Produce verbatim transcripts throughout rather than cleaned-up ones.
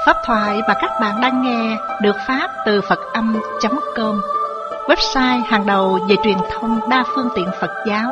Pháp thoại mà các bạn đang nghe được phát từ Phật Âm chấm com, website hàng đầu về truyền thông đa phương tiện Phật giáo.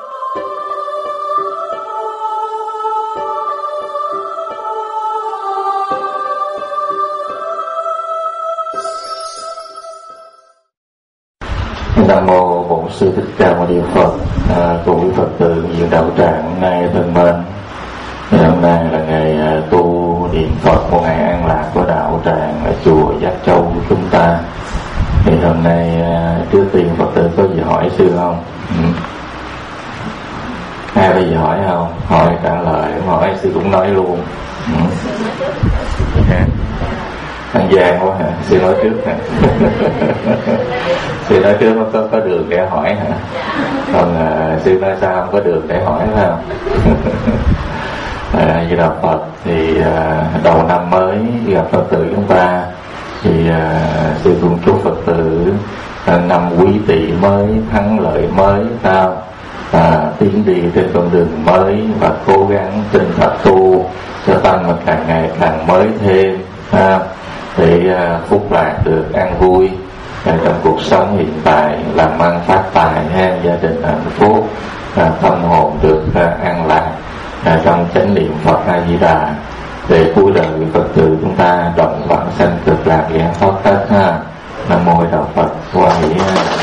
Nam mô Bổn Sư Thích Ca Mâu Ni Phật. À, cùng quý Phật tử Viện Đạo Tràng hôm nay thân mến, ngày hôm nay là ngày tu niệm Phật, một ngày an lạc của Đạo Tràng ở chùa Giác Châu của chúng ta. Thì hôm nay trước tiên Phật tử có gì hỏi sư không? Ừ. Ai bây giờ hỏi không? Hỏi trả lời, hỏi sư cũng nói luôn. Ừ. Okay. Ăn gian quá hả? Sư nói trước hả? Sư nói trước nó có, có đường để hỏi hả? Còn à, sư nói sao không có đường để hỏi phải không? À, Di Đà Phật. Thì à, đầu năm mới gặp Phật tử chúng ta thì à, sư cũng chúc Phật tử à, năm Quý Tỵ mới, thắng lợi mới, sao à, tiến đi trên con đường mới và cố gắng tinh Phật tu cho tăng mà càng ngày càng mới thêm, à, để uh, phúc lạc được an vui uh, trong cuộc sống hiện tại, làm ăn phát tài, ha, gia đình hạnh phúc, uh, tâm hồn được uh, an lạc uh, trong chánh niệm Phật A Di Đà, để cuối đời Phật tử chúng ta đồng vãng sanh cực lạc giải thoát tất. Ha. Nam mô Đạo Phật. Qua nghĩ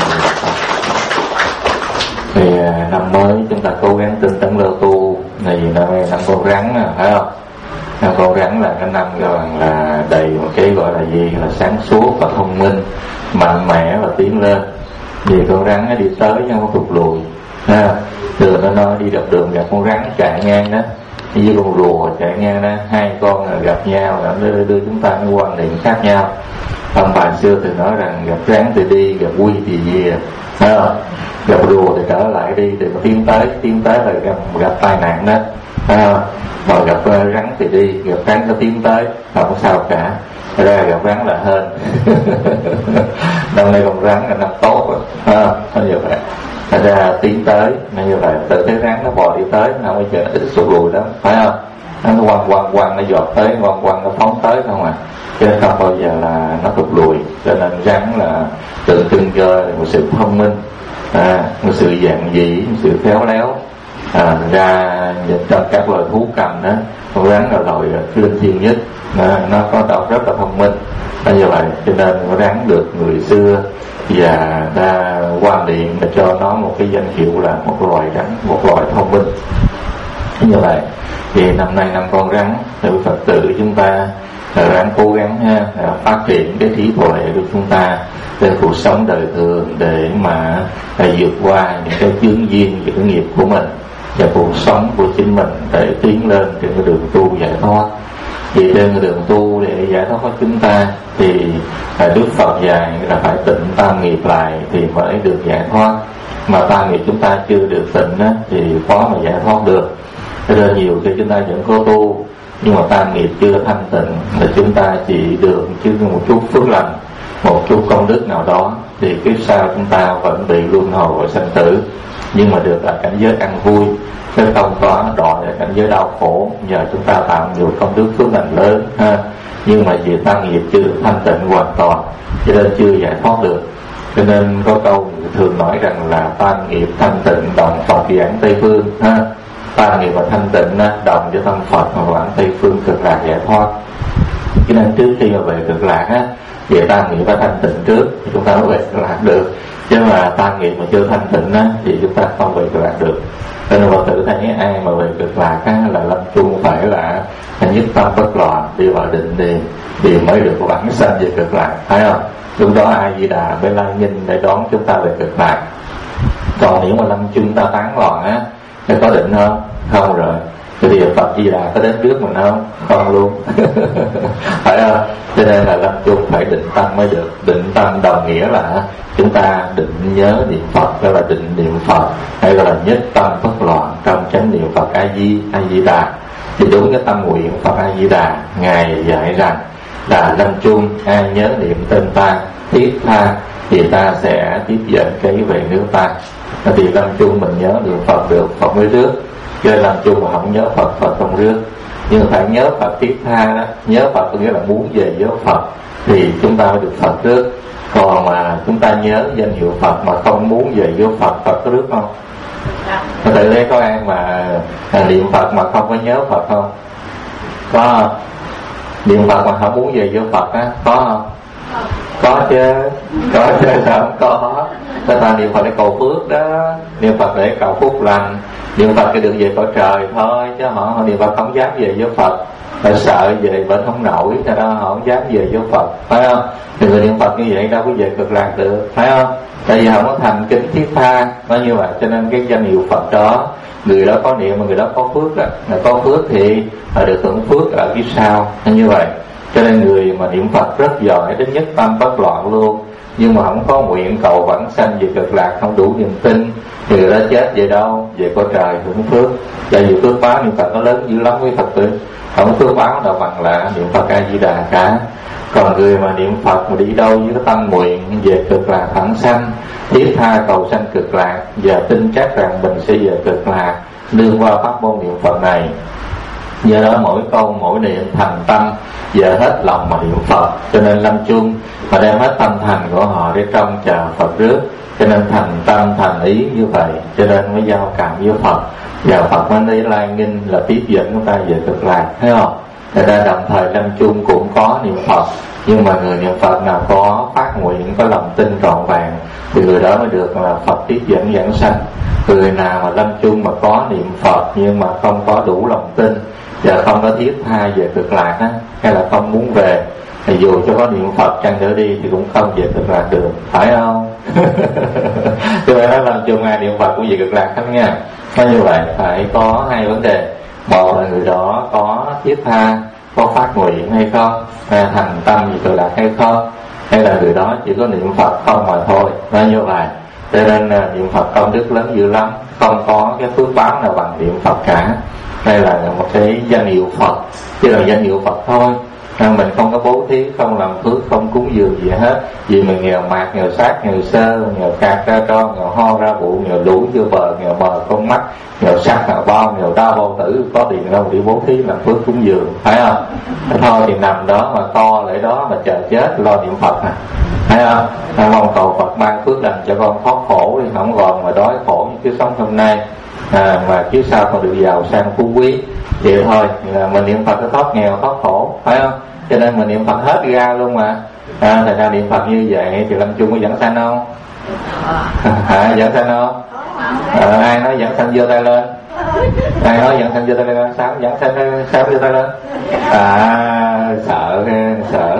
thì uh, năm mới chúng ta cố gắng tinh tấn lâu tu. Này năm nay năm con rắn, phải không? Năm con rắn là cái năm gọi là đầy một cái gọi là gì, là sáng suốt và thông minh, mạnh mẽ và tiến lên. Vì con rắn nó đi tới chứ không có tụt lùi. Ha. Đường nó nói đi dọc đường gặp con rắn chạy ngang đó, như con rùa chạy ngang đó, hai con gặp nhau là đưa, đưa chúng ta cái quan niệm khác nhau. Ông bà xưa thì nói rằng gặp rắn thì đi, gặp quy thì về, ha. Gặp rùa thì trở lại đi, thì tiến tới, tiến tới là gặp gặp tai nạn đó. À, mà gặp uh, rắn thì đi, gặp rắn có tiến tới, không có sao cả. Thật ra gặp rắn là hên. Năm nay con rắn là năm tốt rồi, à, nó như vậy. Thật ra tiến tới, nó như vậy. Từ cái rắn nó bò đi tới, nó không có chờ ít sụt lùi đó, phải không? Nó quăng quăng quăng, nó giọt tới, quăng quăng, nó phóng tới không à. Chứ không bao giờ là nó tụt lùi. Cho nên rắn là tượng trưng cho một sự thông minh, à, một sự dạn dĩ, một sự khéo léo. À, ra trong các loài thú cầm đó, con rắn là loài linh thiêng nhất, à, nó có đầu rất là thông minh. À, như vậy cho nên con rắn được người xưa và ta quan niệm để cho nó một cái danh hiệu là một loài rắn, một loài thông minh. Như vậy thì năm nay năm con rắn, thì Phật tử chúng ta ráng cố gắng ha, phát triển cái trí tuệ của chúng ta trên cuộc sống đời thường, để mà vượt qua những cái chướng duyên, những cái nghiệp của mình và cuộc sống của chính mình, để tiến lên trên cái đường tu giải thoát. Vì trên cái đường tu để giải thoát của chúng ta thì Đức Phật dạy là phải tịnh tam nghiệp lại thì mới được giải thoát. Mà tam nghiệp chúng ta chưa được tịnh á, thì khó mà giải thoát được. Cho nên nhiều khi chúng ta vẫn có tu, nhưng mà tam nghiệp chưa thanh tịnh, là chúng ta chỉ được chứ một chút phước lành, một chút công đức nào đó, thì kiếp sau chúng ta vẫn bị luân hồi và sanh tử, nhưng mà được ở cảnh giới ăn vui, chứ không có đọa ở cảnh giới đau khổ. Nhờ chúng ta tạo nhiều công đức phước lành lớn, ha. Nhưng mà vì tam nghiệp chưa được thanh tịnh hoàn toàn, cho nên chưa giải thoát được. Cho nên có câu thường nói rằng là tam nghiệp thanh tịnh đồng Phật giảng Tây Phương, ha. Tam nghiệp và thanh tịnh đồng với tâm Phật mà quảng Tây Phương cực lạc giải thoát. Cho nên trước khi mà về cực lạc á, về tam nghiệp và thanh tịnh trước thì chúng ta mới về cực lạc được. Chứ mà tam nghiệp mà chưa thanh tịnh á, thì chúng ta không về cực lạc được. Cho nên Phật tử thấy ai mà về cực lạc á, là lâm chung phải là nhất tâm bất loạn, đi vào định thì thì mới được vãng sanh về cực lạc, thấy không? Lúc đó A Di Đà mới lai nhìn để đón chúng ta về cực lạc. Còn nếu mà lâm chung ta tán loạn á, thì có định không? Không rồi. Thì bây giờ Phật Di Đà có đến trước mình không? Không luôn. Phải không? Cho nên là lâm chung phải định tâm mới được. Định tâm đồng nghĩa là chúng ta định nhớ niệm Phật, đó là định niệm Phật, hay là nhất tâm bất loạn trong chánh niệm Phật A Di A Di Đà. Thì đúng cái tâm nguyện Phật A Di Đà, ngài dạy rằng là lâm chung ai nhớ niệm tên ta, thiết tha, thì ta sẽ tiếp dẫn cái về nước ta. Thì lâm chung mình nhớ niệm Phật được, Phật mới rước. Cho nên lâm chung mà không nhớ Phật, Phật không rước. nhưng phải nhớ Phật thiết tha đó. Nhớ Phật có nghĩa là muốn về với Phật thì chúng ta mới được Phật rước. Còn mà chúng ta nhớ danh hiệu Phật mà không muốn về với Phật, Phật có rước không? Có tự thấy có ai mà niệm Phật mà không có nhớ Phật không? Có không? Niệm Phật mà không muốn về với Phật á, có không? Có chứ, có chứ, sao không có? Người ta niệm Phật để cầu phước đó, niệm Phật để cầu phúc lành, niệm Phật cái đường về cõi trời thôi, chứ họ, họ niệm Phật không dám về với Phật, họ sợ về bệnh không nổi, cho nên họ không dám về với Phật, phải không? Thì người niệm Phật như vậy đâu có về cực lạc được, phải không? Tại vì họ có thành kính thiết tha, nó như vậy, cho nên cái danh hiệu Phật đó, người đó có niệm mà người đó có phước đó, là có phước thì họ được hưởng phước ở phía sau, như vậy. Cho nên người mà niệm Phật rất giỏi đến nhất tâm bất loạn luôn, nhưng mà không có nguyện cầu vãng sanh về cực lạc, không đủ niềm tin thì người đó chết về đâu? Về cõi trời hưởng phước. Tại vì phước báo niệm Phật nó lớn dữ lắm quý Phật tử, không phước báo nào bằng là niệm Phật A Di Đà cả. Còn người mà niệm Phật mà đi đâu với cái tâm nguyện về cực lạc vãng sanh, thiết tha cầu sanh cực lạc và tin chắc rằng mình sẽ về cực lạc nương qua pháp môn niệm Phật này. Do đó mỗi câu mỗi niệm thành tâm và hết lòng mà niệm Phật, cho nên lâm chung mà đem hết tâm thành của họ để trông chờ Phật rước, cho nên thành tâm thành ý như vậy, cho nên mới giao cảm với Phật và Phật mới lấy lai nghinh là tiếp dẫn chúng ta về cực lạc, thấy không? Người ta đồng thời lâm chung cũng có niệm Phật, nhưng mà người niệm Phật nào có phát nguyện, có lòng tin trọn vẹn thì người đó mới được là Phật tiếp dẫn giảng sanh. Người nào mà lâm chung mà có niệm Phật nhưng mà không có đủ lòng tin và không có thiết tha về cực lạc á, hay là không muốn về, thì dù cho có niệm Phật chăng nữa đi thì cũng không về cực lạc được, phải không? Cho nên nói lâm chung ai niệm Phật cũng về cực lạc hết nha. Nói như vậy phải có hai vấn đề: một là người đó có thiết tha, có phát nguyện hay không, hay thành tâm về cực lạc hay không, hay là người đó chỉ có niệm Phật không mà thôi. Nói như vậy cho nên niệm Phật công đức lớn dữ lắm, không có cái phước báo nào bằng niệm Phật cả. Đây là một cái danh hiệu Phật, chứ là danh hiệu Phật thôi. Mình không có bố thí, không làm phước, không cúng dường gì hết, vì mình nghèo mạt, nghèo sát, nghèo sơ, nghèo cạt ra tro, nghèo ho ra bụ, nghèo lũ chưa bờ, nghèo mờ con mắt, nghèo sát, nghèo bao, nghèo đau bao tử, có tiền đâu đi bố thí làm phước cúng dường, phải không? Thôi thì nằm đó mà to lại đó mà chờ chết lo niệm Phật nè, thấy không? Mong cầu Phật ban phước lành cho con thoát khổ đi, không còn mà đói khổ như kiếp sống hôm nay, à, mà kiếp sau còn được giàu sang phú quý. Vậy thôi là mình niệm Phật thoát nghèo thoát khổ, phải không? Cho nên mình niệm Phật hết ra luôn mà. À, thật ra niệm Phật như vậy thì lâm chung có dẫn sanh không? Hả, dẫn sanh không? À, ai nói dẫn sanh giơ tay lên? Ai nói dẫn sanh giơ tay lên? Sao dẫn sanh sao giơ tay lên? À, sợ sợ.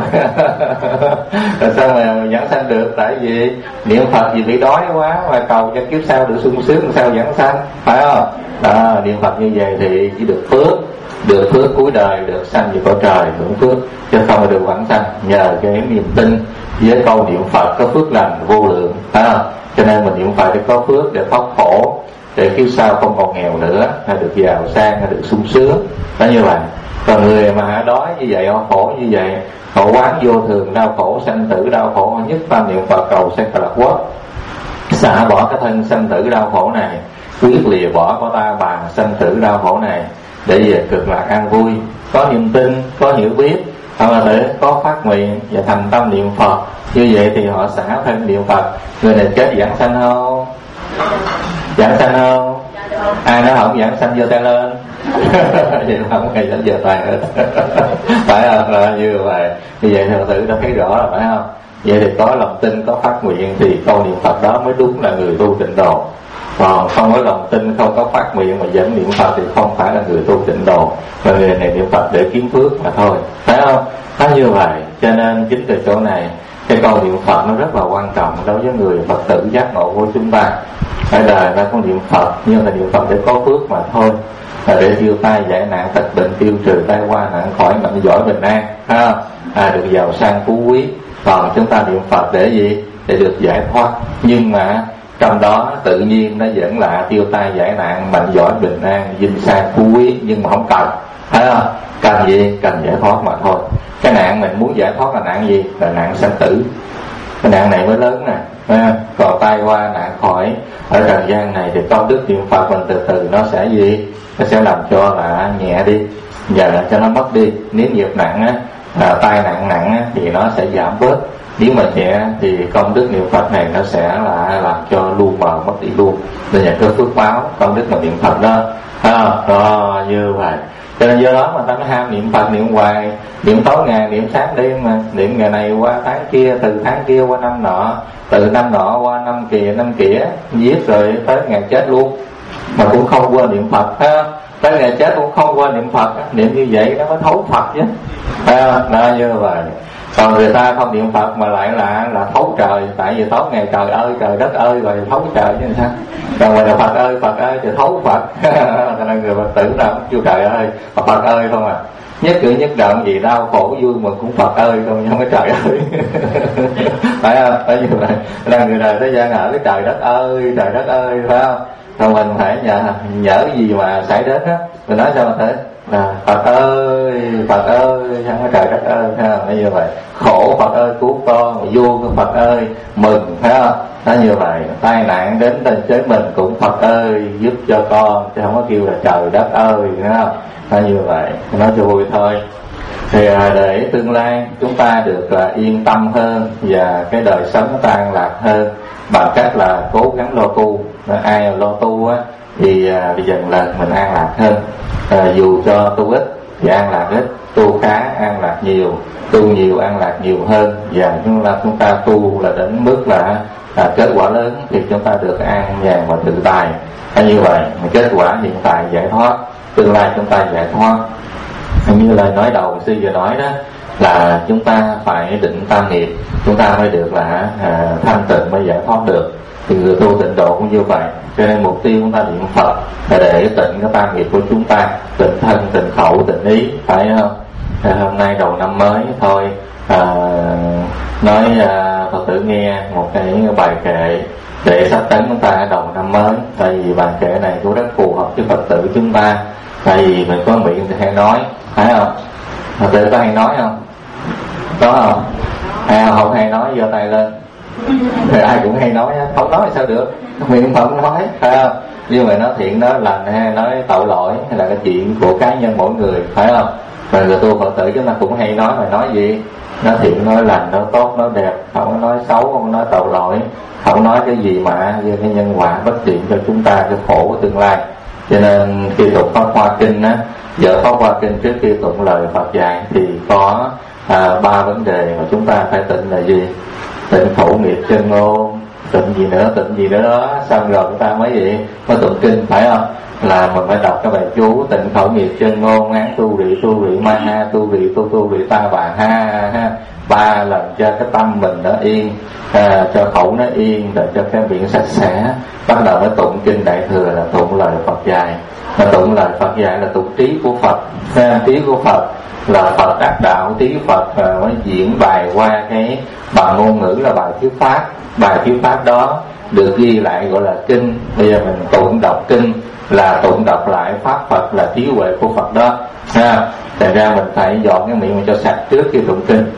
Rồi sao mà dẫn sanh được? Tại vì niệm Phật vì bị đói quá mà cầu cho kiếp sau được sung sướng, sao dẫn sanh, phải không? À, niệm Phật như vậy thì chỉ được phước, được phước cuối đời, được sanh về cõi trời hưởng phước, chứ không được vãng sanh. Nhờ cái niềm tin với câu niệm Phật có phước lành vô lượng, phải không? Cho nên mình niệm Phật để có phước, để thoát khổ, để khi sau không còn nghèo nữa, hay được giàu sang, hay được sung sướng, đó như vậy. Còn người mà đói như vậy, họ khổ như vậy, họ quán vô thường, đau khổ sanh tử, đau khổ, họ nhất tâm niệm Phật cầu sanh Cực Lạc Quốc, xả bỏ cái thân sanh tử đau khổ này, quyết lìa bỏ có ta bà sanh tử đau khổ này để về cực lạc an vui. Có niềm tin, có hiểu biết, hoặc là để có phát nguyện và thành tâm niệm Phật, như vậy thì họ xả thân niệm Phật. Người này chết giảng sanh không? Giảng sanh không? Ai nói không giảng sanh giơ tay lên? Vậy không ngày đến giờ tay hết. Phải không? Là như vậy. Như vậy thì tử đã thấy rõ rồi, phải không? Vậy thì có lòng tin, có phát nguyện thì câu niệm Phật đó mới đúng là người tu tịnh độ. Còn không có lòng tin, không có phát nguyện mà vẫn niệm Phật thì không phải là người tu tịnh độ, mà người này niệm Phật để kiếm phước mà thôi, phải không? Nó như vậy. Cho nên chính từ chỗ này cái câu niệm Phật nó rất là quan trọng đối với người Phật tử giác ngộ của chúng ta. Ở đời ta có niệm Phật nhưng là niệm Phật để có phước mà thôi, là để tiêu tai giải nạn, tật bệnh tiêu trừ, tai qua nạn khỏi, mạnh giỏi bình an, phải không? À, được giàu sang phú quý. Còn chúng ta niệm Phật để gì? Để được giải thoát. Nhưng mà trong đó tự nhiên nó vẫn là tiêu tai giải nạn, mạnh giỏi bình an, vinh sang phú quý, nhưng mà không cần, phải không? Cần gì? Cần giải thoát mà thôi. Cái nạn mình muốn giải thoát là nạn gì? Là nạn sanh tử. Cái nạn này mới lớn nè. Còn tai qua nạn khỏi ở trần gian này thì công đức niệm Phật mình từ từ nó sẽ gì? Nó sẽ làm cho là nhẹ đi. và cho nó mất đi. Nếu nghiệp nặng á, à, tai nạn nặng á, thì nó sẽ giảm bớt. Nếu mà nhẹ thì công đức niệm Phật này nó sẽ là làm cho lu mờ mất đi luôn. Nên là cái phước báo công đức mà niệm Phật đó, à, đó như vậy. Cho nên do đó mà ta mới ham niệm Phật, niệm hoài, niệm tối ngày, niệm sáng đêm, mà niệm ngày này qua tháng kia, từ tháng kia qua năm nọ, từ năm nọ qua năm kia, năm kia, giết rồi tới ngày chết luôn mà cũng không quên niệm Phật, ha. Tới ngày chết cũng không quên niệm Phật, niệm như vậy nó mới thấu Phật chứ, ha. Đó, như vậy. Còn người ta không niệm Phật mà lại là là thấu trời, tại vì tối ngày trời ơi, trời đất ơi, rồi thấu trời chứ sao. Còn mà là Phật ơi, Phật ơi thì thấu Phật. Cho nên người Phật tử nào cũng kêu trời ơi, Phật, Phật ơi không à. Nhất cử nhất động gì đau khổ vui mừng cũng Phật ơi không, không có trời ơi. Phải không? Phải như vậy. Là người đời thế gian ở cái trời đất ơi, trời đất ơi, phải không? Còn mình phải nhờ, nhớ cái gì mà xảy đến á, mình nói sao mà thế là Phật ơi, Phật ơi, không có trời đất ơi, thấy không? Nó như vậy. Khổ Phật ơi cứu con, vui Phật ơi mừng, thấy không? Nó như vậy. Tai nạn đến trên chế mình cũng Phật ơi giúp cho con, chứ không có kêu là trời đất ơi, thấy không? Nó như vậy, nói cho vui thôi. Thì để tương lai chúng ta được là yên tâm hơn và cái đời sống nó an lạc hơn bằng cách là cố gắng lo tu. Ai lo tu á thì à, dần lần mình an lạc hơn. À, dù cho tu ít thì an lạc ít, tu khá an lạc nhiều, tu nhiều an lạc nhiều hơn, và chúng ta chúng ta tu là đến mức là à, kết quả lớn thì chúng ta được an nhàn và tự tại. À, như vậy kết quả hiện tại giải thoát, tương lai chúng ta giải thoát. Như lời nói đầu sư vừa nói đó là chúng ta phải định tam nghiệp, chúng ta mới được là à, thanh tịnh mới giải thoát được. Thì người tu tịnh độ cũng như vậy. Cho nên mục tiêu chúng ta niệm Phật là để tịnh cái tam nghiệp của chúng ta, tịnh thân, tịnh khẩu, tịnh ý, phải không? À, hôm nay đầu năm mới thôi, à, nói à, Phật tử nghe một cái bài kệ để sắp đến chúng ta đầu năm mới. Tại vì bài kệ này cũng rất phù hợp với Phật tử chúng ta. Tại vì mình có miệng thì hay nói, phải không? Phật tử có hay nói không? Có không? Hay không hay nói giơ tay lên. Thì ai cũng hay nói, không nói sao được, miệng không nói, phải không? Nhưng mà nói thiện nói lành hay nói tội lỗi hay là cái chuyện của cá nhân mỗi người, phải không? Và người tu Phật tử chúng ta cũng hay nói, mà nói gì? Nói thiện, nói lành, nói tốt, nói đẹp, không có nói xấu, không nói tội lỗi, không nói cái gì mà về cái nhân quả bất tiện cho chúng ta, cái khổ của tương lai. Cho nên khi tụng Pháp Hoa Kinh á, giờ Pháp Hoa Kinh trước khi tụng lời Phật dạy thì có à, ba vấn đề mà chúng ta phải tịnh là gì? Tịnh khẩu nghiệp chân ngôn, tịnh gì nữa, tịnh gì nữa đó, xong rồi chúng ta mới gì? Mới tụng kinh, phải không? Là mình phải đọc cái bài chú tịnh khẩu nghiệp chân ngôn, án tu vị, tu vị ma ha, tu vị, tu tu vị ta bà ha, ha. Ba lần cho cái tâm mình nó yên, à, cho khẩu nó yên, rồi cho cái miệng sạch sẽ. Bắt đầu mới tụng kinh Đại Thừa là tụng lời Phật dạy. Mà tụng lời Phật dạy là tụng trí của Phật, à, trí của Phật là Phật đắc đạo, trí Phật à, mới diễn bài qua cái bằng ngôn ngữ là bài thuyết pháp. Bài thuyết pháp đó được ghi lại gọi là kinh. Bây giờ mình tụng đọc kinh là tụng đọc lại pháp Phật là trí huệ của Phật đó, ha. Thành ra mình phải dọn cái miệng mình cho sạch trước khi tụng kinh.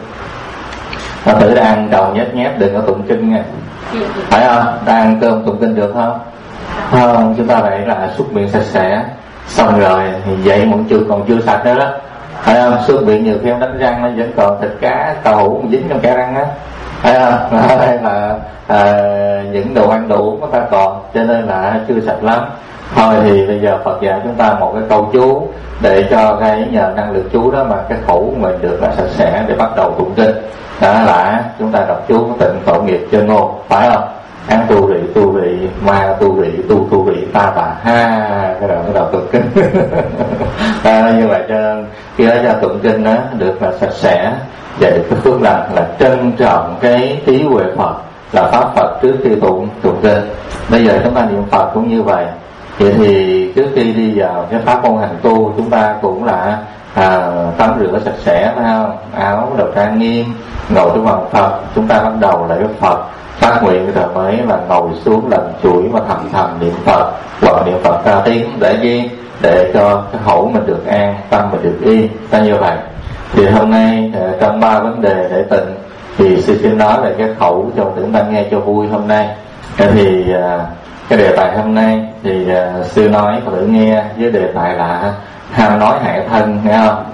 Phật tử đang ăn đầu nhét nhét đừng có tụng kinh nha, phải không? Đang ăn cơm tụng kinh được không? Không, chúng ta phải là súc miệng sạch sẽ, xong rồi thì vậy vẫn chưa còn chưa sạch nữa đó, phải không? Súc miệng nhiều khi em đánh răng nó vẫn còn thịt cá tàu hũ dính trong kẽ răng á, phải không? Hay là à, những đồ ăn đồ uống chúng ta còn, cho nên là chưa sạch lắm. Thôi thì bây giờ Phật dạy chúng ta một cái câu chú để cho cái nhờ năng lực chú đó mà cái khẩu của mình được là sạch sẽ để bắt đầu tụng kinh. Đó là chúng ta đọc chú tịnh khẩu nghiệp chân ngôn, phải không? Án tu vị, tu vị, ma tu vị, tu tu vị, ta bà ha, cái đầu cái đầu tụng kinh. À, như vậy cho nên khi đó cho tụng kinh đó được là sạch sẽ và được cái phước lành là trân trọng cái trí huệ Phật là pháp Phật trước khi tụng tụng kinh. Bây giờ chúng ta niệm Phật cũng như vậy. Vậy thì trước khi đi vào cái pháp môn hành tu chúng ta cũng là à, tắm rửa sạch sẽ, phải không? Áo đồ trang nghiêm, ngồi trước mặt Phật, chúng ta bắt đầu lại với Phật, phát nguyện rồi mới là ngồi xuống lần chuỗi mà thầm thầm niệm Phật hoặc niệm Phật ra tiếng để gì? Để cho cái khẩu mình được an, tâm mình được yên, ta như vậy. Thì hôm nay trong ba vấn đề để tịnh thì sư xin nói về cái khẩu cho chúng ta nghe cho vui hôm nay. Thì cái đề tài hôm nay thì uh, sư nói Phật tử nghe với đề tài là ham nói hại thân, nghe không?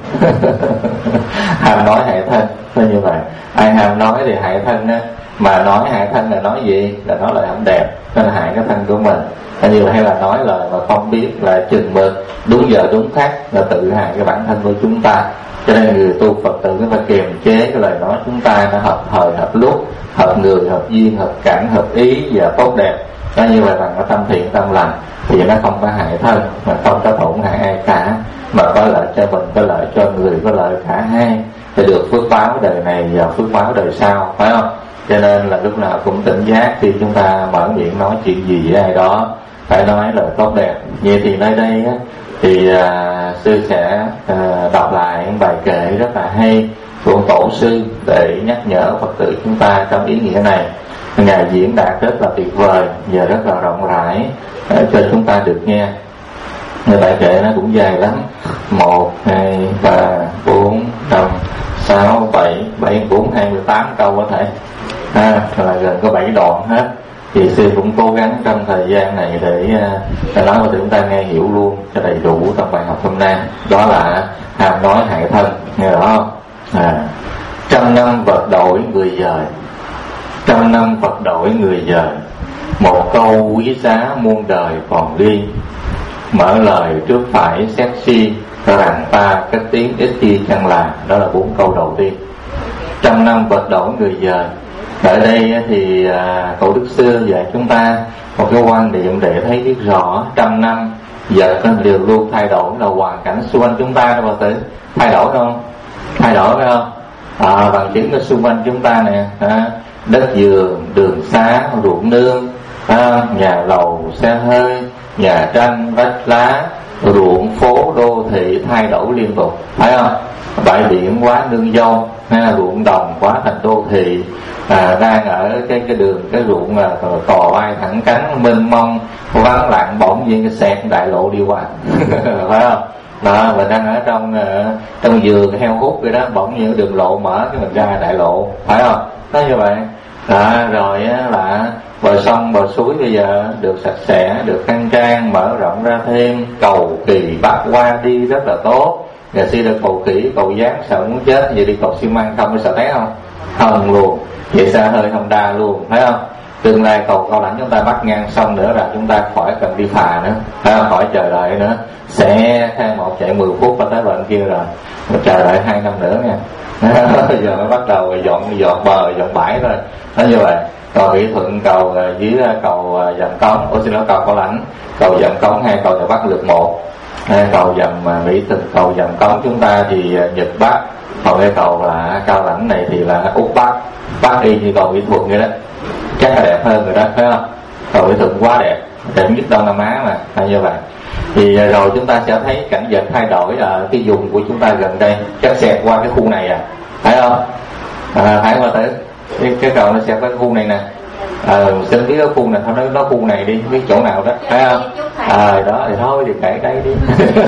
Ham nói hại thân là như vậy. Ai ham nói thì hại thân á, mà nói hại thân là nói gì? Là nói lời không đẹp, nên là hại cái thân của mình. Như vậy hay là nói lời mà không biết là chừng mực, đúng giờ đúng khác, là tự hại cái bản thân của chúng ta. Cho nên người tu Phật tử nó phải kiềm chế cái lời nói chúng ta, nó hợp thời, hợp lúc, hợp người, hợp duyên, hợp cảnh, hợp ý và tốt đẹp. Nó như vậy bằng cái tâm thiện, tâm lành thì nó không có hại thân, mà không có tổn hại ai cả, mà có lợi cho mình, có lợi cho người, có lợi cả hai, thì được phước báo đời này và phước báo đời sau, phải không? Cho nên là lúc nào cũng tỉnh giác khi chúng ta mở miệng nói chuyện gì với ai đó, phải nói lời tốt đẹp. Vậy thì nơi đây á, thì à, sư sẽ à, đọc lại những bài kệ rất là hay của tổ sư để nhắc nhở Phật tử chúng ta trong ý nghĩa này. Ngài diễn đạt rất là tuyệt vời và rất là rộng rãi để cho chúng ta được nghe. Người bài kệ nó cũng dài lắm, một, hai, ba, bốn, năm, sáu, bảy, bảy, bốn, hai mươi tám câu có thể, à, là gần có bảy đoạn hết. Thì sư cũng cố gắng trong thời gian này để uh, nói cho chúng ta nghe hiểu luôn cho đầy đủ trong bài học hôm nay. Đó là ham nói hại thân, nghe rõ không? À, trăm năm vật đổi người dời, trăm năm vật đổi người dời, một câu quý giá muôn đời còn ghi. Mở lời trước phải xét suy, rằng ta cất tiếng ít chi chẳng là. Đó là bốn câu đầu tiên. Trăm năm vật đổi người dời. Ở đây thì à, cậu Đức Xưa dạy chúng ta một cái quan điểm để thấy biết rõ trăm năm vật đều luôn thay đổi, là hoàn cảnh xung quanh chúng ta đó Phật tử. Thay đổi không? Thay đổi phải không? À, bằng chứng ở xung quanh chúng ta nè, à, đất vườn, đường xá, ruộng nương, à, nhà lầu, xe hơi, nhà tranh, vách lá, ruộng phố, đô thị thay đổi liên tục, phải không? Bãi biển quá nương dâu, ha, ruộng đồng quá thành đô thị, à, đang ở cái cái đường cái ruộng là cò bay thẳng cánh mênh mông vắng lặng, bỗng nhiên cái xe đại lộ đi qua. Phải không? Đó, mình đang ở trong uh, trong vườn heo hút vậy đó, bỗng nhiên đường lộ mở cái mình ra đại lộ, phải không? Nó như vậy. Đó, rồi á, là bờ sông bờ suối bây giờ được sạch sẽ, được khang trang, mở rộng ra thêm, cầu kỳ bắc qua đi rất là tốt. Ngày xưa được cầu khỉ, cầu gián sợ muốn chết, vậy đi cầu xi măng không có sợ té không? Không luôn. Vậy xa hơi Honda luôn, thấy không? Tương lai cầu Cao Lãnh chúng ta bắt ngang sông nữa là chúng ta khỏi cần đi phà nữa, à, khỏi chờ đợi nữa. Sẽ khai một chạy mười phút và tới bên kia rồi, mà chờ đợi hai năm nữa nha. Giờ mới bắt đầu dọn dọn bờ, dọn bãi thôi. Nó như vậy. Cầu Mỹ Thuận, cầu dưới cầu Dầm Cống, ô xin lỗi cầu Cao Lãnh, cầu Dầm Cống hai, cầu Nhật Bắc lượt một. Cầu Dầm Mỹ Thuận, cầu Dầm Cống chúng ta thì Nhật Bắc, còn cái cầu là Cao Lãnh này thì là Úc Bắc. Bắc y như cầu Mỹ Thuận vậy đó, chắc là đẹp hơn rồi đó, phải không? Cầu Mỹ Thuận quá đẹp, đẹp nhất Đông Nam Á mà, hay như vậy. Thì rồi chúng ta sẽ thấy cảnh vật thay đổi ở cái vùng của chúng ta gần đây, chắc xẹt qua cái khu này à, phải không? À, phải qua tới cái, cái cầu nó xẹt qua cái khu này nè. Ờ, à, xin biết cái khu này, thôi nói nó khu này đi, biết chỗ nào đó, phải không? À, đó thì thôi thì kể đây đi.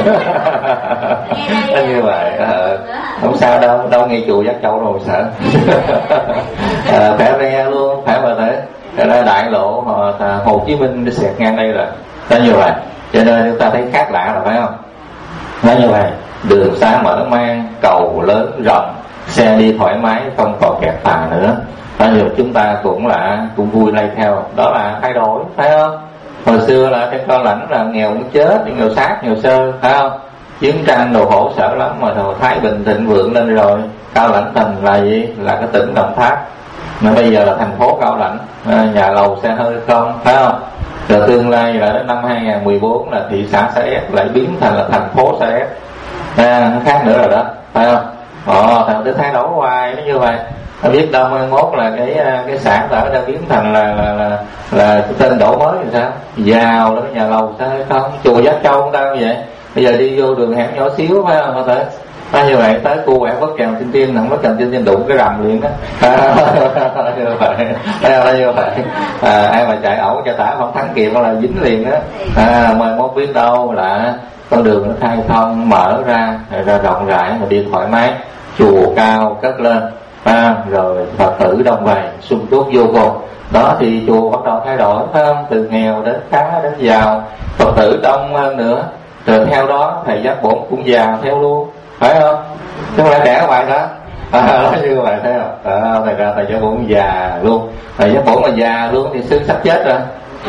Nó như vậy, à, không sao đâu, đâu nghe chùa dắt châu rồi sợ. À, phải re luôn, phải mà thế. Cái đó đại lộ Hồ Chí Minh đi xẹt ngang đây rồi, nó như vậy. Cho nên chúng ta thấy khác lạ rồi, phải không? Nó như vậy, đường xá mở mang, cầu lớn rộng, xe đi thoải mái, không còn kẹt phà nữa. Bao giờ chúng ta cũng là cũng vui lây theo, đó là thay đổi, phải không? Hồi xưa là cái Cao Lãnh là nghèo muốn chết, nghèo sát, nghèo sơ, phải không? Chiến tranh đồ khổ sở lắm mà rồi Thái Bình thịnh vượng lên rồi, Cao Lãnh thành là gì? Là cái tỉnh Đồng Tháp, mà bây giờ là thành phố Cao Lãnh, nhà lầu xe hơi không, phải không? Rồi tương lai là đến năm hai không một bốn là thị xã Sa Đéc lại biến thành là thành phố Sa Đéc, à, khác nữa rồi đó, phải không? Ờ, thành cái thay đổi hoài nó như vậy. Biết đâu mai mốt là cái cái xã đã đã biến thành là là là, là tên đổi mới thì sao? Giàu đó, nhà lầu sao không? Chùa Giác Châu cũng đâu vậy? Bây giờ đi vô đường hẻm nhỏ xíu phải không? Có thể à, như vậy tới cô quẹo bất kèm tin tin, không có kèm tin tin đụng cái rầm liền á. Như vậy, à, như vậy. À, ai mà chạy ẩu cho tả không thắng kịp là dính liền á. À, mai mốt biết đâu là con đường nó khai thông mở ra, ra rộng rãi mà đi thoải mái, chùa cao cất lên. À, rồi Phật tử đông vầy sung túc vô cùng, đó thì chùa bắt đầu thay đổi, phải không? Từ nghèo đến khá đến giàu, Phật tử đông hơn nữa, rồi theo đó thầy giác bổn cũng già theo luôn, phải không? Chứ không lẽ trẻ các bạn đó à, nói như vậy thấy không? À, thầy ra thầy giác bổn già luôn, thầy giác bổn mà già luôn thì sư sắp chết rồi.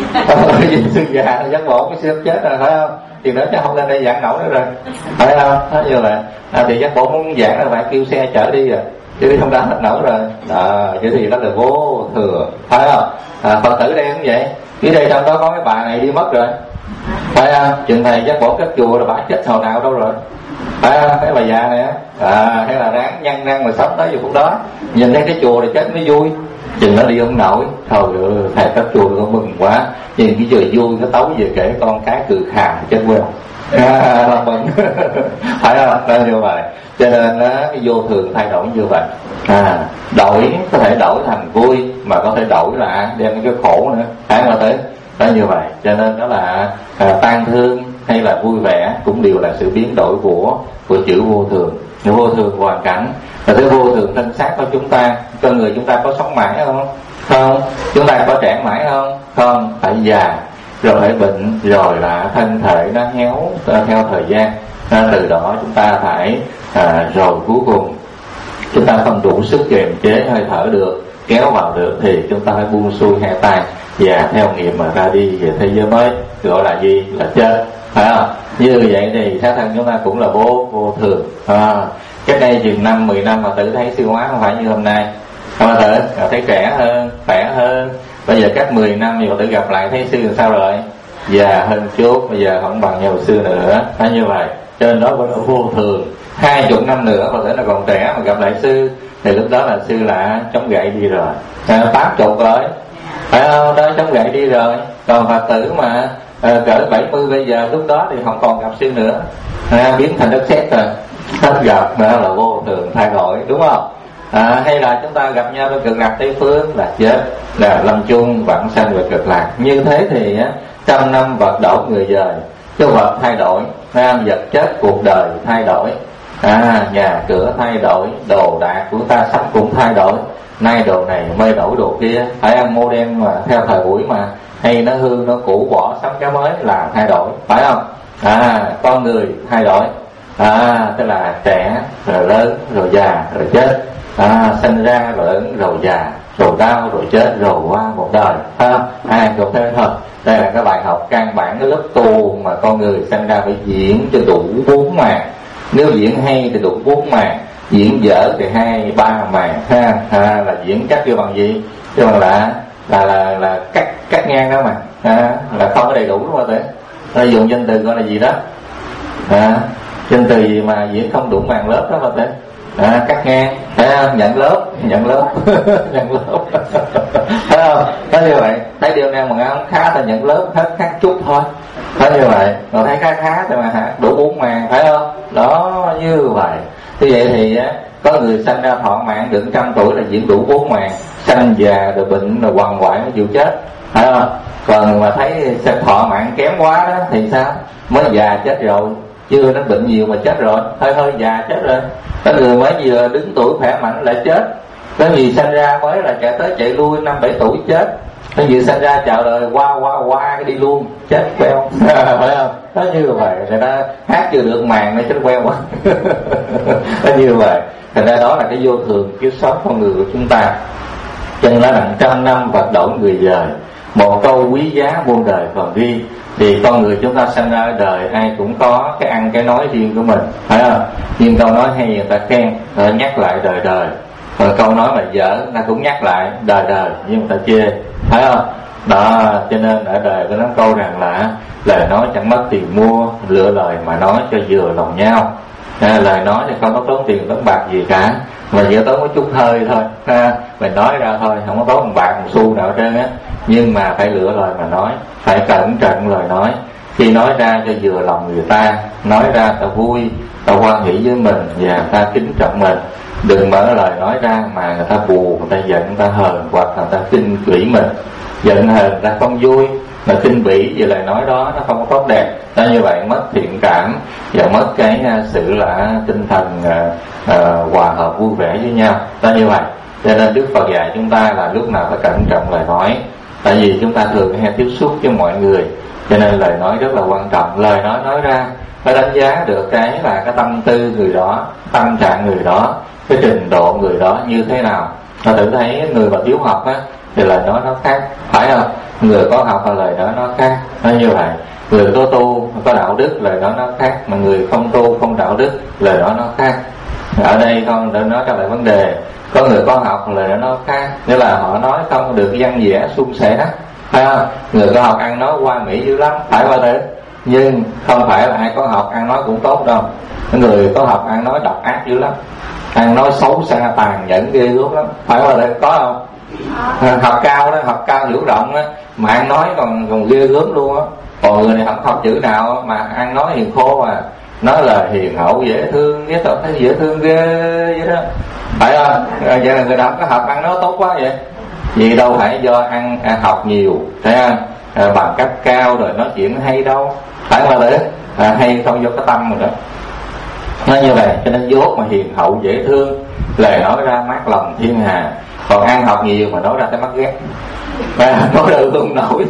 Sư già giác bổn cái sư sắp chết rồi, phải không? Thì đó chứ không lên đây giảng nổi nữa rồi, phải không? Nói như vậy à, thì giác bổn muốn giảng là phải kêu xe chở đi rồi, chứ đi không ra hết nổi rồi. À, vậy thì đó là vô thường, phải không? À, Phật tử đây cũng vậy, dưới đây trong đó có cái bà này đi mất rồi, phải không? Chừng thầy giác bổn các chùa là bà chết hồi nào đâu rồi, phải không? Cái bà già này á, à, hay là ráng nhăn răng mà sống tới giờ phút đó, nhìn thấy cái chùa thì chết mới vui. Chừng nó đi ông nổi, thôi thầy các chùa con mừng quá, nhìn cái giờ vui nó tấu về kể con cái cười khà chết quên. À, là mừng. Phải không? Đó như vậy. Cho nên á, cái vô thường thay đổi như vậy. À, đổi có thể đổi thành vui, mà có thể đổi là đem cái khổ nữa, phải không? Thế đó như vậy. Cho nên đó là à, tan thương hay là vui vẻ cũng đều là sự biến đổi của của chữ vô thường. Vô thường hoàn cảnh và cái vô thường thân xác của chúng ta. Con người chúng ta có sống mãi không? Không. Chúng ta có trẻ mãi không? Không. Phải già, rồi phải bệnh, rồi là thân thể nó héo theo thời gian. Nên từ đó chúng ta phải à, rồi cuối cùng chúng ta không đủ sức kiềm chế hơi thở được, kéo vào được, thì chúng ta phải buông xuôi hai tay và theo nghiệp mà ra đi về thế giới mới, gọi là gì? Là chết, phải không? Như vậy thì xác thân chúng ta cũng là vô vô thường. À, cách đây chừng năm mười năm mà tự thấy siêu hóa không phải như hôm nay, không phải tự thấy trẻ hơn, khỏe hơn. Bây giờ cách mười năm thì tự gặp lại thấy sư làm sao rồi? Già hơn chút, bây giờ không bằng nhau xưa nữa, phải như vậy. Cho nên đó gọi là vô thường. Hai chục năm nữa có thể là còn trẻ mà gặp lại sư thì lúc đó là sư là chống gậy đi rồi, à, tám chục rồi, phải không? Đó, chống gậy đi rồi. Còn Phật tử mà à, cỡ bảy mươi bây giờ lúc đó thì không còn gặp sư nữa, à, biến thành đất sét rồi, hết gặp nữa là vô thường thay đổi, đúng không? À, hay là chúng ta gặp nhau bên cực lạc tây phương là chết, là lâm chung vãng sanh về cực lạc. Như thế thì á, trăm năm vật đổi người dời, cái vật thay đổi, nam vật chất cuộc đời thay đổi, à, nhà cửa thay đổi, đồ đạc của ta sắp cũng thay đổi. Nay đồ này mê đổi đồ kia, phải ăn model mà theo thời buổi mà, hay nó hư nó cũ bỏ sắm cái mới là thay đổi, phải không? À, con người thay đổi, à, tức là trẻ rồi lớn rồi già rồi chết, à, sinh ra rồi lớn rồi già rồi đau rồi chết rồi qua một đời, phải không? À, cũng thế thôi. Đây là cái bài học căn bản, cái lớp tu mà con người sinh ra phải diễn cho đủ bốn màn. Nếu diễn hay thì đủ bốn màn, diễn dở thì hai ba màn, ha, ha, là diễn cắt vô bằng gì? Chứ bằng là là là là cắt cắt ngang đó mà, ha, là không có đầy đủ, đúng không thế? Nó dùng danh từ gọi là gì đó, à, danh từ gì mà diễn không đủ màn lớp đó mà thế? À, cắt ngang, thấy không? Nhận lớp, nhận lớp, nhận lớp, thấy không? Thấy như vậy, thấy điều nào mà không khá thì nhận lớp hết, khác chút thôi, thấy như vậy. Còn thấy khá khá thì mà đủ bốn màn, phải không? Đó, như vậy. Như vậy thì á, có người sanh ra thọ mạng được trăm tuổi là diễn đủ bốn màn, sanh già rồi bệnh rồi quằn quại nó chịu chết, phải không? Còn mà thấy thọ mạng kém quá đó thì sao? Mới già chết rồi, chưa nó bệnh nhiều mà chết rồi, hơi hơi già chết rồi. Có người mới vừa đứng tuổi khỏe mạnh lại chết, có gì sinh ra mới là chạy tới chạy lui năm bảy tuổi chết, có gì sinh ra chào đời qua qua qua cái đi luôn chết queo, phải không? Nó như vậy, người ta hát chưa được màn nó chết queo quá. Nó như vậy, thành ra đó là cái vô thường kiếp sống con người của chúng ta. Cho nên là trăm năm vật đổi người dời, một câu quý giá muôn đời còn ghi. Thì con người chúng ta sinh ra ở đời ai cũng có cái ăn cái nói riêng của mình, phải không? Nhưng câu nói hay người ta khen, người ta nhắc lại đời đời. Rồi câu nói mà dở người ta cũng nhắc lại đời đời, nhưng người ta chê, phải không? Đó, cho nên ở đời có nói câu rằng là lời nói chẳng mất tiền mua, lựa lời mà nói cho vừa lòng nhau. À, lời nói thì không có tốn tiền tốn bạc gì cả, mà chỉ tốn có chút hơi thôi, à, mình nói ra thôi, không có tốn một bạc một xu nào hết trơn á. Nhưng mà phải lựa lời mà nói, phải cẩn trọng lời nói. Khi nói ra cho vừa lòng người ta, nói ra ta vui, ta hoan hỷ với mình và ta kính trọng mình. Đừng mở lời nói ra mà người ta buồn, người ta giận, người ta hờn, hoặc người ta khinh bỉ mình. Giận hờn người ta không vui, mà khinh bỉ về lời nói đó nó không có tốt đẹp. Đó, như vậy mất thiện cảm và mất cái sự là tinh thần uh, uh, hòa hợp vui vẻ với nhau. Đó, như vậy cho nên Đức Phật dạy chúng ta là lúc nào phải cẩn trọng lời nói. Tại vì chúng ta thường hay tiếp xúc với mọi người Cho nên lời nói rất là quan trọng. Lời nói nói ra phải đánh giá được cái là cái tâm tư người đó, tâm trạng người đó, cái trình độ người đó như thế nào. Ta tự thấy người mà thiếu học á thì lời nói nó khác, phải không? Người có học và lời nói nó khác, nó như vậy. Người có tu có đạo đức lời nói nó khác, mà người không tu không đạo đức lời nói nó khác. Ở đây không để nói trả lời vấn đề. Có người có học lời nói nó khác, nghĩa là họ nói không được văn vẻ suôn sẻ, phải không? Người có học ăn nói hoa mỹ dữ lắm, phải không thế? Nhưng không phải là ai có học ăn nói cũng tốt đâu. Người có học ăn nói độc ác dữ lắm, ăn nói xấu xa tàn nhẫn ghê gớm lắm, phải không thế? Có không? Học cao đó, học cao hiểu rộng á, mà ăn nói còn còn ghê gớm luôn á. Còn người này không học chữ nào mà ăn nói hiền khô à, nói là hiền hậu dễ thương, với tôi thấy dễ thương ghê vậy đó, phải không? Vậy là người nào có học ăn nói tốt quá vậy? Vì đâu phải do ăn à, học nhiều, thấy không? À, bằng cấp cao rồi nói chuyện hay đâu, phải không? Để à, hay không do cái tâm rồi đó. Nó như vậy, cho nên dốt mà hiền hậu dễ thương, lời nói ra mát lòng thiên hà. Còn ăn học nhiều mà nói ra cái mắt ghét, à, nói được không nổi.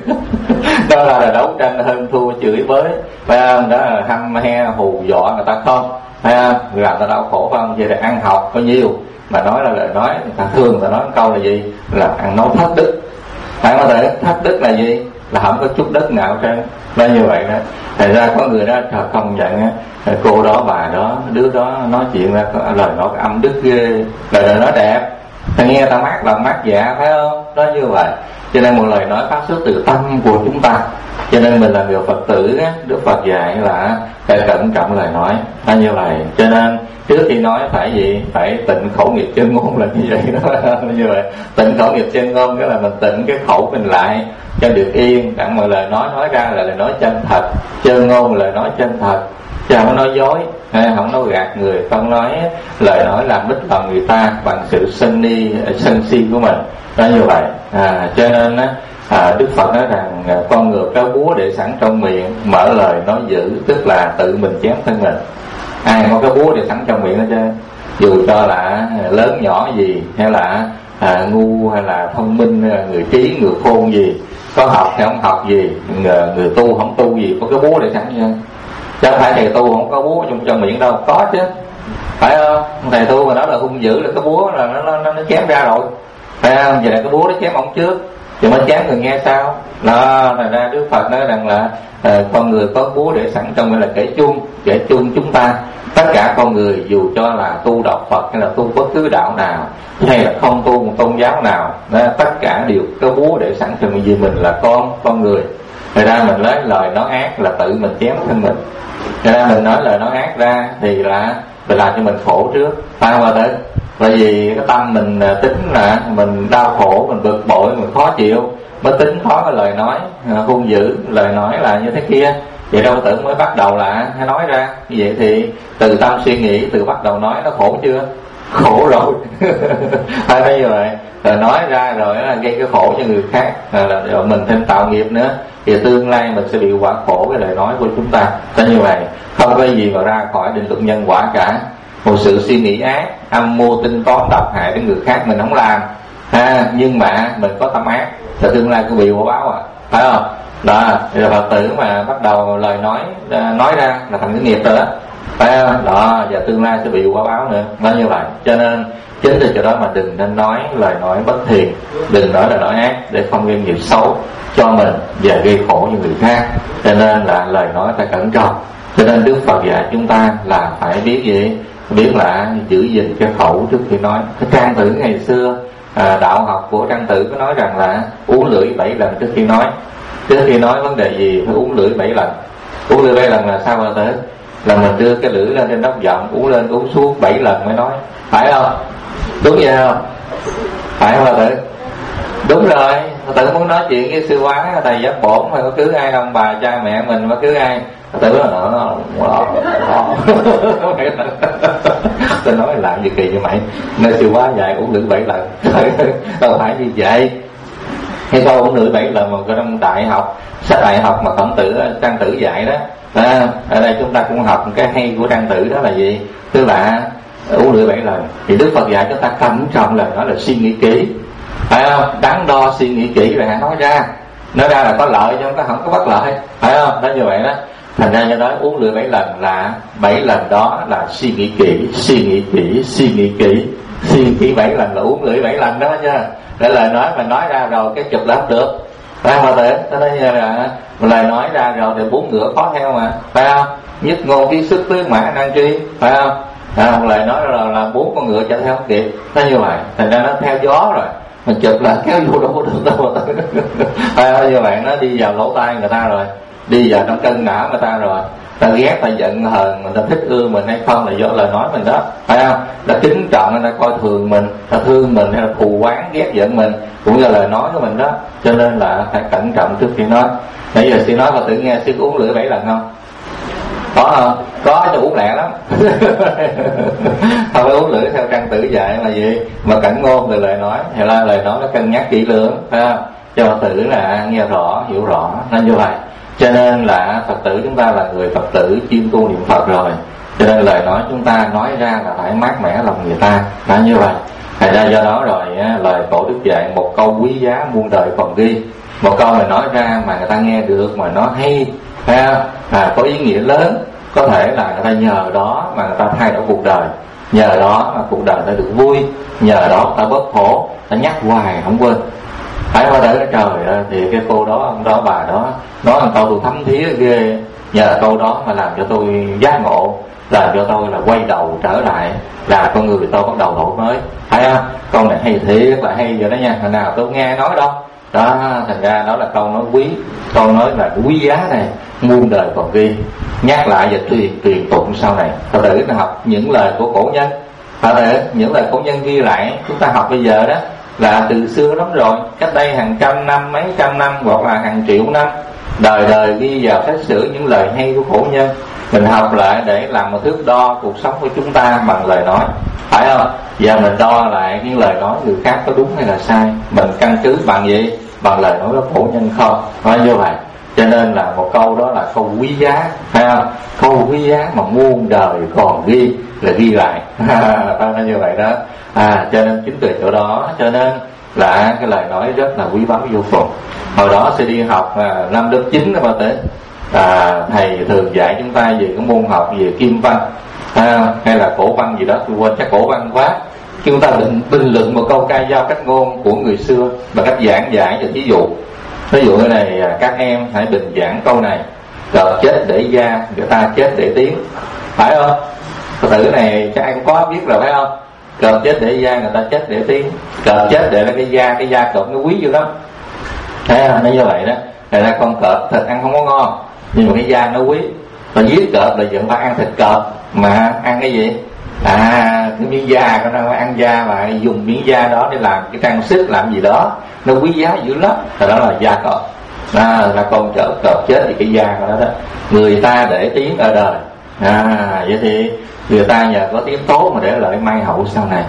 Đó là đấu tranh hơn thua chửi bới, phải không? Đó là hăm he hù dọa người ta không, phải không? Làm người ta đau khổ, phải không? Vậy là ăn học có nhiều mà nói là lời nói, người ta thường người ta nói câu là gì? Là ăn nói thất đức. Phải không? Thể thất đức là gì? Là không có chút đất nào trên. Nó như vậy đó. Thành ra có người đó thật công nhận á, cô đó bà đó đứa đó nói chuyện ra có lời nói âm đức ghê, lời nói đẹp, ta nghe ta mát lòng mát dạ, phải không? Đó như vậy. Cho nên một lời nói phát xuất từ tâm của chúng ta. Cho nên mình là người Phật tử á, Đức Phật dạy là phải cẩn trọng lời nói, nó như vậy. Cho nên trước khi nói phải gì? Phải tịnh khẩu nghiệp chân ngôn là như vậy đó. Như vậy. Tịnh khẩu nghiệp chân ngôn cái là mình tịnh cái khẩu mình lại cho được yên, đặng mọi lời nói nói ra là lời nói chân thật, chân ngôn là lời nói chân thật, chứ không nói dối, không nói gạt người, không nói lời nói làm mít lòng người ta bằng sự sân ni sân si của mình. Đó như vậy. À, cho nên á, à, Đức Phật nói rằng con người có búa để sẵn trong miệng, mở lời nói dữ, tức là tự mình chém thân mình. Ai có cái búa để sẵn trong miệng đó chứ, dù cho là lớn nhỏ gì, hay là à, ngu hay là thông minh, người trí người khôn gì, có học hay không học gì, người, người tu không tu gì, có cái búa để sẵn chứ. Chứ không phải thầy tu không có búa trong trong miệng đâu, có chứ, phải không? Thầy tu mà nói là hung dữ là cái búa là nó nó, nó chém ra rồi, phải không? Vậy là cái búa nó chém ông trước, rồi mới chém người nghe sao? Đó, thành ra Đức Phật nói rằng là à, con người có búa để sẵn trong mình là kẻ chung, kẻ chung chúng ta. Tất cả con người dù cho là tu đạo Phật hay là tu bất cứ đạo nào, hay là không tu một tôn giáo nào, đó, tất cả đều có búa để sẵn trong mình, vì mình là con con người. Thật ra mình lấy lời nói ác là tự mình chém thân mình. Thật ra mình nói lời nói ác ra thì là mình làm cho mình khổ trước, phải không ạ? Bởi vì cái tâm mình tính là mình đau khổ, mình bực bội, mình khó chịu, mới tính khó cái lời nói hung dữ, lời nói là như thế kia. Vậy đâu tưởng mới bắt đầu là hay nói ra. Như vậy thì từ tâm suy nghĩ, từ bắt đầu nói nó khổ chưa? Khổ rồi. Hay nói như vậy, rồi nói ra rồi gây cái khổ cho người khác, rồi, rồi mình thêm tạo nghiệp nữa, thì tương lai mình sẽ bị quả khổ với lời nói của chúng ta. Thế như vậy, không có gì mà ra khỏi định luật nhân quả cả. Một sự suy nghĩ ác, âm mưu tính toán độc hại đến người khác mình không làm, ha, nhưng mà mình có tâm ác thì tương lai cũng bị quả báo à, phải không? Đó, thì là Phật tử mà bắt đầu lời nói nói ra là thành cái nghiệp rồi đó, phải không? Đó, và tương lai sẽ bị quả báo nữa. Nó như vậy. Cho nên chính từ chỗ đó mà đừng nên nói lời nói bất thiện, đừng nói lời nói ác để không gây nghiệp xấu cho mình và gây khổ cho người khác. Cho nên là lời nói phải cẩn trọng. Cho nên Đức Phật dạy chúng ta là phải biết gì? Biết là giữ gìn cái khẩu trước khi nói. Cái Trang Tử ngày xưa, à, đạo học của Trang Tử có nói rằng là uống lưỡi bảy lần trước khi nói. Trước khi nói vấn đề gì phải uống lưỡi bảy lần. Uống lưỡi bảy lần là sao mà tới? Là mình đưa cái lưỡi lên trên nóc giọng, uống lên uống xuống bảy lần mới nói, phải không? Đúng vậy không? Phải không Phật tử? Đúng rồi. Phật tử muốn nói chuyện với sư quán, thầy giác bổn, hay có cứ ai ông bà cha mẹ mình, có cứ ai Phật tử nói tôi nói làm gì kỳ như mày, nơi sư quá dạy uống lưỡi bảy lần. Đâu phải như vậy. Hay sao uống lưỡi bảy lần mà trong đại học, sách đại học mà Khổng Tử, Trang Tử dạy đó. À, ở đây chúng ta cũng học cái hay của Trang Tử đó là gì? Tức là uống lưỡi bảy lần. Thì Đức Phật dạy chúng ta cẩn trọng lời nói là suy nghĩ kỹ, phải không? Đắn đo suy nghĩ kỹ rồi hãy nói ra. nói ra là có lợi chứ không có không có bất lợi, phải không? Đó như vậy đó. Thành ra do đó uống lưỡi bảy lần là bảy lần đó là suy nghĩ kỹ, suy nghĩ kỹ, suy nghĩ kỹ, suy nghĩ kỹ bảy lần là uống lưỡi bảy lần đó nha. Để lời nói mà nói ra rồi cái chụp là không được, phải không? Mà nó nói như là lời nói ra rồi thì bốn ngựa khó theo mà, phải không? Nhất ngôn ký sức tứ mã nan truy, phải không? À, một lời nói là, là bốn con ngựa chạy theo không kịp, nó như vậy. Thành ra nó theo gió rồi, mình chụp là kéo vô đâu có được đâu. À, như vậy nó đi vào lỗ tai người ta rồi, đi vào trong cân não người ta rồi. Ta ghét, ta giận hờn mình, ta thích ưa mình hay không là do lời nói mình đó, phải không? Ta kính trọng, ta coi thường mình, ta thương mình hay là thù oán ghét giận mình cũng là lời nói của mình đó. Cho nên là phải cẩn trọng trước khi nói. Nãy giờ sư nói mà tự nghe sư có uống lưỡi bảy lần không? Có không? Có, cho uống lẹ lắm. Không phải uống lưỡi theo trang tử dạy mà gì mà cảnh ngôn từ lời nói, hay là lời nói nó cân nhắc kỹ lưỡng, phải không? Cho Phật tử là nghe rõ, hiểu rõ, nên như vậy. Cho nên là Phật tử chúng ta là người Phật tử chuyên tu niệm Phật rồi, cho nên lời nói chúng ta nói ra là phải mát mẻ lòng người ta, là như vậy. Thành ra do đó rồi lời cổ đức dạy một câu quý giá muôn đời còn ghi. Một câu này nói ra mà người ta nghe được mà nó hay, phải không? À, có ý nghĩa lớn, có thể là người ta nhờ đó mà người ta thay đổi cuộc đời, nhờ đó mà cuộc đời ta được vui, nhờ đó ta bớt khổ, ta nhắc hoài không quên. Phải qua tới trời ơi, thì cái cô đó, ông đó, bà đó nói một câu tôi thấm thía ghê, nhờ câu đó mà làm cho tôi giác ngộ, làm cho tôi là quay đầu trở lại, là con người tôi bắt đầu đổi mới, phải không? Câu này hay thiệt là hay rồi đó nha, hồi nào tôi nghe nói đâu đó. Thành ra đó là câu nói quý, câu nói là quý giá này, muôn đời còn ghi, nhắc lại và truyền truyền tụng sau này. Phật tử là học những lời của cổ nhân, Phật tử những lời cổ nhân ghi lại chúng ta học bây giờ đó là từ xưa lắm rồi, cách đây hàng trăm năm, mấy trăm năm hoặc là hàng triệu năm, đời đời ghi vào sách sử những lời hay của cổ nhân. Mình học lại để làm một thước đo cuộc sống của chúng ta bằng lời nói, phải không? Giờ mình đo lại những lời nói người khác có đúng hay là sai, mình căn cứ bằng gì? Bằng lời nói của cổ nhân không? Nói như vậy. Cho nên là một câu đó là câu quý giá, phải không? Câu quý giá mà muôn đời còn ghi, là ghi lại. Nó như vậy đó. À, cho nên chính từ chỗ đó, cho nên là cái lời nói rất là quý báu vô cùng. Hồi đó sẽ đi học à, năm lớp chín đó bà tế, à, thầy thường dạy chúng ta về cái môn học về kim văn, à, hay là cổ văn gì đó, tôi quên chắc cổ văn quá. Chúng ta định bình luận một câu ca dao cách ngôn của người xưa bằng cách giảng giải và thí dụ. Ví dụ này, các em hãy bình giảng câu này: cọp chết để da, người ta chết để tiếng, phải không? Phật tử này chắc ai cũng có biết rồi, phải không? Cọp chết để da, người ta chết để tiếng. Cọp chết để là cái da, cái da cọp nó quý dữ lắm, thấy không? Nó như vậy đó. Thành ra con cọp thịt ăn không có ngon, nhưng mà cái da nó quý. Và giết cọp là vẫn phải ăn thịt cọp, mà ăn cái gì? À, cái miếng da của nó, ăn da mà dùng miếng da đó để làm cái trang sức, làm gì đó nó quý giá dữ lắm, rồi đó là da cọp. À, là con chợ cọp chết thì cái da của nó đó người ta để tiếng ở đời. À, vậy thì người ta nhờ có tiếng tốt mà để lại mai hậu sau này.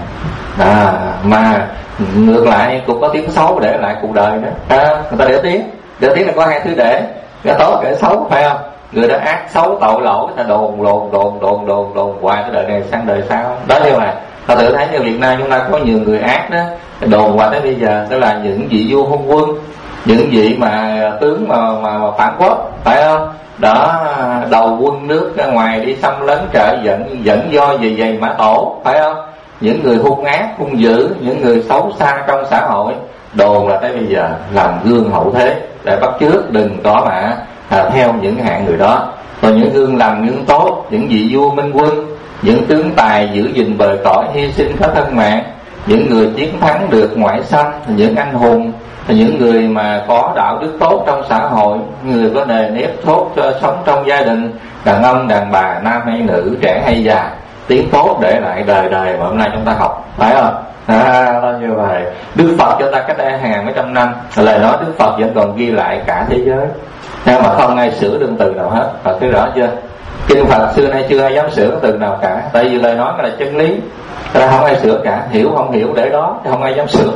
À, mà ngược lại cũng có tiếng xấu để lại cuộc đời đó. À, người ta để tiếng, để tiếng là có hai thứ để, cái tốt cái xấu, phải không? Người đó ác xấu tội lỗi, người ta đồn đồn đồn đồn đồn đồn hoài cái đời này sang đời sau đó. Như vậy ta tự thấy như Việt Nam chúng ta có nhiều người ác đó, đồn qua tới bây giờ đó là những vị vua hôn quân, những vị mà tướng mà, mà, mà phản quốc, phải không? Đó, đầu quân nước ra ngoài đi xâm lấn trợ dẫn dẫn do về giày mã tổ, phải không? Những người hung ác hung dữ, những người xấu xa trong xã hội, đồn là tới bây giờ làm gương hậu thế để bắt chước, đừng có mà à, theo những hạng người đó. Còn những gương lành gương tốt, những vị vua minh quân, những tướng tài giữ gìn bờ cõi hy sinh có thân mạng, những người chiến thắng được ngoại xâm, những anh hùng, những người mà có đạo đức tốt trong xã hội, người có nề nếp tốt cho sống trong gia đình, đàn ông đàn bà, nam hay nữ, trẻ hay già, tiếng tốt để lại đời đời mà hôm nay chúng ta học, phải không? À, đó như vậy. Đức Phật cho ta cách đây hàng mấy trăm năm, lời nói Đức Phật vẫn còn ghi lại cả thế giới, nhưng mà không ai sửa đương từ nào hết. Phật thấy rõ chưa? Kinh Phật xưa nay chưa ai dám sửa từ nào cả, tại vì lời nói là chân lý, ta không ai sửa cả, hiểu không hiểu để đó, không ai dám sửa.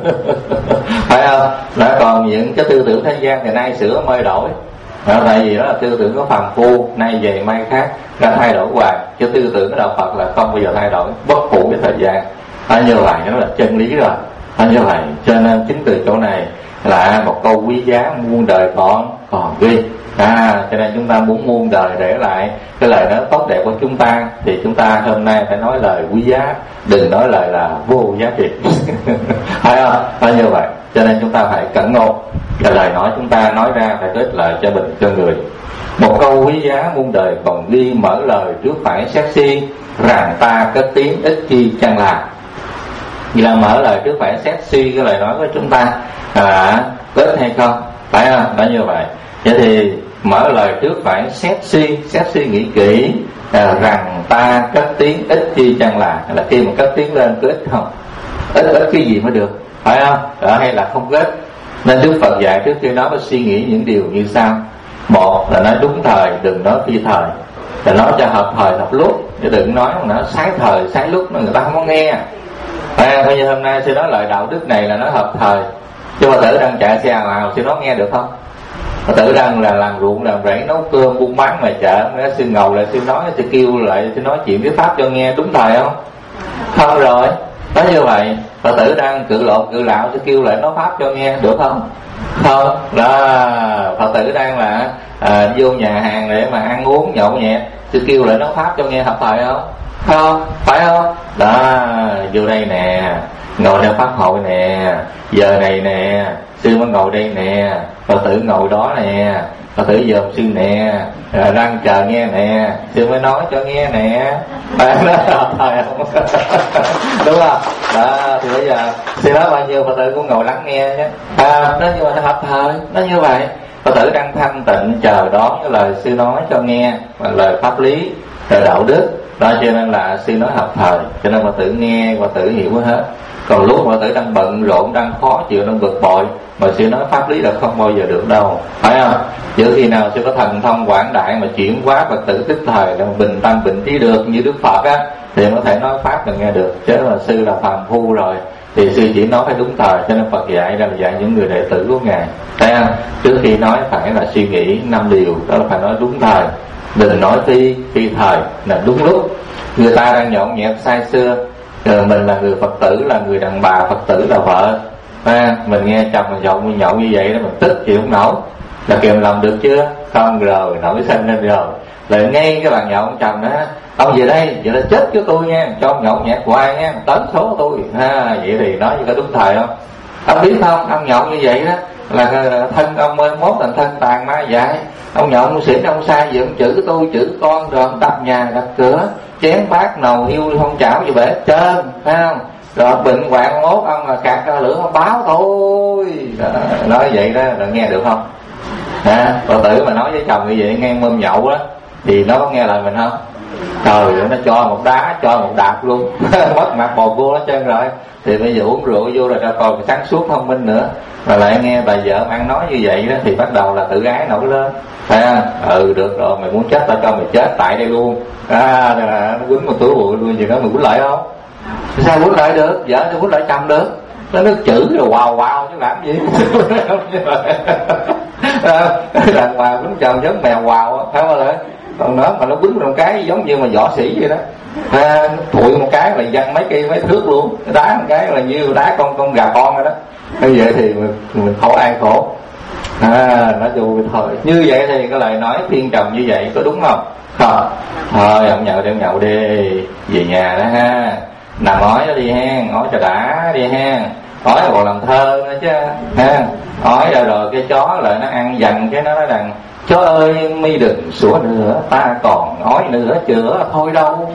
Phải không? Đã còn những cái tư tưởng thế gian thì nay sửa mới đổi, à, tại vì đó là tư tưởng của phàm phu, nay về mai khác, đã thay đổi hoài. Chứ tư tưởng của đạo Phật là không bao giờ thay đổi, bất phụ cái thời gian. À, như vậy nó là chân lý rồi. À, như vậy cho nên chính từ chỗ này là một câu quý giá muôn đời còn còn ghi. À, cho nên chúng ta muốn muôn đời để lại cái lời nói tốt đẹp của chúng ta, thì chúng ta hôm nay phải nói lời quý giá, đừng nói lời là vô giá trị. Phải không? Phải như vậy. Cho nên chúng ta phải cẩn ngôn, cái lời nói chúng ta nói ra phải có ích lợi cho mình cho người. Một câu quý giá muôn đời còn ghi, mở lời trước phải xét suy, rằng ta cất tiếng ít chi chẳng là. Vì là mở lời trước phải xét suy cái lời nói của chúng ta à, có ích hay không, phải không? Đã như vậy. Vậy thì mở lời trước phải xét suy, xét suy nghĩ kỹ à, rằng ta cất tiếng ít chi chẳng là. Là khi mà cất tiếng lên có ích không? Ít ít cái gì mới được, phải không? Đó, hay là không có ích. Nên Đức Phật dạy trước khi nói phải suy nghĩ những điều như sau. Một là nói đúng thời, đừng nói phi thời, là nói cho hợp thời hợp lúc, chứ đừng nói mà nó sai thời sai lúc mà người ta không có nghe. À, bây giờ hôm nay sẽ nói lời đạo đức này là nó hợp thời, chứ mà tử đang chạy xe nào sẽ nói nghe được không? Mà tử đang là làm ruộng làm rẫy nấu cơm buôn bán ngoài chợ, nó xin ngầu lại xin nói sẽ kêu lại sẽ nói chuyện với pháp cho nghe đúng thời không? Không rồi. Nói như vậy, Phật tử đang cự lộn cự lạo sẽ kêu lại nói pháp cho nghe được không? Không. Đó, Phật tử đang là à, vô nhà hàng để mà ăn uống nhậu nhẹt sẽ kêu lại nói pháp cho nghe hợp thời không? Không, phải không? Đó, vô đây nè, ngồi theo pháp hội nè, giờ này nè, sư mới ngồi đây nè, Phật tử ngồi đó nè, Phật tử dòm sư nè, đang chờ nghe nè, sư mới nói cho nghe nè. À, nó hợp thời không? Đúng không? Đó, thì bây giờ sư nói bao nhiêu Phật tử cũng ngồi lắng nghe chứ. À, nó như vậy, nó hợp thời, nó như vậy. Phật tử đang thanh tịnh chờ đón cái lời sư nói cho nghe, và lời pháp lý, lời đạo đức. Đó, cho nên là sư nói hợp thời, cho nên Phật tử nghe, Phật tử hiểu hết. Còn lúc Phật tử đang bận rộn, đang khó chịu, đang bực bội mà sư nói pháp lý là không bao giờ được đâu, phải không? Giữa khi nào sư có thần thông quảng đại mà chuyển hóa Phật tử tức thời là bình tâm bình trí được như Đức Phật á, thì có thể nói pháp là nghe được. Chứ mà sư là phàm phu rồi thì sư chỉ nói phải đúng thời. Cho nên Phật dạy ra là dạy những người đệ tử của ngài, thấy không? Trước khi nói phải là suy nghĩ năm điều, đó là phải nói đúng thời, đừng nói phi phi thời, là đúng lúc. Người ta đang nhộn nhẹt say xưa, mình là người Phật tử, là người đàn bà, Phật tử là vợ à, mình nghe chồng mình nhậu mình nhậu như vậy đó, mình tức chịu không nổi, là kìa mình làm được chưa? Không, rồi nổi sân lên rồi. Lại ngay cái bàn nhậu ông chồng đó, ông về đây vậy là chết với tôi nha, cho ông nhậu nhẹt hoài nha, tấn số của tôi à, vậy thì nói như có đúng thời không? Ông biết không, ông nhậu như vậy đó là thân ông mới mốt thành thân tàn ma dại. Ông nhậu ông xỉn ông sai gì, ông chửi tôi chửi con, rồi ông đập nhà đập cửa, chén bát nồi hiu không chảo gì bể trơn, phải không? Rồi bệnh hoạn mốt ông là cạt ra lửa ông báo tôi. Đó, nói vậy đó là nghe được không? À, Phật tử mà nói với chồng như vậy nghe mâm nhậu đó thì nó có nghe lời mình không? Trời, nó cho một đá, cho một đạp luôn. Mất mặt bồ cô hết trơn rồi. Thì bây giờ uống rượu vô rồi ra còn sáng suốt thông minh nữa, mà lại nghe bà vợ ăn nói như vậy đó thì bắt đầu là tự ái nổi lên, phải không? Ừ, được rồi, mày muốn chết tao cho mày chết tại đây luôn. À, nó quýnh một túi bụi luôn, gì đó mày quýnh lại không? Sao quýnh lại được? Vợ sao quýnh lại chồng được? Nó nước chữ rồi wow wow chứ làm gì? Đàn bà quýnh chồng giống mèo wow, phải không ạ? Còn nó mà nó quýnh một cái giống như mà võ sĩ vậy đó, à, thụi một cái là văng mấy cây mấy thước luôn, đá một cái là như đá con con gà con rồi đó. Như vậy thì mình, mình khổ ai khổ. À, nói chung thôi như vậy thì cái lời nói thiên chồng như vậy có đúng không? Không. Thôi ông nhậu đi, ông nhậu đi, về nhà đó ha, nằm ói đó đi ha, ói cho đã đi ha, ói còn làm thơ nữa chứ ha, ói rồi rồi cái chó lại nó ăn dần cái nó nói rằng chó ơi mi đừng sủa nữa, ta còn ói nữa chữa thôi đâu.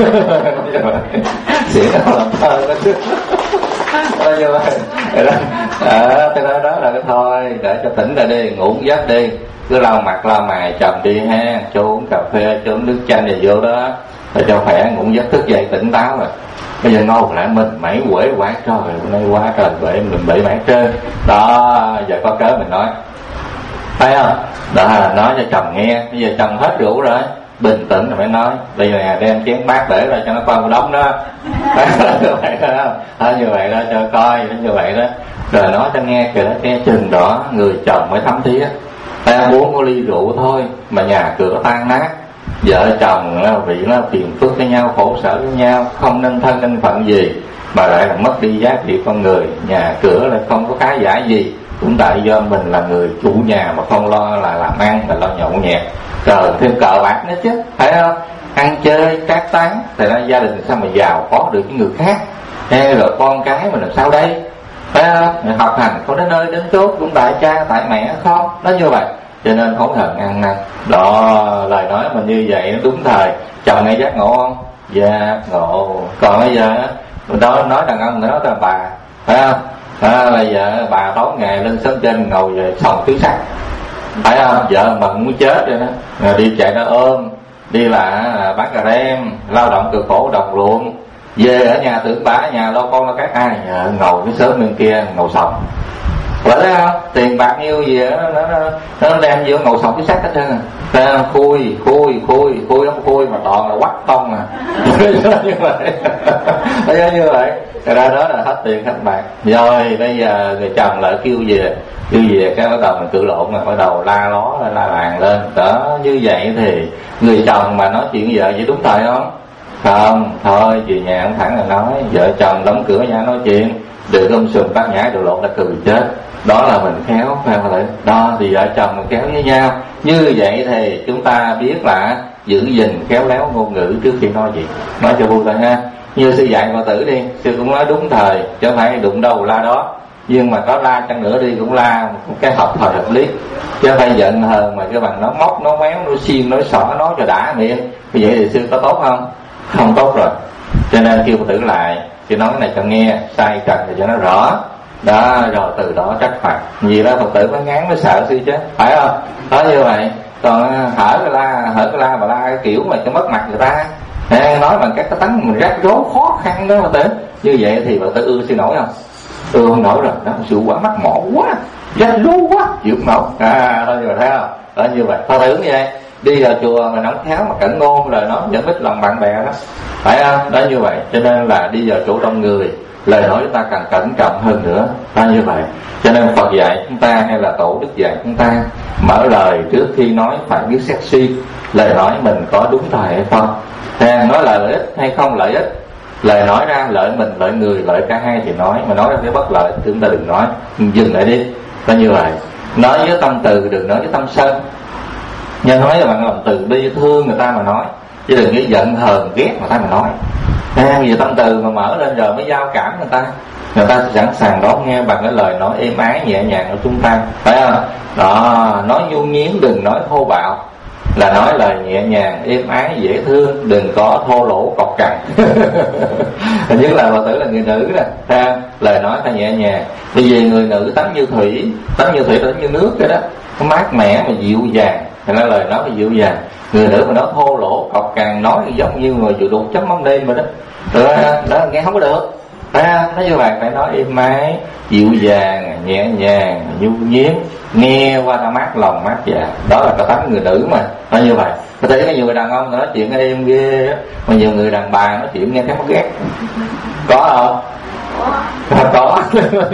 Xỉn nó làm thơ đó chứ. Đó như vậy. À, thế đó, đó là cái thôi, để cho tỉnh ra đi, ngủ giấc đi, cứ lau mặt lau mày chồng đi ha, cho uống cà phê, cho uống nước chanh rồi vô đó, để cho khỏe, ngủ giấc thức dậy tỉnh táo rồi. Bây giờ ngồi lại mình mẩy quể quá trời, hôm nay quá trời bể mình bể mẻ trơn. Đó, giờ có cớ mình nói, thấy không? Đó là nói cho chồng nghe. Bây giờ chồng hết rượu rồi, bình tĩnh rồi phải nói. Bây giờ nè, đem chén bát để ra cho nó coi một đống đó. Như vậy đó, đó, như vậy đó cho coi, như vậy đó. Rồi nói cho nghe kìa đó, nghe chừng đó người chồng mới thấm thía. Ta uống có ly rượu thôi mà nhà cửa tan nát, vợ chồng nó bị nó phiền phức với nhau, khổ sở với nhau, không nên thân nên phận gì mà lại là mất đi giá trị con người, nhà cửa lại không có cái giải gì, cũng tại do mình là người chủ nhà mà không lo là làm ăn, mà lo nhậu nhẹt, cờ thêm cờ bạc nữa chứ, phải không? Ăn chơi cát tán, thì ra gia đình sao mà giàu có được những người khác, hay rồi con cái mình làm sao đây, phải không? Học hành không đến nơi đến chốt cũng tại cha tại mẹ không, nó như vậy. Cho nên hối hận ăn năn đó, lời nói mình như vậy nó đúng thời. Chồng nghe giác ngộ không? Giác ngộ. Còn bây giờ đó nói đàn ông nữa là bà, phải không? À, là vợ bà tối ngày lên sân trên ngồi về sòng tứ sắc, phải không? Vợ mận muốn chết rồi đó, rồi đi chạy nó ôm, đi là bán cà rem, lao động cực khổ đồng ruộng, về ở nhà tưởng bả ở nhà lo con lo các ai, vợ ngồi cái sớm bên kia ngồi sòng. Phải đấy không? Tiền bạc nhiêu gì đó, nó, nó, nó đem vô ngồi sòng cái xác hết trơn à. Khui, khui, khui, khui lắm khui mà toàn là quắt tông à. Như vậy. Nó như vậy. Rồi ra đó là hết tiền hết bạc. Rồi bây giờ người chồng lại kêu về, kêu về cái bắt đầu mình cự lộn rồi, bắt đầu la ló la làng lên. Đó, như vậy thì người chồng mà nói chuyện với vợ vậy đúng thời không? Không, thôi về nhà ông thẳng là nói, vợ chồng đóng cửa nhà nói chuyện, đừng ôm sùm bát nhã đồ lộn là cười chết. Đó là mình khéo, phải không ạ? Đó thì vợ chồng mình khéo với nhau. Như vậy thì chúng ta biết là giữ gìn khéo léo ngôn ngữ trước khi nói gì, nói cho vui thôi ha. Như sư dạy Phật tử đi, sư cũng nói đúng thời, chứ không phải đụng đâu la đó. Nhưng mà có la chăng nữa đi cũng la một cái hợp thời hợp lý, chứ không phải giận hờn mà cái bằng nó móc, nó méo, nó xiên, nó xỏ, nói cho đã miệng. Như vậy thì sư có tốt không? Không tốt rồi. Cho nên kêu Phật tử lại, sư nói cái này cho nghe, sai trật thì cho nó rõ. Đó, rồi từ đó trách phạt. Vì đó Phật tử mới ngán mới sợ sư chứ, phải không? Đó như vậy. Còn hở cái la, hở cái la mà la cái kiểu mà cho mất mặt người ta, nói bằng các cái tánh mình rắc rối khó khăn đó Phật tử. Như vậy thì Phật tử ưa sư nổi không? Ưa không nổi rồi, đó sự quả mắt mỏ quá, rắc rối quá, chịu không nổi. À, thôi rồi thấy không? Đó như vậy. Phật tử như vậy, đi vào chùa mà nóng khéo mà cẩn ngôn lời nói dẫn ít lòng bạn bè đó, phải không? Đó như vậy. Cho nên là đi vào chỗ đông người, lời nói chúng ta càng cẩn trọng hơn nữa, đó như vậy. Cho nên Phật dạy chúng ta hay là tổ đức dạy chúng ta mở lời trước khi nói phải biết xét suy lời nói mình có đúng thời hay không, hay nói là lợi ích hay không lợi ích. Lời nói ra lợi mình lợi người lợi cả hai thì nói, mà nói ra cái bất lợi thì chúng ta đừng nói, dừng lại đi, đó như vậy. Nói với tâm từ, đừng nói với tâm sân. Nhưng nói là bằng lòng từ bi thương người ta mà nói, chứ đừng nghĩ giận hờn ghét người ta mà nói. À, vì tâm từ mà mở lên rồi mới giao cảm người ta, người ta sẵn sàng đón nghe bằng cái lời nói êm ái nhẹ nhàng của chúng ta, phải không? Đó, nói nhu nhuyến, đừng nói thô bạo, là nói lời nhẹ nhàng êm ái dễ thương, đừng có thô lỗ cọc cằn. Nhất là Phật tử là người nữ nè, ha, lời nói ta nhẹ nhàng. Bởi vì người nữ tánh như thủy, tánh như thủy tánh như nước cái đó, nó mát mẻ mà dịu dàng, thành ra lời nói phải dịu dàng. Người nữ mà nói thô lỗ cọc cằn, nói giống như người vừa đục chấm mắm nêm rồi đó, rồi đó nghe không có được. À, nói như vậy phải nói êm ái, dịu dàng, nhẹ nhàng, nhu nhuyến, nghe qua ta mát lòng mát dạ. Đó là cái tánh người nữ mà, nói như vậy. Có thể có nhiều người đàn ông nói chuyện êm ghê á, mà nhiều người đàn bà nói chuyện nghe thấy mất ghét. Có không? Có.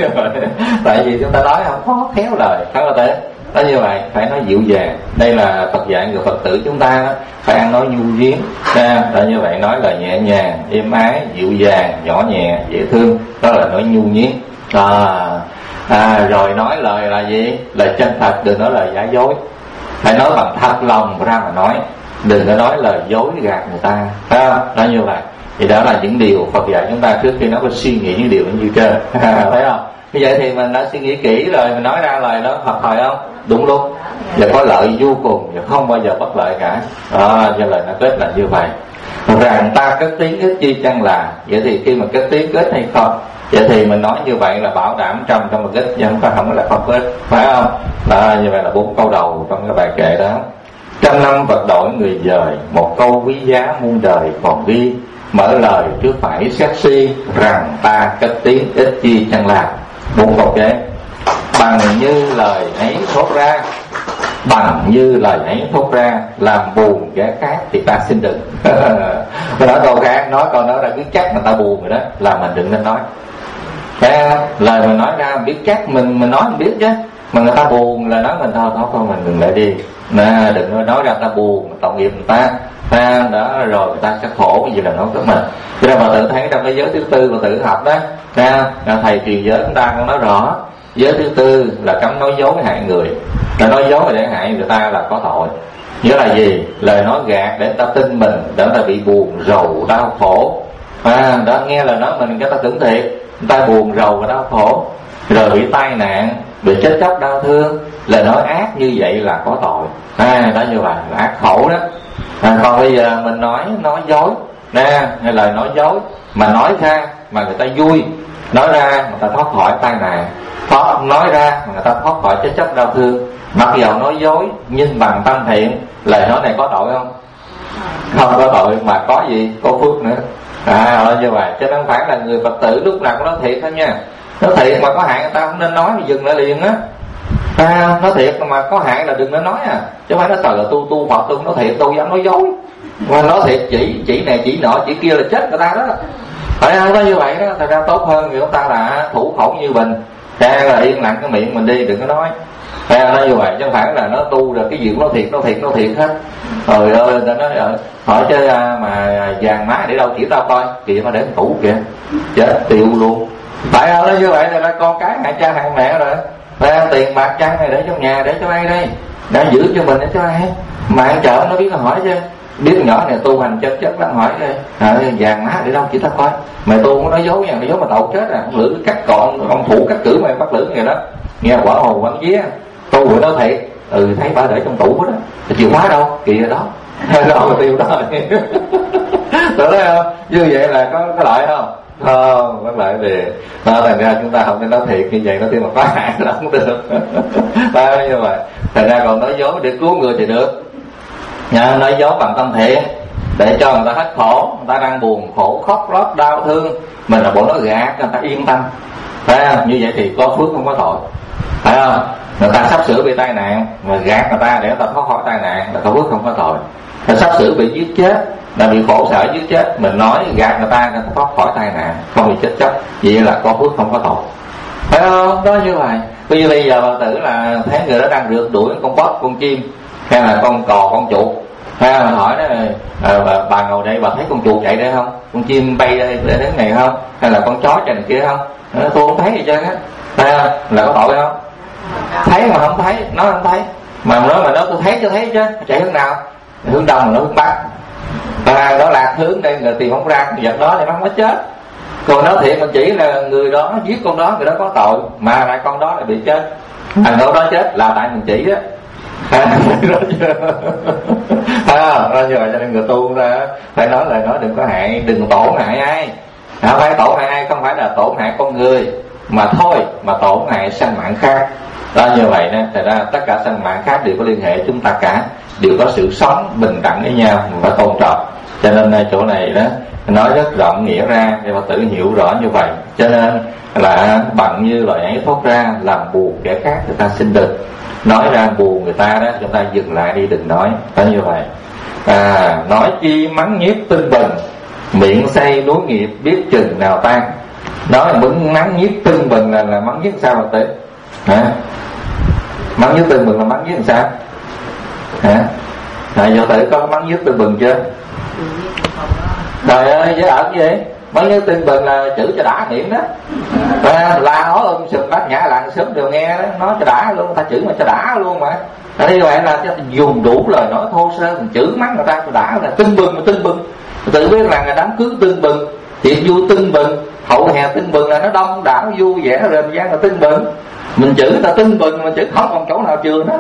Tại vì chúng ta nói không có khéo lời, không có thể. Đó như vậy, phải nói dịu dàng. Đây là Phật dạy người Phật tử chúng ta phải ăn nói nhu nhuyến. Đó như vậy, nói lời nhẹ nhàng, êm ái, dịu dàng, nhỏ nhẹ, dễ thương. Đó là nói nhu nhuyến. À, à, rồi nói lời là gì? Lời chân thật, đừng nói lời giả dối. Phải nói bằng thật lòng ra mà nói, đừng có nói lời dối gạt người ta. Phải không? Đó như vậy. Thì đó là những điều Phật dạy chúng ta trước khi nó có suy nghĩ những điều như trên. Phải không? Như vậy thì mình đã suy nghĩ kỹ rồi, mình nói ra lời đó hợp thời không? Đúng luôn. Và có lợi vô cùng, và không bao giờ bất lợi cả. Đó, cho lời nó kết là như vậy. Rằng ta cất tiếng ít chi chăng là. Vậy thì khi mà cất tiếng kết hay không? Vậy thì mình nói như vậy là bảo đảm trong trong một kết, nhưng không có không là không kết, phải không? Đó, như vậy là bốn câu đầu trong cái bài kệ đó. Trăm năm vật đổi người dời, một câu quý giá muôn đời còn ghi. Mở lời trước phải xét suy, rằng ta cất tiếng ít chi chăng là. Bốn câu kế. Bằng như lời ấy thốt ra, bằng như lời ấy thốt ra, làm buồn kẻ khác thì ta xin đừng. Tôi nói câu khác, nói câu nói ra biết chắc người ta buồn rồi đó, là mình đừng nên nói. Cái lời mình nói ra biết chắc mình mình nói mình biết chứ, mà người ta buồn là nói mình thôi thôi thôi mình đừng lại đi, nè đừng nói ra người ta buồn, tội nghiệp người ta, ta đó rồi người ta sẽ khổ, cái gì là nói của mình. Cho nên mà tự thấy trong cái giới thứ tư mà tự học đó, ha, thầy truyền giới chúng ta cũng nói rõ Giới thứ tư là cấm nói dối hại người. Là nói dối để hại người ta là có tội. Nghĩa là gì? Lời nói gạt để người ta tin mình, để người ta bị buồn rầu đau khổ. À, đó nghe lời nói mình người ta tưởng thiệt, người ta buồn rầu và đau khổ, rồi bị tai nạn, bị chết chóc đau thương. Lời nói ác như vậy là có tội. À, đó như vậy là ác khổ đó. À, còn bây giờ mình nói nói dối nè, hay lời nói dối mà nói ra mà người ta vui, nói ra người ta thoát khỏi tai nạn, thoát nói ra mà người ta thoát khỏi chết chóc đau thương. Mặc dầu nói dối nhưng bằng tâm thiện, lời nói này có tội không? Không có tội, mà có gì? Có phước nữa. À, như vậy cho nên không phải là người Phật tử lúc nào cũng nói thiệt thôi nha. Nói thiệt mà có hại người ta không nên nói, dừng lại liền á. À, nói thiệt mà có hại là đừng nên nói à. Chứ không phải nói trời là tu tu Phật tu nói thiệt, tôi dám nói dối. Mà nói thiệt chỉ chỉ này chỉ nọ chỉ kia là chết người ta đó. Phải không? Nói như vậy đó, thật ra tốt hơn người chúng ta là thủ khẩu như mình. Ra là yên lặng cái miệng mình đi, đừng có nói. Hay là nói như vậy chứ không phải là nó tu rồi cái gì cũng nói thiệt, nói thiệt, nói thiệt hết. Trời ơi, ta nói rồi, hỏi chứ mà vàng má để đâu chỉ tao coi, kìa mà để tủ kìa, chết tiêu luôn. Phải không? Nói như vậy là con cái hại cha hại mẹ rồi. Phải không? Tiền bạc chăng này để trong nhà, để cho ai đây? Để giữ cho mình, để cho ai? Mà ăn chợ nó biết nó hỏi chứ. Biết nhỏ này tu hành chất chất lắm hỏi đây. À, vàng má để đâu chỉ tao coi. Mày tu không nói dối nha, nói dối mà tàu chết à. Lưỡi cắt cọn, ông thủ cắt cử mày bắt lưỡi vậy đó. Nghe quả hồ quán vía. Tu rồi nói thiệt. Ừ, thấy bà để trong tủ đó. Chịu khóa đâu? Kìa đó. Đâu mà tiêu đó. Tưởng thấy không? Như vậy là có có lợi không? Không, có lợi về. Đó, thành ra chúng ta không nên nói thiệt như vậy, nó thêm một phá hại là không được. Đó, như vậy. Thành ra còn nói dối để cứu người thì được. Nha, nói dối bằng tâm thiện để cho người ta hết khổ, người ta đang buồn khổ khóc lóc đau thương, mình là bộ nói gạt người ta yên tâm. Phải không? Như vậy thì có phước không có tội. Phải không? Người ta sắp sửa bị tai nạn mà gạt người ta để người ta thoát khỏi tai nạn là có phước không có tội. Người sắp sửa bị giết chết, là bị khổ sở giết chết, mình nói gạt người ta người ta thoát khỏi tai nạn, không bị chết chóc, vậy là có phước không có tội. Phải không? Đó như vậy. Bây giờ bây giờ bà tử là thấy người đó đang rượt đuổi con bóp, con chim hay là con cò, con chuột. Hay là hỏi đó, à, bà, bà ngồi đây bà thấy con chuột chạy đây không? Con chim bay đây đến này không? Hay là con chó chạy này kia không? Tôi không thấy gì trơn á. Thấy không? Là có tội không? Thấy mà không thấy, nói không thấy. Mà nói mà nói tôi thấy cho thấy chứ. Chạy hướng nào? Hướng đông mà nó hướng bắc. Và nó lạc hướng đây, người tìm không ra vật đó thì nó không có chết. Còn nói thiệt mình chỉ là người đó giết con đó, người đó có tội, mà lại con đó lại bị chết. Thằng đó đó chết là tại mình chỉ á. À, như vậy cho nên người tu ra phải nói lời nói đừng có hại, đừng tổn hại ai. Không phải tổn hại ai, không phải là tổn hại con người mà thôi, mà tổn hại sanh mạng khác. Đó, như vậy nè, thật ra tất cả sanh mạng khác đều có liên hệ chúng ta cả, đều có sự sống bình đẳng với nhau và tôn trọng. Cho nên chỗ này đó nói rất rộng nghĩa ra để Phật tử hiểu rõ như vậy. Cho nên là bằng như lời ấy thốt ra làm buồn kẻ khác người ta xin đừng. Nói ra buồn người ta đó, chúng ta dừng lại đi, đừng nói. Đó như vậy. À, nói chi mắng nhiếc tinh bừng, miệng say núi nghiệp biết chừng nào tan. Nói bứng mắng nhiếc tinh bừng là, là mắng nhiếc sao Phật tử? Hả? Mắng nhiếc tinh bừng là mắng nhiếc sao? Hả? À, Phật tử có mắng nhiếc tinh bừng chưa? Trời ơi, dễ ẩn gì? Mắng nhiếc tinh bừng là chữ cho đã miệng đó. À, la nói ôm sùm bát nhã làng sớm đều nghe đó, nói cho đã luôn, ta chữ mà cho đã luôn mà. Ở đây vậy là cho dùng đủ lời nói thô sơ, mình chữ mắng người ta cho đã là tưng bừng mà tưng bừng. Tự biết là ngày đám cưới tưng bừng, chuyện vui tưng bừng, hậu hè tưng bừng là nó đông đảo vui vẻ rền vang là tưng bừng. Mình chữ ta tưng bừng mà chữ không còn chỗ nào chừa nữa.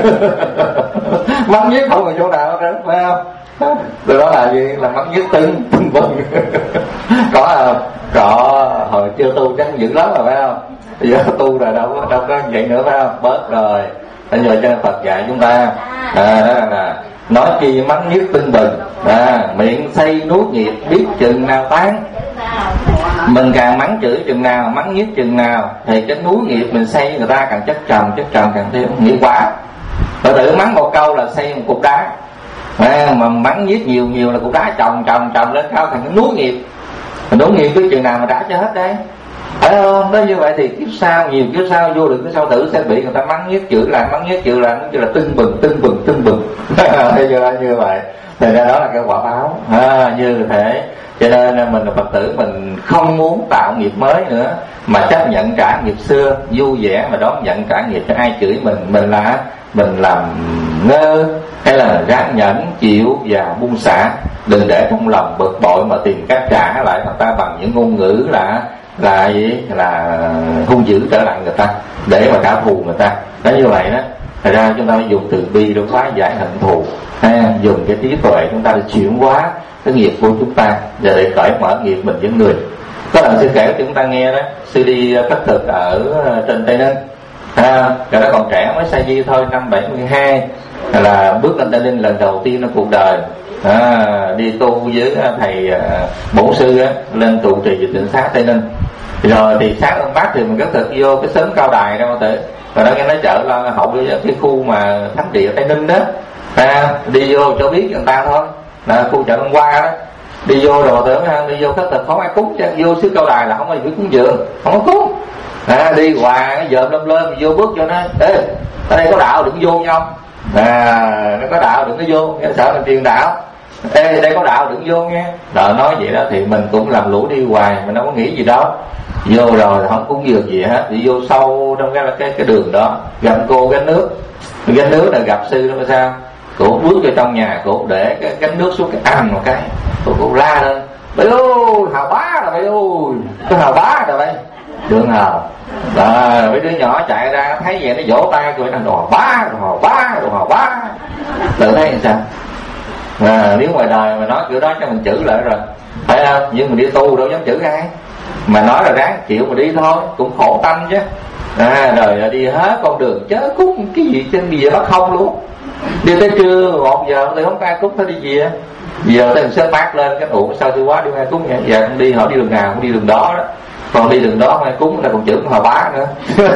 Mắng nhiếc không còn chỗ nào nữa, phải không? Rồi đó là gì? Là mắng nhiếc tưng tưng bừng. Có không? Có, hồi chưa tu chắc dữ lắm rồi phải không? Bây giờ tu rồi đâu có đâu có vậy nữa phải không? Bớt rồi. Bây giờ cho Phật dạy chúng ta à, đó là nói chi mắng nhiếc tưng bừng, à, miệng say nuốt nghiệp biết chừng nào tán. Mình càng mắng chửi chừng nào, mắng nhiếc chừng nào thì cái núi nghiệp mình xây người ta càng chất trầm, chất trầm càng thêm nghĩa quả. Rồi tự mắng một câu là xây một cục đá, à, mà mắng nhiếc nhiều nhiều là cục đá trồng trồng trồng lên cao thành cái núi nghiệp. Núi nghiệp biết chừng nào mà trả cho hết đấy. Phải không? Đó như vậy thì kiếp sau, nhiều kiếp sau vô được cái sau tử sẽ bị người ta mắng nhiếc chửi lại, mắng nhiếc chửi lại, nó kêu là tưng bừng, tưng bừng, tưng bừng. Như vậy. Thì ra đó là cái quả báo. À, như thế Cho nên mình là Phật tử, mình không muốn tạo nghiệp mới nữa, mà chấp nhận trả nghiệp xưa, vui vẻ mà đón nhận trả nghiệp. Cho ai chửi mình, mình là mình làm ngơ hay là ráng nhẫn chịu và buông xả, đừng để trong lòng bực bội mà tìm cách trả lại người ta bằng những ngôn ngữ là là gì, là hung dữ trở lại người ta để mà trả thù người ta. Đó, như vậy đó, thật ra chúng ta phải dùng từ bi để phá giải hận thù, ha, dùng cái trí tuệ chúng ta để chuyển hóa cái nghiệp của chúng ta và để cởi mở nghiệp mình với người. Có lần sư kể cho chúng ta nghe đó, sư đi khất thực ở trên Tây Ninh, à, rồi nó còn trẻ mới sa di thôi, năm bảy mươi hai là bước lên Tây Ninh lần đầu tiên trong cuộc đời, à, đi tu với thầy bổn sư á, lên trụ trì về Tịnh Xá Tây Ninh. Rồi thì sáng hôm bác thì mình khất thực vô cái xóm Cao Đài đâu tử, rồi đó nghe nói chợ là hậu đi cái khu mà thánh địa Tây Ninh đó, à, đi vô cho biết người ta thôi, là khu chợ hôm qua đó, đi vô rồi tưởng đi vô khất thực không ai cúng chứ, vô xứ Cao Đài là không ai biết cúng dường, không có cúng, à, đi hoài dợm lâm lên vô bước cho nó, ê ở đây có đạo đừng vô nhau, à nó có đạo đừng có vô, nghe sợ mình truyền đạo, ê đây có đạo đừng vô nghe, rồi nói vậy đó thì mình cũng làm lũ đi hoài, mình đâu có nghĩ gì đâu. Vô rồi không cúng dường gì hết, đi vô sâu trong cái cái cái đường đó, gặp cô gánh nước, gánh nước là gặp sư đó sao, cổ bước vô trong nhà, cổ để cái gánh nước xuống cái ăn một cái, cổ, cổ la lên, bậy ơi Hào Bá rồi bậy ơi, cái Hào Bá rồi đây, đường Hào, rồi mấy đứa nhỏ chạy ra thấy vậy nó vỗ tay cười, nó đồ Hào Bá, đồ Hào Bá, đồ Hào Bá, tự thấy làm sao? À, nếu ngoài đời mà nói kiểu đó cho mình chửi lại rồi, phải không? Nhưng mình đi tu đâu dám chửi ai, mà nói là ráng chịu mà đi thôi, cũng khổ tâm chứ. À, rồi đi hết con đường chớ cúng cái gì trên bây giờ bắt không luôn, đi tới trưa một giờ thì không ai cúng, phải đi về giờ tới sớm mát lên cái ủ sao tôi quá đi ai cúng vậy, giờ không đi hỏi đi đường nào không đi đường đó đó, còn đi đường đó mà cúng là còn chữ Hòa Bá nữa.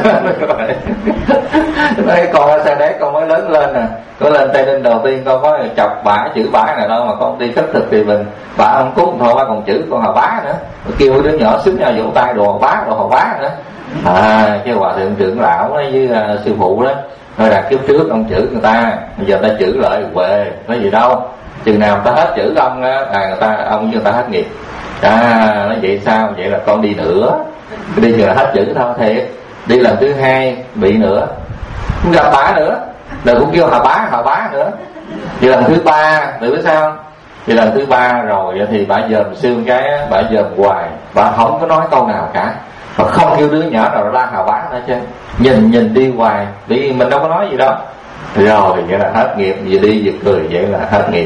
Nói con ở Sa Đéc con mới lớn lên nè, có lên Tây Ninh đầu tiên con có chọc bả chữ bả này đâu, mà con đi khất thực thì mình bả không cúng thôi mà còn chữ con Hòa Bá nữa, kêu đứa nhỏ xúm nhau vỗ tay đồ Hòa Bá đồ Hòa Bá nữa. À cái hòa thượng trưởng lão với uh, sư phụ đó nói là kiếp trước ông chữ người ta, bây giờ ta chữ lại về, nói gì đâu, chừng nào người ta hết chữ ông á, à người ta ông với người ta hết nghiệp. À nói vậy sao, vậy là con đi nữa, đi chừng là hết chữ thôi thiệt, đi lần thứ hai bị nữa, không gặp bả nữa, rồi cũng kêu Hà Bá Hà Bá nữa, thì lần thứ ba tự biết sao, thì lần thứ ba rồi thì bả dòm xương cái, bả dòm hoài, bả không có nói câu nào cả, mà không kêu đứa nhỏ nào la Hà Bá nữa chứ, nhìn nhìn đi hoài, đi mình đâu có nói gì đâu. Rồi vậy là hết nghiệp, vừa đi vừa cười, vậy là hết nghiệp.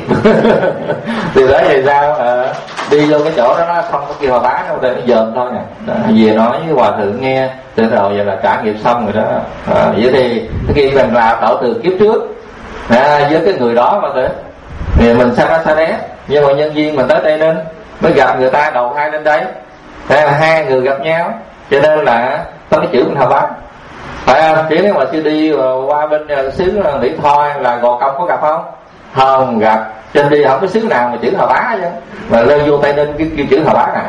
Từ đó về sao à, đi vô cái chỗ đó nó không có kêu Hòa Bá đâu, nó dòm thôi nè. Đó, về nói với hòa thượng nghe, từ đầu vậy là trả nghiệp xong rồi đó. À, vậy thì khi mình là tạo từ kiếp trước à, với cái người đó mà thế thì mình sang ra Sa Đéc, nhưng mà nhân viên mình tới Tây Ninh mới gặp người ta đầu thai lên đấy, à, hai người gặp nhau, cho nên là có cái chữ mình Hòa Bá. Phải không? Chỉ nếu mà sư đi qua bên xứ Mỹ Tho là Gò Công có gặp không? Không gặp. Trên đi không có xứ nào mà chữ Hòa Bá chứ, mà lên vô Tây Ninh cái kêu chữ Hòa Bá à.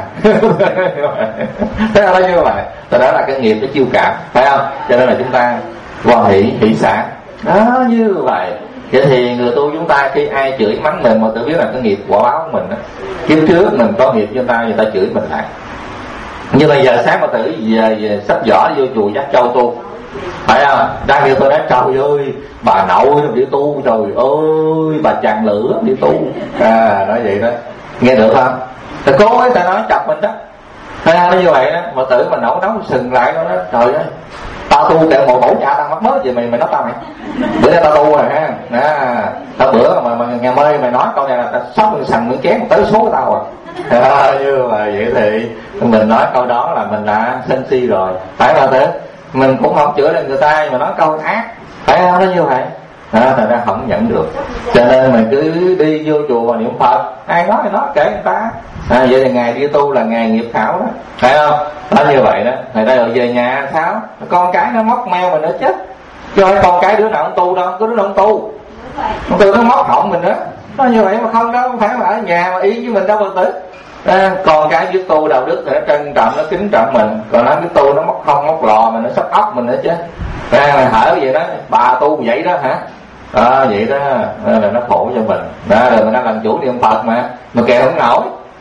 Thế là như vậy. Tại đó là cái nghiệp cái chiêu cảm, phải không? Cho nên là chúng ta quan hỷ hỷ xả. Đó như vậy. Vậy thì người tu chúng ta khi ai chửi mắng mình mà tự biết là cái nghiệp quả báo của mình đó. Kiếp trước mình có nghiệp cho ta, người ta chửi mình lại. Như bây giờ sáng mà tử về, về sách vở vô chùa dắt châu tu, phải không? Đang kêu tôi nói trời ơi bà nội đi tu, trời ơi bà chàng lửa đi tu, à nói vậy đó, nghe được không? Thì cố ấy ta nói chọc mình đó, thấy không? Như vậy đó, mà tử mình nấu nấu sừng lại đó, trời ơi tao tu kẹo một mẫu trả tao mất mới gì mày mày nói tao mày, bữa nay tao tu rồi ha, à, tao bữa mà, mà ngày mai mày nói câu này là tao sóc mình sằng miếng chén tới số của tao rồi. À, như là vậy thì mình nói câu đó là mình đã sân si rồi, phải không thế? Mình cũng không chữa được người ta mà nói câu ác, phải không? Nó như vậy, à, thành ra không nhận được. Cho nên mình cứ đi vô chùa niệm Phật, ai nói thì nói kể người ta. À, vậy thì ngày đi tu là ngày nghiệp khảo đó, phải không? Đó như vậy đó. Người ta rồi về nhà sao? Con cái nó móc meo mình nữa chết. Chứ không phải con cái đứa nào không tu đâu, có đứa nào không tu. Con tu nó móc họng mình nữa. Nó như vậy mà không đâu, không phải là ở nhà mà yên với mình đâu Phật tử. À, còn cái biết tu đạo đức thì nó trân trọng, nó kính trọng mình, còn nó biết tu nó móc không móc lò mình, nó sắp óc mình nữa chứ. À, hở vậy đó, bà tu vậy đó hả? À, vậy đó là nó khổ cho mình. Đó, rồi mình đang làm chủ niệm Phật mà mà kẹo không nổi,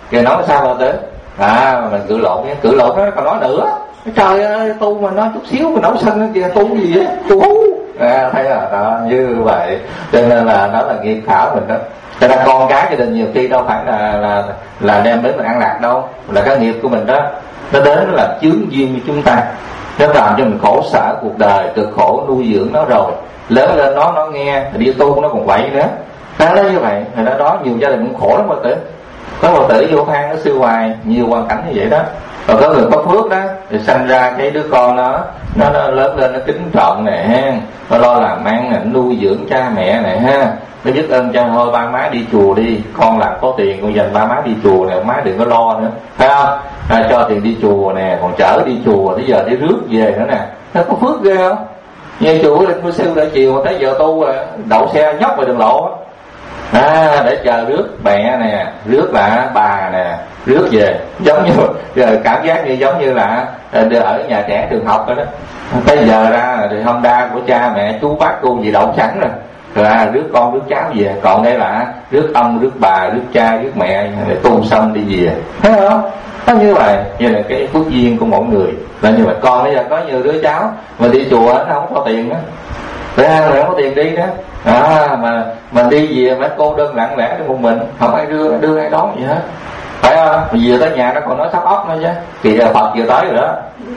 kìa nói sao mà tới à mình cự lộn cự lộn nó còn nói nữa, trời ơi tu mà nói chút xíu mà nấu sân kìa, tu gì á, tu hú à, thấy là đó, như vậy. Cho nên là nó là nghiệp khảo mình đó. Cho nên con cái gia đình nhiều khi đâu phải là là là đem đến mình ăn lạc đâu, là cái nghiệp của mình đó, nó đến nó là chướng duyên với chúng ta, nó làm cho mình khổ sở cuộc đời, cực khổ nuôi dưỡng nó rồi lớn lên nó nó nghe đi tu nó còn vậy nữa. Nó nói như vậy, rồi đó, đó nhiều gia đình cũng khổ lắm mọi tử. Có một tử vô than nó siêu hoài, nhiều hoàn cảnh như vậy đó. Rồi có người có phước đó, thì sanh ra cái đứa con nó nó, nó lớn lên nó kính trọng nè ha, nó lo làm ăn nè, nuôi dưỡng cha mẹ nè ha, nó biết ơn cha thôi ba má đi chùa đi, con làm có tiền con dành ba má đi chùa nè, má đừng có lo nữa, thấy không? À, cho tiền đi chùa nè, còn chở đi chùa tới giờ đi rước về nữa nè, nó có phước ghê không? Như chùa Linh Cô Siêu đã chiều tới giờ tu đậu xe nhóc vào đường lộ à, để chờ rước mẹ nè, rước là bà nè, rước về, giống như rồi cảm giác như giống như là ở nhà trẻ trường học rồi đó. Tới giờ ra thì Honda của cha mẹ chú bác cô gì đậu sẵn rồi, rồi à, rước con rước cháu về, còn đây là rước ông rước bà rước cha rước mẹ để tu xong đi về, thấy không? Nó như vậy, như là cái phước duyên của mỗi người là như vậy. Còn bây giờ có nhiều đứa cháu mà đi chùa nó không có tiền đó, ra là không có tiền đi đó à, mà mình đi về phải cô đơn lặng lẽ một mình, không ai đưa đưa ai đón gì hết, phải không? Vừa tới nhà nó còn nói sắp óc nữa chứ, kỳ Phật vừa tới rồi đó.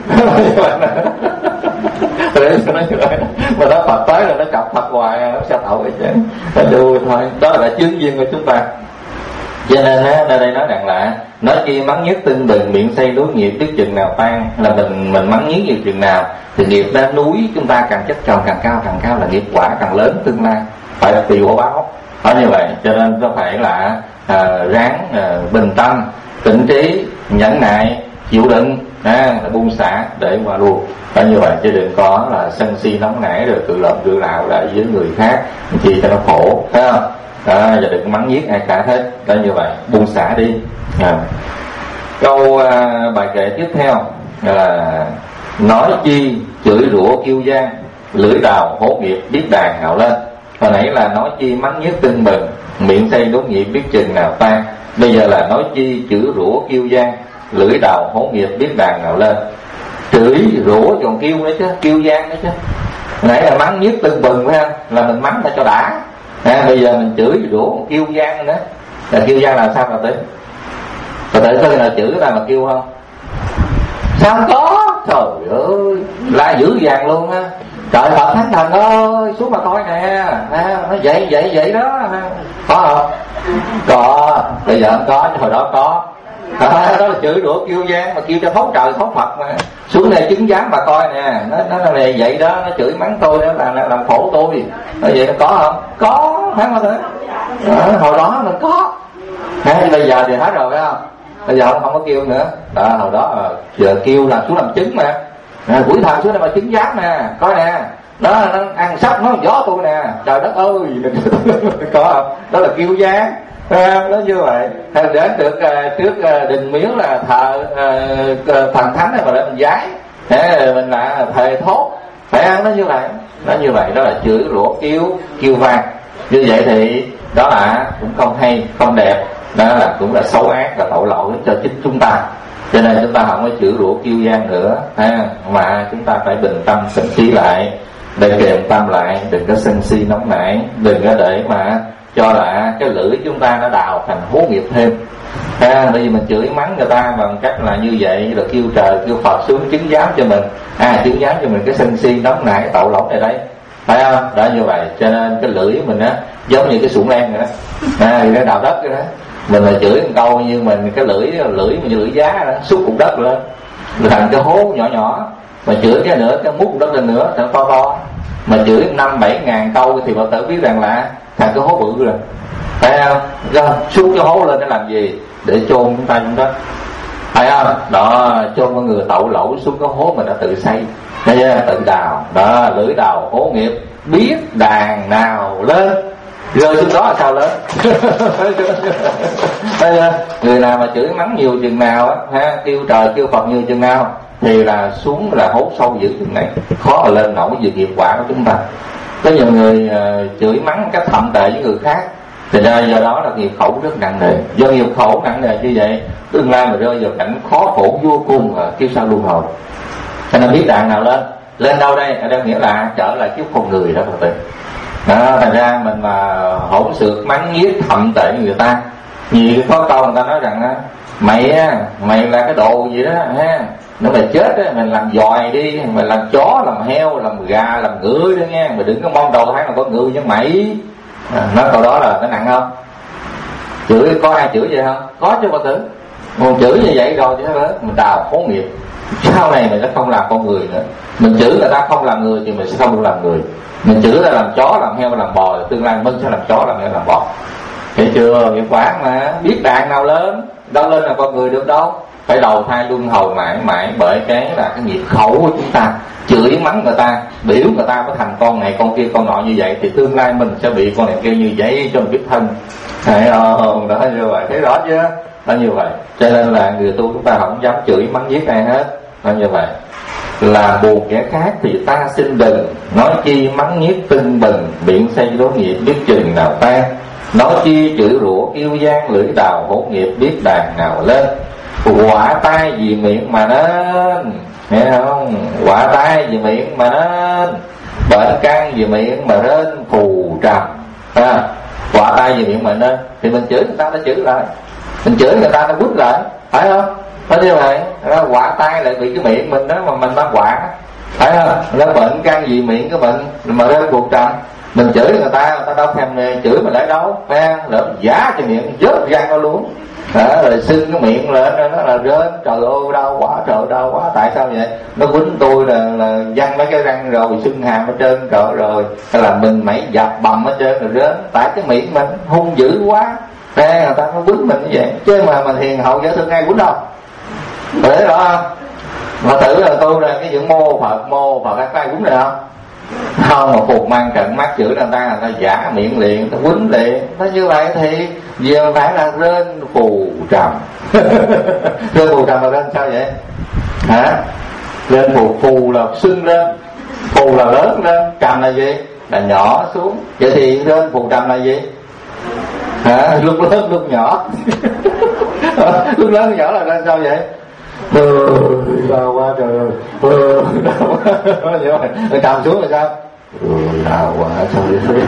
Mà nó Phật tới là nó chọc Phật hoài, nó sao tội chứ, nó đùa thôi. Đó là chướng duyên của chúng ta. Cho nên á, nơi đây nói rằng là nói chi mắng nhất tinh bừng, miệng xây núi nghiệp biết chừng nào tan, là mình mình mắng nhiếc nhiều chừng nào thì nghiệp ra núi chúng ta càng chất tròn càng cao càng cao, là nghiệp quả càng lớn tương lai phải tùy quả báo. Đó như vậy, cho nên có phải là à, ráng à, bình tâm, tĩnh trí, nhẫn nại, chịu đựng, à, là buông xả để qua luôn. Đó như vậy, chứ đừng có là sân si nóng nảy rồi tự lộn tự lạo lại với người khác chỉ cho nó khổ, thấy không? À, và đừng mắng nhiếc ai cả hết. Đó như vậy, buông xả đi. À. Câu à, bài kệ tiếp theo là nói chi chửi rủa kiêu gian, lưỡi đào hốt nghiệp biết đàn nào lên. Hồi nãy là nói chi mắng nhiếc tưng bừng, miệng xây đốn nghiệp biết chừng nào tan. Bây giờ là nói chi chửi rủa kiêu gian, lưỡi đào hốt nghiệp biết đàn nào lên. Chửi rủa còn kêu nữa chứ, kiêu gian nữa chứ. Hồi nãy là mắng nhiếc tưng bừng phải không? Là mình mắng ta cho đã. À, bây giờ mình chửi rủa kêu gian nữa. Là kêu gian là sao mà tính? Rồi tự có là chửi ta mà kêu không? Sao không có? Trời ơi, la dữ dàng luôn á. Trời Phật Thánh Thần ơi, xuống mà coi nè. À, nó vậy vậy vậy đó. Có không? Có. Bây giờ không có, chứ hồi đó có. À, đó là chửi rủa kêu gian, mà kêu cho thấu trời thấu Phật mà. Xuống đây chứng giám mà coi nè. Nó, nó là vậy đó, nó chửi mắng tôi đó là, là làm khổ tôi. Nó vậy nó có không? Có, thấy không thế? À, hồi đó mình có. À, bây giờ thì hết rồi phải không? Bây giờ không, không có kêu nữa. Đó, hồi đó giờ kêu làm xuống làm chứng mà. À, buổi thằng xuống đây mà chứng giám nè, coi nè. Đó, nó ăn sắp nó gió tôi nè. Trời đất ơi, có không? Đó là kêu gian. À, nó như vậy. Đến được uh, trước uh, đình miếu là thờ uh, thần thánh này mà để mình giái, để mình là thề thốt, phải không? Nó như vậy, nó như vậy, đó là chửi rủa kêu kêu vang. Như vậy thì đó là cũng không hay, không đẹp, đó là cũng là xấu ác, là tội lỗi cho chính chúng ta. Cho nên chúng ta không có chửi rủa kêu gian nữa ha, mà chúng ta phải bình tâm tĩnh khí lại, để kiềm tâm lại, đừng có sân si nóng nảy, đừng có để mà cho là cái lưỡi chúng ta nó đào thành hố nghiệp thêm. À, bởi vì mình chửi mắng người ta bằng cách là như vậy, rồi kêu trời kêu Phật xuống chứng giám cho mình, à chứng giám cho mình cái sân si nóng nảy cái tội lỗi này đấy, phải không? Đó như vậy, cho nên cái lưỡi mình á giống như cái sụn len vậy đó, à nó đào đất vậy đó. Mình là chửi một câu như mình cái lưỡi lưỡi như lưỡi giá đó, xúc cục đất lên rồi thành cái hố nhỏ nhỏ, mà chửi cái nữa cái múc đất lên nữa thành to to, mà chửi năm bảy ngàn câu thì bà tự biết rằng là thành cái hố bự rồi, phải không? Rồi xúc cái hố lên để làm gì? Để chôn chúng ta trong đất, phải không? Đó, chôn con người tội lỗi xuống cái hố mình đã tự xây, tự đào. Đó, lưỡi đào hố nghiệp biết đàn nào lên, rơi xuống đó là sao lớn. Người nào mà chửi mắng nhiều chừng nào á, ha, kêu trời kêu Phật nhiều chừng nào thì là xuống là hố sâu dữ chừng này, khó mà lên nổi về nghiệp quả của chúng ta. Có nhiều người uh, chửi mắng cách thậm tệ với người khác, Thì ra do đó là nghiệp khẩu rất nặng nề. Do nghiệp khẩu nặng nề như vậy, tương lai mà rơi vào cảnh khó khổ vô cùng ở kiếp sau luân hồi. Cho nên biết đàn nào lên, lên đâu đây? Ở đây nghĩa là trở lại kiếp con người đó Phật tử. Đó, thành ra mình mà hỗn xược mắng nhiếc thậm tệ người ta. Nhiều có câu người ta nói rằng á, mày á, mày là cái đồ gì đó ha. Nếu mày chết á, mình làm dòi đi, mày làm chó, làm heo, làm gà, làm ngựa đó nghe. Mày đừng có mong đầu tháng là có ngựa với mày. À, nói câu đó là nó nặng không? Chửi có ai chửi vậy không? Có chứ Phật tử. Còn chửi như vậy rồi thì đó, mình đào khổ nghiệp. Sau này mình sẽ không làm con người nữa. Mình chửi người ta không làm người thì mình sẽ không được làm người. Mình chửi là làm chó, làm heo, làm bò, tương lai mình sẽ làm chó, làm heo, làm bò. Thấy chưa? Nghiệp quán mà biết đàn nào lớn, đâu lên là con người được đâu. Phải đầu thai luân hồi mãi mãi, bởi cái là cái nghiệp khẩu của chúng ta. Chửi mắng người ta, biểu người ta có thành con này con kia con nọ như vậy, thì tương lai mình sẽ bị con này kia như vậy cho mình biết thân. Thấy không? Đó như vậy, thấy rõ chưa? Đó như vậy. Cho nên là người tu chúng ta không dám chửi mắng giết ai hết. Đó như vậy. Là buồn kẻ khác thì ta xin đừng, nói chi mắng nhiếc tưng bừng, miệng xây đố nghiệp biết chừng nào tan. Nói chi chửi rủa kêu gian, lưỡi đào hổ nghiệp biết đàn nào lên. Quả tai vì miệng mà nên, nghe không? Quả tai vì miệng mà nên, bệnh căn vì miệng mà nên phù trầm. À, quả tai vì miệng mà nên, thì mình chửi người ta, ta chửi lại. Mình chửi người ta, ta quýt lại, phải không? Nói như vậy, quả tai lại bị cái miệng mình đó mà mình mang quả, phải không? Nó bệnh căn vì miệng cái bệnh mà nên phù trầm. Mình chửi người ta, người ta đâu thèm chửi mình lại đâu, phải không? Lỡ giá cho miệng vớt răng nó luôn. Đó, rồi sưng cái miệng lên nó là rên, trời ơi đau quá, trời đau quá, tại sao vậy? Nó quýnh tôi là, là văng mấy cái răng rồi, sưng hàm ở trên trời rồi, hay là mình mẩy dập bầm ở trên rồi rên, tại cái miệng mình hung dữ quá, thế người ta nó quýnh mình như vậy. Chứ mà mình hiền hậu dễ thương ai quýnh đâu, để rõ không? Mà thử là tôi là cái những mô Phật, mô Phật các ai quýnh được không? Không, mà phục mang trận mắt chửi người ta, người ta giả miệng liền, ta quýnh liền. Nó như vậy thì giờ phải là rên phù trầm. Rên phù trầm là rên sao vậy? Hả? Rên phù, phù là sưng lên, phù là lớn lên, trầm là gì? Là nhỏ xuống. Vậy thì rên phù trầm là gì? Hả? Lúc lớn lúc nhỏ. Lúc lớn lúc nhỏ là rên sao vậy? Ừ, đau quá trời ơi. Ừ, đau quá. Rồi trầm xuống là sao? Ừ, đau quá trời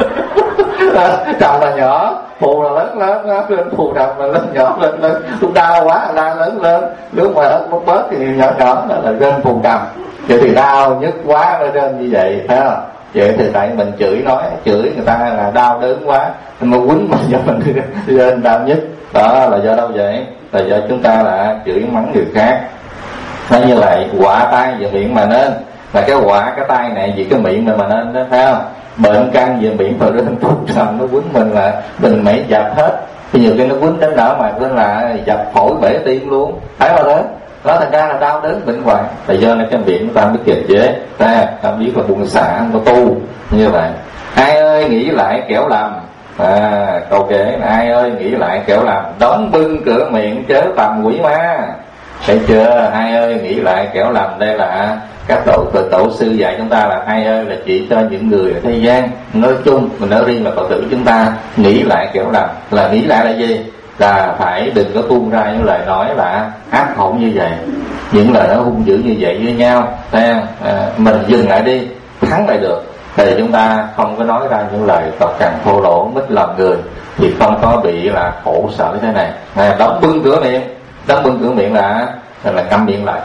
ơi. Trầm là nhỏ, phù là lớn lớn, lên phù trầm là lớn nhỏ lên lên. Lúc đau quá la lớn lên, lúc mà ớt bớt bớt thì nhỏ nhỏ là lên phù trầm. Vậy thì đau nhức quá nó lên như vậy, phải không? Vậy thì tại mình chửi nói, chửi người ta là đau đớn quá, mà quýnh mà cho mình lên đau nhất. Đó là do đâu vậy? Là do chúng ta là chửi mắng người khác. Nói như vậy, quả tai về miệng mà nên, là cái quả cái tai này vì cái miệng mình mà nên đó, phải không? Bệnh căn về miệng mà lên phù trầm, nó quýnh mình là mình mẩy dập hết. Thì nhiều khi nó quýnh đến nở mà nên là dập phổi bể tim luôn, phải không thế? Đó thành ra là đau đớn bệnh hoạn. Là do là cái miệng chúng ta biết kiềm chế, ta ta biết là buông xả, không có tu như vậy. Ai ơi nghĩ lại kẻo lầm. À, câu kể ai ơi nghĩ lại kẻo làm, đóng bưng cửa miệng chớ tầm quỷ ma. Thấy chưa? Ai ơi nghĩ lại kẻo làm, đây là các tổ tổ sư dạy chúng ta là ai ơi là chỉ cho những người ở thế gian nói chung, mình nói riêng là Phật tử chúng ta nghĩ lại kẻo làm. Là nghĩ lại là gì? Là phải đừng có tuôn ra những lời nói là ác hỗn như vậy, những lời nói hung dữ như vậy với nhau. À, mình dừng lại đi, thắng lại được thì chúng ta không có nói ra những lời tộc cằn thô lỗ mít lòng người, thì không có bị là khổ sở thế này. À, đóng bưng cửa miệng, đóng bưng cửa miệng là là câm miệng lại,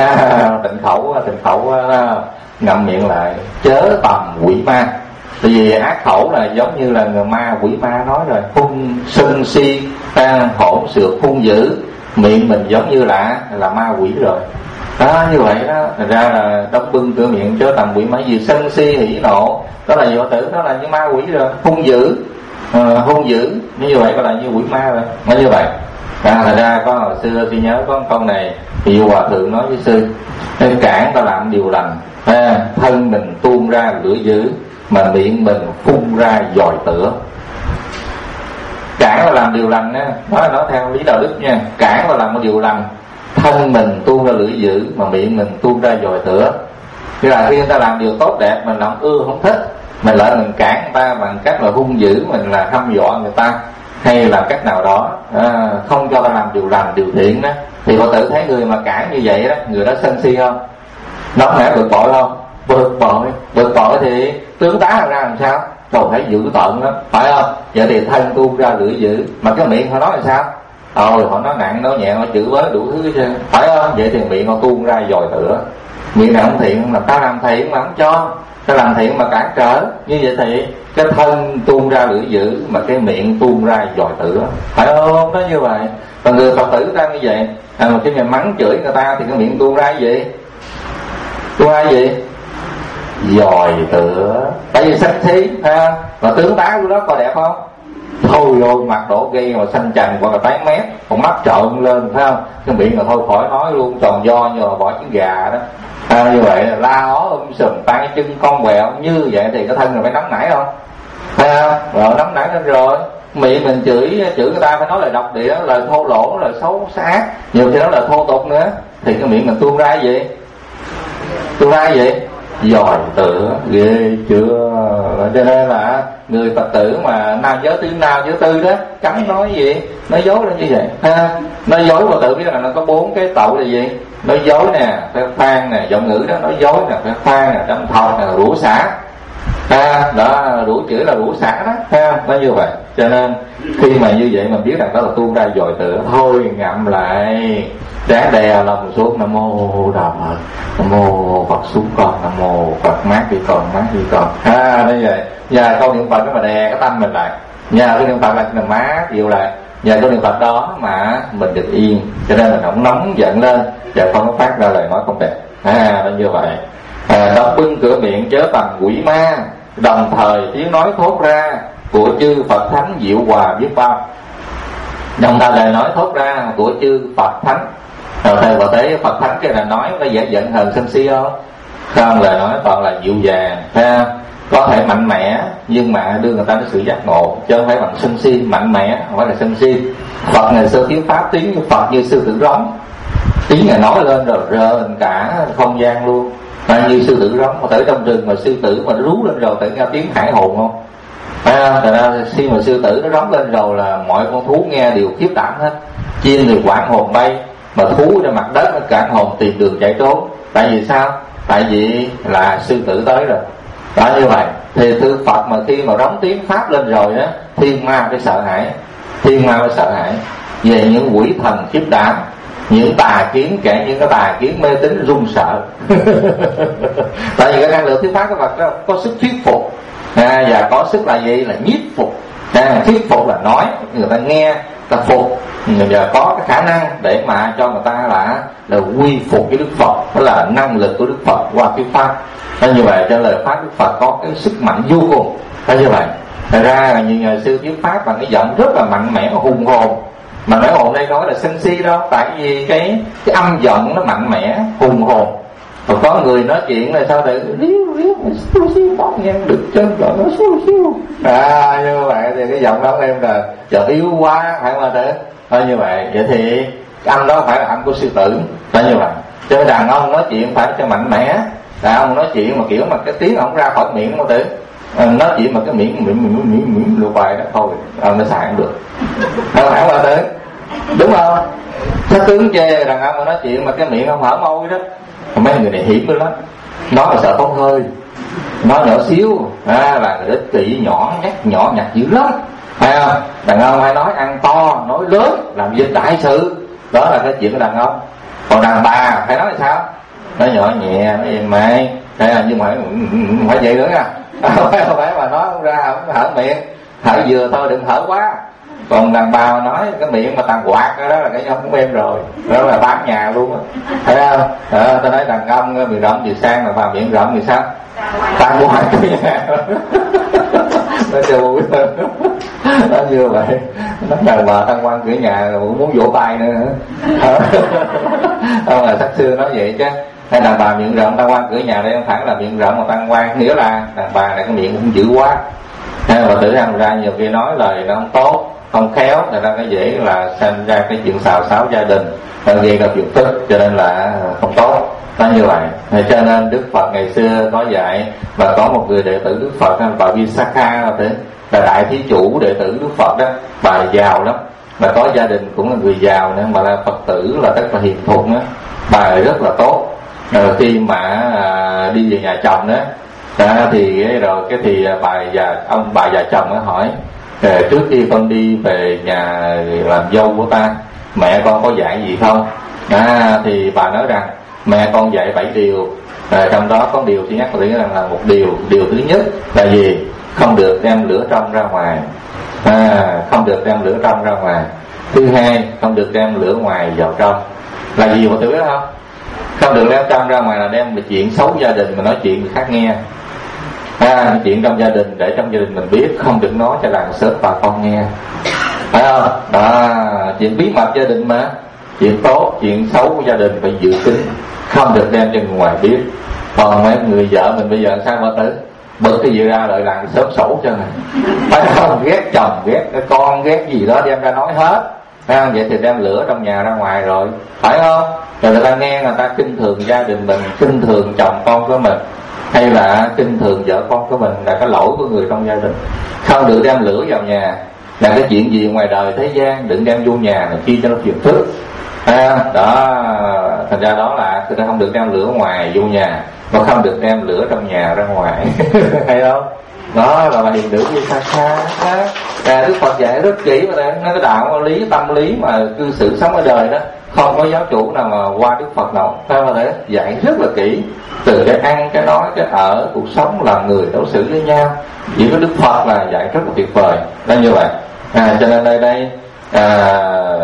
à, tịnh khẩu tịnh khẩu à, ngậm miệng lại, chớ tầm quỷ ma. Tại vì ác khẩu là giống như là người ma, quỷ ma nói rồi, hung sân si, à, hỗn xược hung dữ, miệng mình giống như là là ma quỷ rồi. Đó như vậy đó, thành ra là đóng bưng cửa miệng chớ tầm quỷ ma. Vì sân si hỉ nộ, đó là võ tử, đó là như ma quỷ rồi, hung dữ, à, hung dữ như vậy gọi là như quỷ ma rồi. Nói như vậy. À, thành ra có hồi xưa tôi nhớ có câu này thì hòa thượng nói với sư, nên cản ta làm điều lành, à, thân mình tuôn ra lửa dữ mà miệng mình phun ra dòi tửa. Cản là làm điều lành á, nói nói theo lý đạo đức nha. Cản là làm một điều lành, thân mình tuôn ra lửa dữ mà miệng mình tuôn ra dòi tửa. Tức là khi người ta làm điều tốt đẹp mình làm ưa không thích, mình lỡ mình cản người ta bằng cách là hung dữ, mình là hăm dọa người ta, hay là cách nào đó à, không cho ta làm điều lành điều thiện đó, thì Phật tử thấy người mà cản như vậy đó, người đó sân si không, nóng nảy bực bội không? Bực bội. Bực bội thì tướng tá ra làm sao? Đâu phải dữ tợn lắm, phải không? Vậy thì thân tuôn ra lưỡi dữ, mà cái miệng họ nói là sao? Ôi, họ nói nặng nói nhẹ, họ chửi bới đủ thứ chứ, phải không? Vậy thì miệng họ tuôn ra dòi tửa. Miệng nào không thiện là ta làm thiện mà không cho, ta làm thiện mà cản trở, như vậy thì cái thân tuôn ra lưỡi dữ, mà cái miệng tuôn ra dòi tửa, phải không? Nó như vậy. Còn người Phật tử ra như vậy, à, mà cái nhà mắng chửi người ta thì cái miệng tuôn ra cái gì? Tuôn ra cái gì? Dòi tửa. Tại vì sắc thí ha, mà tướng tá của đó coi đẹp không? Thôi rồi mặt đổ ghi mà xanh chành hoặc là tái mét, còn mắt trợn lên, phải không? Cái miệng là thôi khỏi nói luôn, tròn do như là bỏ trứng gà đó. À, như vậy là la ó um sùm, tay chân cong quẹo, như vậy thì cái thân là phải nóng nảy không? Phải không? Rồi nóng nảy lên rồi, miệng mình chửi chửi người ta phải nói lời độc địa, lời thô lỗ, lời xấu xa, nhiều khi đó là thô tục nữa, thì cái miệng mình tuôn ra cái gì? Tuôn ra cái gì? Dòi tửa. Ghê chưa? Cho nên là người Phật tử mà nam giới tư nam giới tư đó, cấm nói gì? Nói dối lên như vậy ha. Nói dối Phật tử biết là nó có bốn cái tội là gì? Nói dối nè, phép phan nè, giọng ngữ đó, nói dối nè, phép phan nè, đâm thọc nè, rủa xả. Ha, đó, rủa chửi là rủa xả đó, ha, nó như vậy. Cho nên khi mà như vậy mà biết rằng đó là tuôn ra dòi tửa, thôi ngậm lại, ráng đè lòng xuống, Nam mô Đà Phật, Nam mô Phật xuống con, Nam mô Phật mát đi con, mát đi con, ha, như vậy. Và câu niệm Phật đó mà đè cái tâm mình lại, nhờ cái niệm Phật là mình mát dịu lại, nhờ cái niệm Phật đó mà mình được yên, cho nên mình không nóng giận lên và không có phát ra lời nói không đẹp, ha, nó như vậy. À, đọc bưng cửa miệng chớ bằng quỷ ma, đồng thời tiếng nói thốt ra của chư Phật Thánh diệu hòa biết bao. Đồng thời lời nói thốt ra của chư Phật Thánh, rồi thầy và thấy Phật Thánh cái là nói nó dễ giận hờn sân si không? Không, lời nói toàn là dịu dàng, ha, có thể mạnh mẽ nhưng mà đưa người ta đến sự giác ngộ, chứ không phải bằng sân si. Mạnh mẽ không phải là sân si. Phật ngày xưa tiếng pháp tiếng như Phật như sư tử rống, tiếng ngày nói lên rồi rền cả không gian luôn, mà như sư tử rống. Mà tới trong rừng mà sư tử mà nó rú lên rồi tự nghe tiếng hải hồn không? À, thật ra khi mà sư tử nó rống lên rồi là mọi con thú nghe đều khiếp đảm hết, chim thì quảng hồn bay, mà thú trên mặt đất nó cản hồn tìm đường chạy trốn. Tại vì sao? Tại vì là sư tử tới rồi. Đó, như vậy thì thư Phật mà khi mà rống tiếng pháp lên rồi á, thiên ma phải sợ hãi, thiên ma phải sợ hãi về những quỷ thần khiếp đảm, những tà kiến, kể những cái tà kiến mê tín run sợ. Tại vì cái năng lượng thuyết pháp của Phật đó có sức thuyết phục, à, và có sức là gì? Là nhiếp phục. À, thuyết phục là nói người ta nghe, ta phục, và có cái khả năng để mà cho người ta là là quy phục cái Đức Phật, đó là năng lực của Đức Phật qua thuyết pháp. Đó, như vậy cho lời pháp Đức Phật có cái sức mạnh vô cùng. Đó, như vậy thật ra là nhiều nhà sư thuyết pháp bằng cái giọng rất là mạnh mẽ, hùng hồn. Mà nói hồn đây nói là sân si đâu, tại vì cái cái âm giọng nó mạnh mẽ, hùng hồn. Còn có người nói chuyện là sao thì riu riu xíu xíu bóp nghe được chân rồi nó xíu xíu. À, như vậy thì cái giọng đó em là giờ yếu quá, phải không ạ? Thôi như vậy, vậy thì cái âm đó phải là âm của sư tử. Đó, như vậy. Cho nên đàn ông nói chuyện phải cho mạnh mẽ. Đàn ông nói chuyện mà kiểu mà cái tiếng không ra khỏi miệng không tử. À, nói chuyện mà cái miệng miệng miệng miệng miệng lùi bài đó thôi, ông nó xài không được. Không phải không tử? Đúng không? Cái tướng chê đàn ông mà nói chuyện mà cái miệng không hở môi đó. Mấy người này hiểm lắm, nói là sợ không hơi, nói nhỏ xíu, à, là người ích kỷ, nhỏ nhát, nhỏ nhặt dữ lắm, phải không? Đàn ông hay nói ăn to, nói lớn, làm việc đại sự, đó là cái chuyện của đàn ông. Còn đàn bà phải nói là sao? Nói nhỏ nhẹ, nói gì mày, hay là nhưng mà không phải vậy nữa nha, không phải không phải mà nói không ra, không hở miệng, hở vừa thôi đừng hở quá. Còn đàn bà mà nói cái miệng mà tàn quạt đó là cái nhau cũng em rồi, đó là bán nhà luôn á, thấy không? À, ta nói đàn ông miệng rộng thì sang, là vào miệng rộng thì sao? Tàn quạt cái nhà. Nó chưa vui hơn. Nó như vậy. Nó đàn bà tăng quan cửa nhà rồi cũng muốn vỗ tay nữa. Không là sắc xưa nói vậy chứ. Hay đàn bà miệng rộng tăng quan cửa nhà đây không phải là miệng rộng mà tăng quan, nghĩa là đàn bà này cái miệng cũng dữ quá. Và tự rằng ra nhiều khi nói lời nó không tốt, không khéo, nên ra cái dễ là sinh ra cái chuyện xào xáo gia đình, gây ra chuyện tức, cho nên là không tốt. Nó như vậy. Cho nên Đức Phật ngày xưa có dạy, và có một người đệ tử Đức Phật bà Visakha là thế, là đại thí chủ đệ tử Đức Phật đó, bà giàu lắm, mà có gia đình cũng là người giàu nữa, mà là Phật tử, là rất là hiền thục đó. Bà rất là tốt. Rồi khi mà à, đi về nhà chồng đó, đó thì rồi cái thì bà già ông bà già chồng mới hỏi, trước khi con đi về nhà làm dâu của ta, mẹ con có dạy gì không? À, thì bà nói rằng mẹ con dạy bảy điều, à, trong đó có điều thứ nhất là, là một điều điều thứ nhất là gì? Không được đem lửa trong ra ngoài. À, không được đem lửa trong ra ngoài. Thứ hai, không được đem lửa ngoài vào trong. Là gì mọi người biết không? Không được đem trong ra ngoài là đem chuyện xấu gia đình mà nói chuyện người khác nghe. À, chuyện trong gia đình để trong gia đình mình biết, không được nói cho làng xóm bà con nghe, phải không? Đó, chuyện bí mật gia đình mà, chuyện tốt, chuyện xấu của gia đình phải giữ kín, không được đem cho người ngoài biết. Còn mấy người vợ mình bây giờ sao bà tử bực cái gì ra lại làng xóm sổ cho này, phải không? Ghét chồng, ghét cái con, ghét gì đó đem ra nói hết. À, vậy thì đem lửa trong nhà ra ngoài rồi, phải không? Rồi người ta nghe, người ta khinh thường gia đình mình, khinh thường chồng con của mình, hay là khinh thường vợ con của mình, là cái lỗi của người trong gia đình. Không được đem lửa vào nhà, là cái chuyện gì ngoài đời thế gian đừng đem vô nhà này kia cho nó phiền phức. À, đó, thành ra đó là người ta không được đem lửa ngoài vô nhà, mà không được đem lửa trong nhà ra ngoài. Hay không? Đó là hiền nữ như xa xa. À, Đức Phật dạy rất kỹ mà nó cái đạo lý tâm lý mà cư xử sống ở đời đó, không có giáo chủ nào mà qua Đức Phật nào. Sao mà để dạy rất là kỹ, từ cái ăn, cái nói, cái ở, cuộc sống, làm người, đối xử với nhau. Chỉ có Đức Phật là dạy rất là tuyệt vời. Đó như vậy. À, cho nên đây đây à,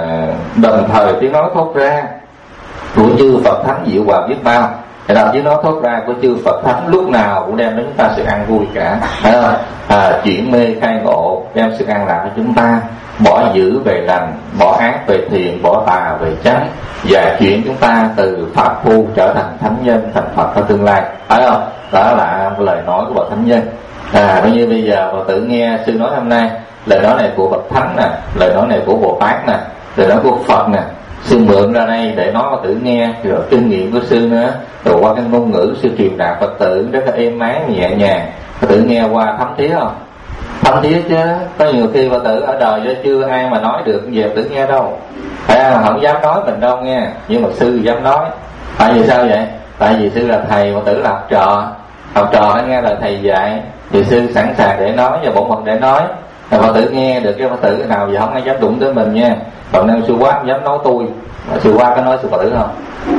đồng thời tiếng nói thốt ra của chư Phật Thánh diệu hòa biết bao. Thì làm tiếng nói thốt ra của chư Phật Thánh lúc nào cũng đem đến chúng ta sự an vui cả. À, à, chuyển mê khai ngộ, đem sự an lạc cho chúng ta, bỏ dữ về lành, bỏ ác về thiện, bỏ tà về chánh, và chuyển chúng ta từ phạm phu trở thành thánh nhân, thành Phật trong tương lai, phải không? Đó là lời nói của bậc thánh nhân. À, bao nhiêu bây giờ Phật tử nghe sư nói hôm nay, lời nói này của bậc thánh nè, lời nói này của Bồ Tát nè, lời nói của Phật nè, sư mượn ra đây để nói Phật tử nghe, rồi kinh nghiệm của sư nữa, rồi qua cái ngôn ngữ sư truyền đạt Phật tử rất là êm ái nhẹ nhàng, Phật tử nghe qua thấm thía không? Thấm thía chứ. Có nhiều khi Phật tử ở đời cho chưa ai mà nói được về Phật tử nghe đâu, phải không? Không dám nói mình đâu nghe, nhưng mà sư dám nói. Tại vì sao vậy? Tại vì sư là thầy, Phật tử là học trò, học trò hãy nghe lời thầy dạy, thì sư sẵn sàng để nói và bổn phận để nói. Rồi Phật tử nghe được cái Phật tử nào giờ không ai dám đụng tới mình nha. Còn nên sư quá không dám nói tôi, sư quá có nói sư Phật tử không?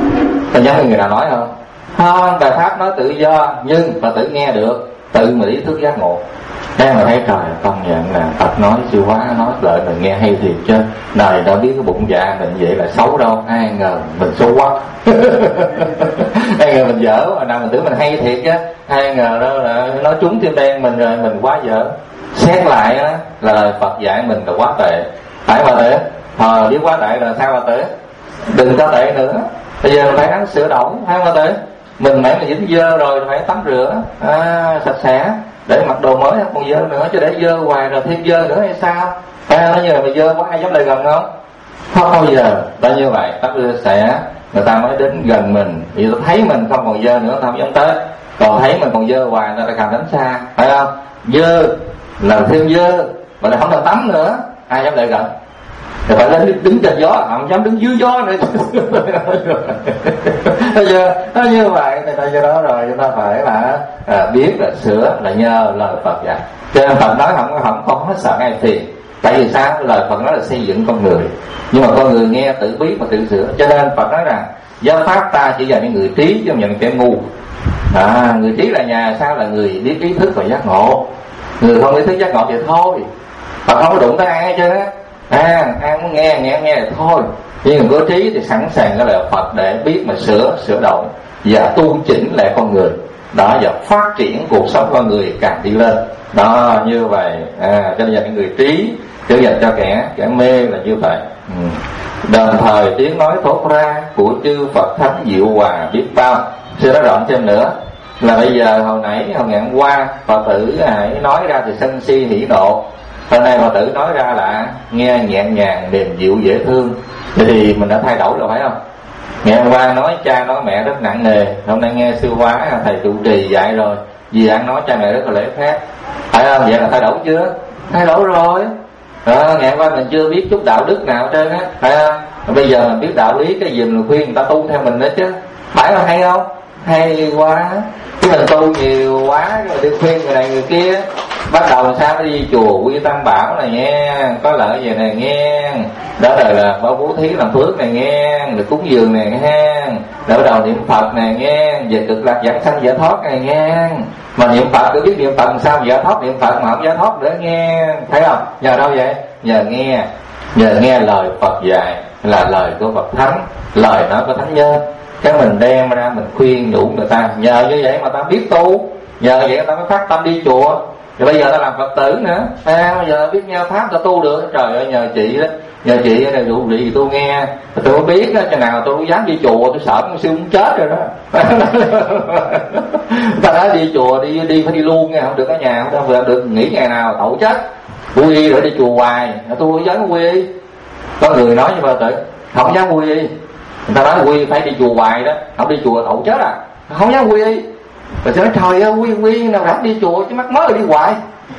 Có dám người nào nói không? Không, bài pháp nói tự do, nhưng Phật tử nghe được, tự mình ý thức giác ngộ. Thế mà thấy trời, công nhận là Phật nói sư quá nói lợi mình nghe hay thiệt chứ. Đời đâu biết cái bụng dạ mình vậy là xấu đâu, ai ngờ mình xấu quá. Ai ngờ mình dở, mà nào mình tưởng mình hay thiệt chứ, ai ngờ đâu là nói trúng tim đen mình rồi, mình quá dở. Xét lại á là lời Phật dạy mình là quá tệ, phải mà tệ. Ờ, biết quá tệ rồi sao mà tệ? Đừng có tệ nữa. Bây giờ phải ăn sửa đổi, phải mà tệ. Mình nãy mà dính dơ rồi phải tắm rửa à, sạch sẽ để mặc đồ mới không còn dơ nữa, chứ để dơ hoài rồi thêm dơ nữa hay sao? À, nó như là mày dơ quá ai dám lại gần không? Không bao giờ. Đó như vậy tắm rửa sẽ người ta mới đến gần mình, vì ta thấy mình không còn dơ nữa ta không dám tới. Còn thấy mình còn dơ hoài người ta càng đánh xa, phải không? Dơ là thêm dơ mà lại không được tắm nữa, ai dám lại gần? Thì phải lên đứng trên gió, không dám đứng dưới gió nữa. Bây giờ nó như vậy thì ta do đó rồi chúng ta phải là à, biết là sửa là nhờ lời Phật dạy. Cho nên Phật nói không không không hết sợ ai phiền. Tại vì sao? Lời Phật nói là xây dựng con người, nhưng mà con người nghe tự biết mà tự sửa. Cho nên Phật nói rằng giáo pháp ta chỉ dành những người trí chứ không dành những kẻ ngu. À, người trí là nhà sao? Là người biết ý thức và giác ngộ. Người không ý thức giác ngộ thì thôi, Phật không có đụng tới ai hết trơn á. À, ai muốn nghe nghe nghe thì thôi, nhưng người có trí thì sẵn sàng cái lời Phật để biết mà sửa sửa đổi và tu chỉnh lại con người đó, và phát triển cuộc sống con người càng đi lên đó như vậy. À, cho nên dành những người trí chứ dành cho kẻ kẻ mê là như vậy. Ừ. Đồng thời tiếng nói thốt ra của chư Phật Thánh diệu hòa biết bao. Sư nói rộng thêm nữa là bây giờ hồi nãy hồi ngày hôm qua Phật tử hãy nói ra thì sân si hỉ nộ, hôm nay Phật tử nói ra là nghe nhẹ nhàng mềm dịu dễ thương, vậy thì mình đã thay đổi rồi phải không? Ngày hôm qua nói cha nói mẹ rất nặng nề, hôm nay nghe sư hóa thầy trụ trì dạy rồi, vì ăn nói cha mẹ rất là lễ phép, phải không? Vậy là thay đổi chưa? Thay đổi rồi. Đó, ngày hôm qua mình chưa biết chút đạo đức nào trên á, phải không? Bây giờ mình biết đạo lý cái gì mình khuyên người ta tu theo mình đó chứ, phải không? Hay không? Hay quá. Chứ mình tu nhiều quá rồi đi khuyên người này người kia, bắt đầu làm sao đi chùa quy tam bảo này nghe, có lợi về này nghe, đó rồi là báo bố thí làm phước này nghe, được cúng dường này nghe, đó bắt đầu niệm Phật này nghe, về cực lạc giảng sanh giải thoát này nghe. Mà niệm Phật cứ biết niệm Phật làm sao giải thoát, niệm Phật mà không giải thoát nữa nghe, thấy không? Nhờ đâu vậy? Nhờ nghe, nhờ nghe lời Phật dạy, là lời của Phật Thánh, lời nói của Thánh Nhân, cái mình đem ra mình khuyên nhủ người ta, nhờ như vậy mà ta biết tu, nhờ vậy người ta mới phát tâm đi chùa. Rồi bây giờ ta làm Phật tử nữa, à, bây giờ biết nghe pháp ta tu được. Trời ơi nhờ chị đó, nhờ chị này dụ gì tôi nghe, tôi có biết đó, cho nào tôi không dám đi chùa, tôi sợ con sư cũng chết rồi đó. Ta nói đi chùa đi đi phải đi luôn nghe, không được ở nhà, không được, được nghỉ ngày nào tội chết. Quy y rồi đi chùa hoài, tôi không dám quy y. Có người nói như vậy tự không dám quy y, người ta nói quy phải đi chùa hoài đó, không đi chùa tội chết à, không dám quy y. Rồi nói trời ơi quy quy nào rảnh đi chùa chứ mắc mới đi hoài.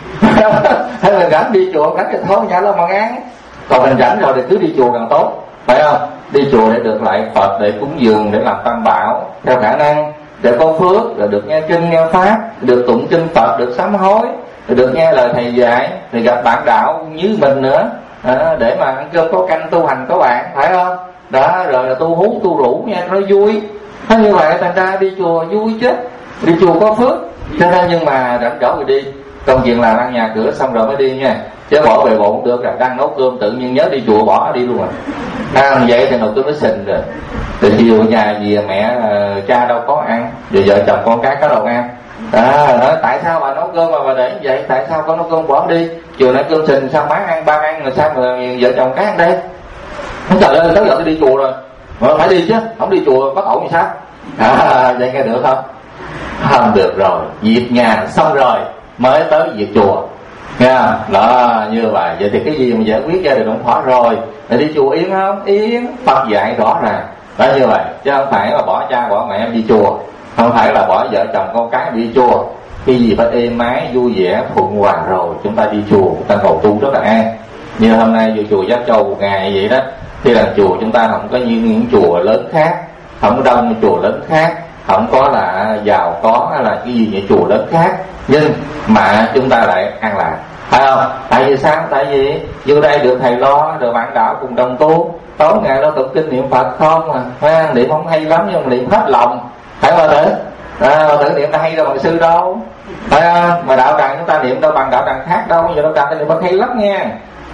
Hay là rảnh đi chùa rảnh thì thôi nhà lo mà ngán. Còn mình rảnh rồi thì cứ đi chùa càng tốt, phải không? Đi chùa để được lại Phật, để cúng dường, để làm tam bảo theo khả năng, để có phước, rồi được nghe kinh nghe pháp, được tụng kinh Phật, được sám hối, rồi được nghe lời thầy dạy, thì gặp bạn đạo như mình nữa, à, để mà ăn cơm có canh tu hành có bạn, phải không? Đó rồi là tu hú tu rủ nghe nó vui. Thế như vậy thành ra đi chùa vui chứ, đi chùa có phước. Cho nên nhưng mà rảnh rỗi rồi đi, công chuyện làm ăn nhà cửa xong rồi mới đi nha, chứ bỏ về bộ không được. Là đang nấu cơm tự nhiên nhớ đi chùa bỏ đi luôn rồi. Ăn vậy thì nấu cơm mới xình rồi. Từ chiều nhà gì mẹ cha đâu có ăn, giờ vợ chồng con cái có đâu ăn. À, nói tại sao bà nấu cơm mà bà để vậy, tại sao con nấu cơm bỏ đi, chiều nay cơm xình sao má ăn ba ăn rồi sao mà vợ chồng cái ăn đây. Không, trời ơi tới giờ tôi đi chùa rồi mà phải đi chứ, không đi chùa bất ổn như sao. À, vậy nghe được không? Không được rồi, việc nhà xong rồi mới tới việc chùa nha. Đó như vậy. Vậy thì cái gì mà giải quyết gia đình không thỏa rồi để đi chùa yên không? Yên. Phật dạy rõ ràng đó như vậy, chứ không phải là bỏ cha bỏ mẹ em đi chùa, không phải là bỏ vợ chồng con cái đi chùa. Cái gì phải êm ái vui vẻ thuận hòa rồi chúng ta đi chùa, chúng ta cầu tu rất là an. Như hôm nay vô chùa Giác Châu một ngày vậy đó, thì là chùa chúng ta không có như những chùa lớn khác, không có đông như chùa lớn khác, không có là giàu có hay là cái gì như chùa lớn khác, nhưng mà chúng ta lại an lạc, phải không? Tại vì sao? Tại vì vô đây được thầy lo, rồi bạn đạo cùng đồng tu, tối ngày lo tụng kinh niệm Phật không à, ha, niệm không hay lắm nhưng mà niệm hết lòng, phải không tử? À, tự niệm ta hay đâu bằng sư đâu, phải không? Mà đạo tràng chúng ta niệm đâu bằng đạo tràng khác đâu, giờ đạo tràng ta niệm Phật hay lắm nha.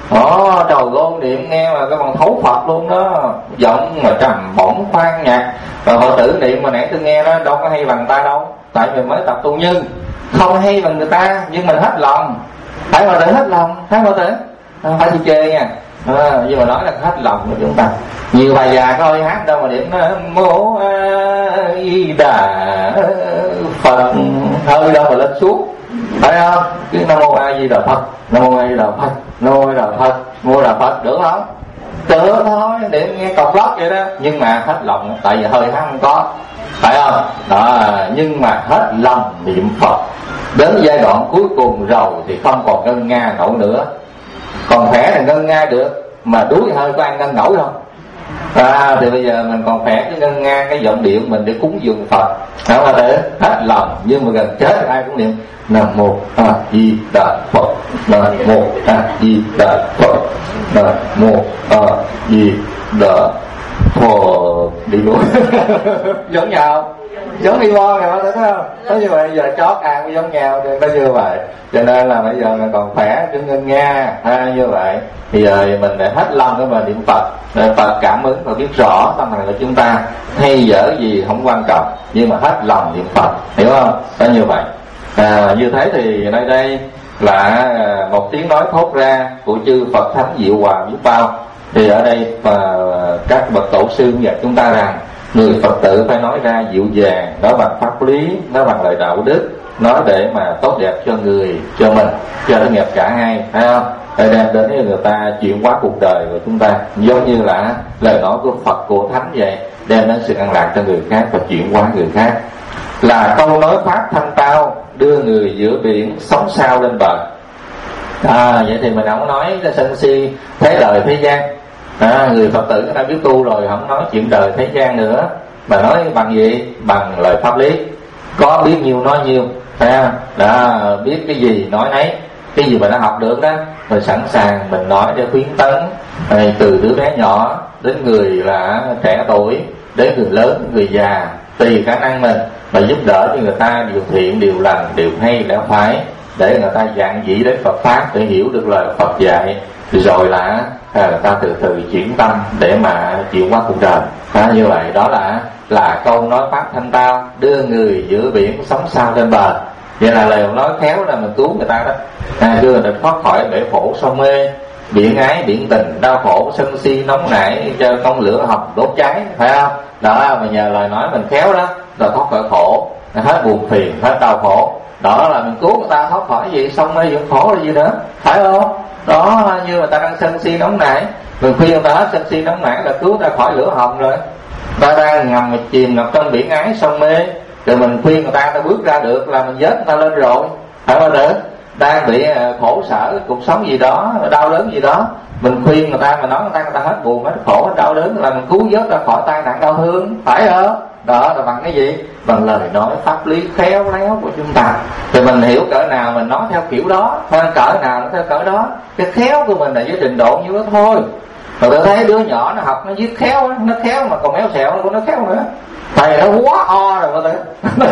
Ồ trời ơi, niệm nghe mà cái bằng thấu Phật luôn đó, giọng mà trầm bổng khoan nhạc. Và họ tử niệm mà nãy tôi nghe đó đâu có hay bằng ta đâu, tại vì mới tập tu, nhưng không hay bằng người ta, nhưng mình hết lòng, phải họ tử hết lòng, phải họ tử, à, phải đi chơi nha. À, nhưng mà nói là hết lòng của chúng ta. Nhiều bà già coi hát đâu mà niệm mô a di đà Phật hơi đâu mà lên xuống, phải không? Cứ nam mô a di đà Phật, nam mô a di đà Phật, nam mô a di đà Phật, mô đà Phật, được không? Được thôi, niệm nghe cọc lót vậy đó, nhưng mà hết lòng, tại vì hơi hát không có, phải không? Đó, nhưng mà hết lòng niệm Phật, đến giai đoạn cuối cùng rồi thì không còn ngân nga nổi nữa. Còn khỏe là ngân nga được, mà đuối hơi có ăn ngân nổi không? À, thì bây giờ mình còn khỏe cái ngân nga cái giọng điệu mình để cúng dường Phật, không là để hết lòng. Nhưng mà gần chết ai cũng niệm nam mô a di đà Phật, nam mô a di đà Phật, nam mô a di đà Phật, đi luôn. Giống nhau, giống đi bo này thấy không? Nói như vậy giờ chót ăn giống nhau thì nó như vậy. Cho nên là bây giờ mình còn khỏe cứ ngân nga, à, như vậy thì giờ mình lại hết lòng để mà niệm Phật, rồi Phật cảm ứng và biết rõ tâm này của chúng ta, hay dở gì không quan trọng, nhưng mà hết lòng niệm Phật, hiểu không? Đó như vậy. À, như thế thì nơi đây là một tiếng nói thốt ra của chư Phật Thánh Diệu Hòa biết bao. Thì ở đây và các bậc tổ sư dạy chúng ta rằng người Phật tử phải nói ra dịu dàng, nói bằng pháp lý, nói bằng lời đạo đức, nói để mà tốt đẹp cho người, cho mình, cho nó nghiệp cả hai, phải không? để đem đến cho người ta chuyển hóa cuộc đời của chúng ta, giống như là lời nói của Phật, của Thánh vậy, đem đến sự an lạc cho người khác và chuyển hóa người khác. Là câu nói pháp thanh tao, đưa người giữa biển sóng sao lên bờ. À, vậy thì mình không nói cho sân si thế lời thế gian. À, người Phật tử người ta biết tu rồi, không nói chuyện đời thế gian nữa, mà nói bằng gì? Bằng lời pháp lý. Có biết nhiêu nói nhiêu, à, đã biết cái gì nói nấy. Cái gì mình đã học được đó, mình sẵn sàng mình nói để khuyến tấn, từ đứa bé nhỏ đến người là trẻ tuổi, đến người lớn, người già, tùy khả năng mình, mà giúp đỡ cho người ta điều thiện, điều lành, điều hay, lẽ phải, để người ta dạng dĩ đến Phật pháp, để hiểu được lời Phật dạy, rồi là à, người ta từ từ chuyển tâm để mà chuyển qua cuộc đời. À, như vậy đó là là câu nói pháp thanh tao, đưa người giữa biển sóng sao lên bờ. Vậy là lời nói khéo là mình cứu người ta đó, à, đưa người ta thoát khỏi bể khổ sâu mê, biển ái, biển tình, đau khổ, sân si, nóng nảy, cho con lửa học đốt cháy, phải không? Đó, mà nhờ lời nói mình khéo đó, là thoát khỏi khổ, hết buồn phiền, hết đau khổ. Đó là mình cứu người ta thoát khỏi gì, sông mê dưỡng khổ là gì nữa, phải không? Đó, như người ta đang sân si nóng nảy, mình khuyên người ta hết sân si nóng nảy là cứu ta khỏi lửa hồng rồi. Ta đang ngầm chìm ngập trong biển ái sông mê, rồi mình khuyên người ta ta bước ra được là mình vớt người ta lên rồi, phải không? Được, đang bị khổ sở cuộc sống gì đó, đau đớn gì đó, mình khuyên người ta, mà nói người ta người ta hết buồn, hết khổ, hết đau đớn, là mình cứu vớt ra khỏi tai nạn đau thương, phải không? Đó là bằng cái gì? Bằng lời nói pháp lý khéo léo của chúng ta. Thì mình hiểu cỡ nào mình nói theo kiểu đó, cỡ nào nó theo cỡ đó. Cái khéo của mình là với trình độ như đó thôi. Rồi tôi thấy đứa nhỏ nó học nó viết khéo, nó khéo mà còn méo xẹo nó cũng nó khéo nữa. Thầy nó quá o rồi mà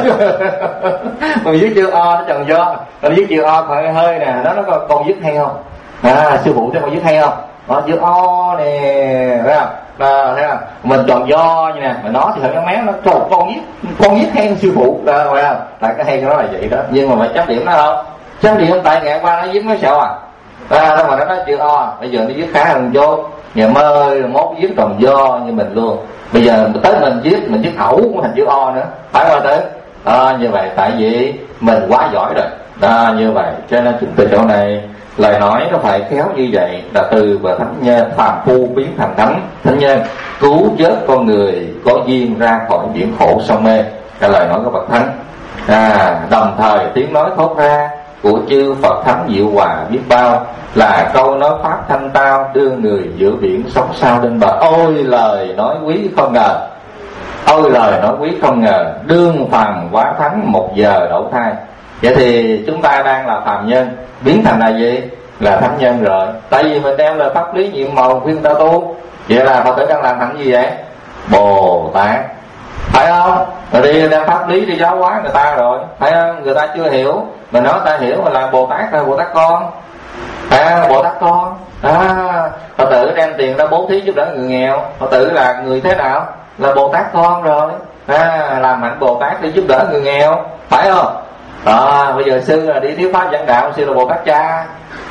mình viết chữ o nó tròn do, mình viết chữ o phải hơi nè, đó nó có con viết hay không? À, sư phụ cho con viết hay không? Đó, chữ o nè, thấy không? À, thấy không? Mình tròn do như nè, mà nó thì hơi nó méo, nó tròn con viết, con viết hay sư phụ, đó, phải không? Tại cái hay của nó là vậy đó, nhưng mà phải chấm điểm nó không? Chấm điểm tại ngày qua nó viết méo xẹo à? À, đó mà nó nói chữ o, bây giờ nó viết khá hơn vô, ngày mới mốt viết tròn do như mình luôn. Bây giờ tới mình viết, mình viết ẩu cũng thành chữ o nữa, phải không tới? À, như vậy tại vì mình quá giỏi rồi. À, như vậy cho nên từ chỗ này lời nói nó phải khéo như vậy, là từ và thánh nhân phàm phu biến thành thánh thánh nhân, cứu vớt con người có duyên ra khỏi biển khổ sông mê. Cái lời nói của bậc thánh. À, đồng thời tiếng nói thốt ra của chư Phật thánh diệu hòa biết bao, là câu nói pháp thanh tao, đưa người giữa biển sóng sao lên bờ. Ôi lời nói quý không ngờ, ôi lời nói quý không ngờ, đương phàm quá thánh một giờ đổ thai. Vậy thì chúng ta đang là phàm nhân, biến thành là gì? Là thánh nhân rồi. Tại vì mình đem lời pháp lý nhiệm màu khuyên ta tu. Vậy là Phật tử đang làm thành gì vậy? Bồ Tát, phải không? Rồi đi đem pháp lý đi giáo hóa người ta rồi, phải không? Người ta chưa hiểu, mình nói ta hiểu, mà là Bồ Tát là Bồ Tát con, à, Bồ Tát con. À, Phật tử đem tiền ra bố thí giúp đỡ người nghèo, Phật tử là người thế nào? Là Bồ Tát con rồi. À, làm hạnh Bồ Tát để giúp đỡ người nghèo, phải không? À, bây giờ sư là đi thuyết pháp giảng đạo, sư là Bồ Tát cha,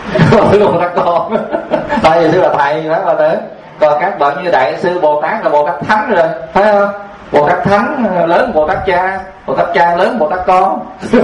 Bồ Tát con. Tại vì sư là thầy, phải không tử? Còn các bậc như đại sư Bồ Tát là Bồ Tát thánh rồi, phải không? Bồ Tát thánh lớn Bồ Tát cha, Bồ Tát cha lớn Bồ Tát con.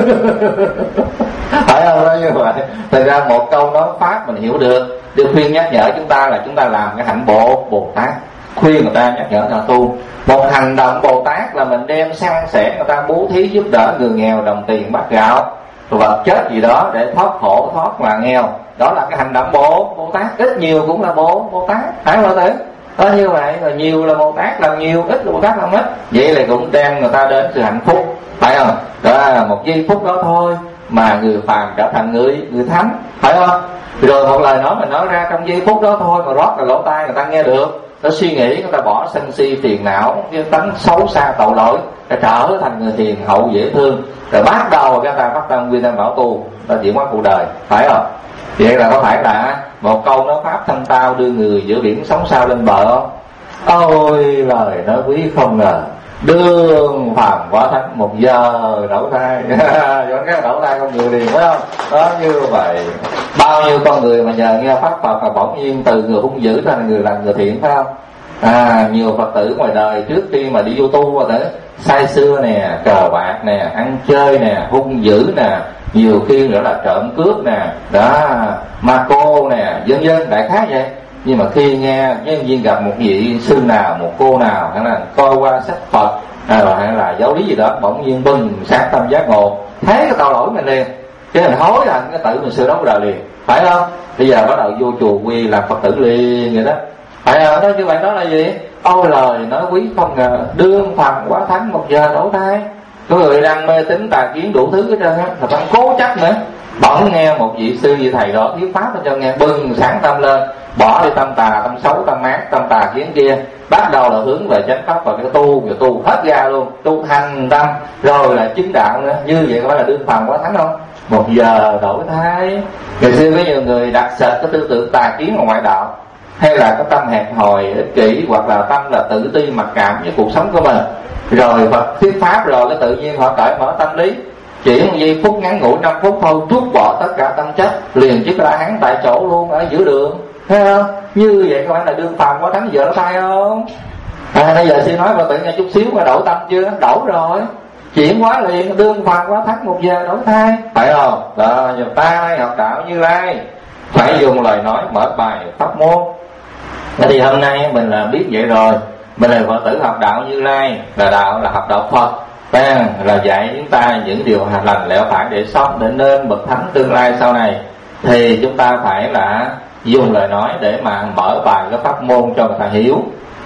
Phải không? Đó như vậy. Thật ra một câu nói pháp mình hiểu được, được khuyên nhắc nhở chúng ta là chúng ta làm cái hạnh bộ Bồ Tát, khuyên người ta nhắc nhở người ta tu. Một hành động Bồ Tát là mình đem san sẻ người ta, bố thí giúp đỡ người nghèo, đồng tiền bát gạo, vật chất gì đó để thoát khổ, thoát mà nghèo. Đó là cái hành động Bồ Bồ Tát, ít nhiều cũng là Bồ Bồ Tát, phải không tử? Đó, như vậy là nhiều là Bồ Tát làm nhiều, ít là Bồ Tát làm ít. Vậy là cũng đem người ta đến sự hạnh phúc, phải không? Đó là một giây phút đó thôi mà người phàm trở thành người người thánh, phải không? Rồi một lời nói mình nói ra trong giây phút đó thôi mà rót vào lỗ tai người ta nghe được, nó suy nghĩ, người ta bỏ sân si phiền não, cái tánh xấu xa tội lỗi, để trở thành người hiền hậu dễ thương, rồi bắt đầu các ta phát tâm quy tâm bảo tu, ta chuyển hóa cuộc đời, phải không? Vậy là có phải là một câu nói pháp thanh tao, đưa người giữa biển sóng sao lên bờ không? Ôi lời nói quý không ngờ, đương phàm quá thánh một giờ đổ thai. Cho cái đổ thai con người liền, phải không? Đó, như vậy bao nhiêu con người mà nhờ nghe pháp Phật và bỗng nhiên từ người hung dữ thành người làm người thiện, phải không? À, nhiều Phật tử ngoài đời trước khi mà đi vô tu Phật tử say sưa nè, cờ bạc nè, ăn chơi nè, hung dữ nè, nhiều khi nữa là trộm cướp nè, đó, ma cô nè, vân vân, đại khái vậy. Nhưng mà khi nghe nhân viên gặp một vị sư nào, một cô nào, hay là coi qua sách Phật, hay là, hay là giáo lý gì đó, bỗng nhiên bừng sáng tâm giác ngộ, thấy cái tội lỗi mình liền, cái mình hối hận cái tự mình sửa đấu đời liền, phải không? Bây giờ bắt đầu vô chùa quy làm Phật tử liền vậy đó, phải không? Đó như vậy đó là gì? Ôi lời nói quý không ngờ, đương phần quá thắng một giờ đổi thay. Có người đang mê tín tà kiến đủ thứ hết trơn á, mà vẫn cố chấp nữa. Bỗng nghe một vị sư vị thầy đó thuyết pháp cho nghe, bừng sáng tâm lên, bỏ đi tâm tà, tâm xấu, tâm ác, tâm tà kiến kia, bắt đầu là hướng về chánh pháp và cái tu, rồi tu hết ra luôn, tu thành tâm, rồi là chứng đạo nữa. Như vậy có phải là đương phần quá thắng không? Một giờ đổi thay. Ngày xưa có nhiều người đặt sệt cái tư tưởng tà kiến vào ngoại đạo, hay là có tâm hẹp hòi, ích kỷ, hoặc là tâm là tự ti mặc cảm với cuộc sống của mình. Rồi Phật thuyết pháp rồi cái tự nhiên họ cởi mở tâm lý, chỉ một giây phút ngắn ngủi năm phút thôi, trút bỏ tất cả tâm chất, liền chiếc la hán tại chỗ luôn ở giữa đường, thấy không? Như vậy có phải là đương phần quá thắng giờ nó thay không? À, bây giờ xin nói và tự nghe chút xíu mà đổi tâm chưa? Đổi rồi, chuyển quá liền, đương phần quá thắng một giờ đổi thay, phải không? Đó, giờ ta học đạo Như Lai phải dùng lời nói mở bài pháp môn. Thế thì hôm nay mình là biết vậy rồi, mình là Phật tử học đạo Như Lai, là đạo là học đạo Phật, là dạy chúng ta những điều lành lẽo phải để sống, để nên bậc thánh tương lai sau này. Thì chúng ta phải là dùng lời nói để mà mở bài cái pháp môn cho người ta hiểu.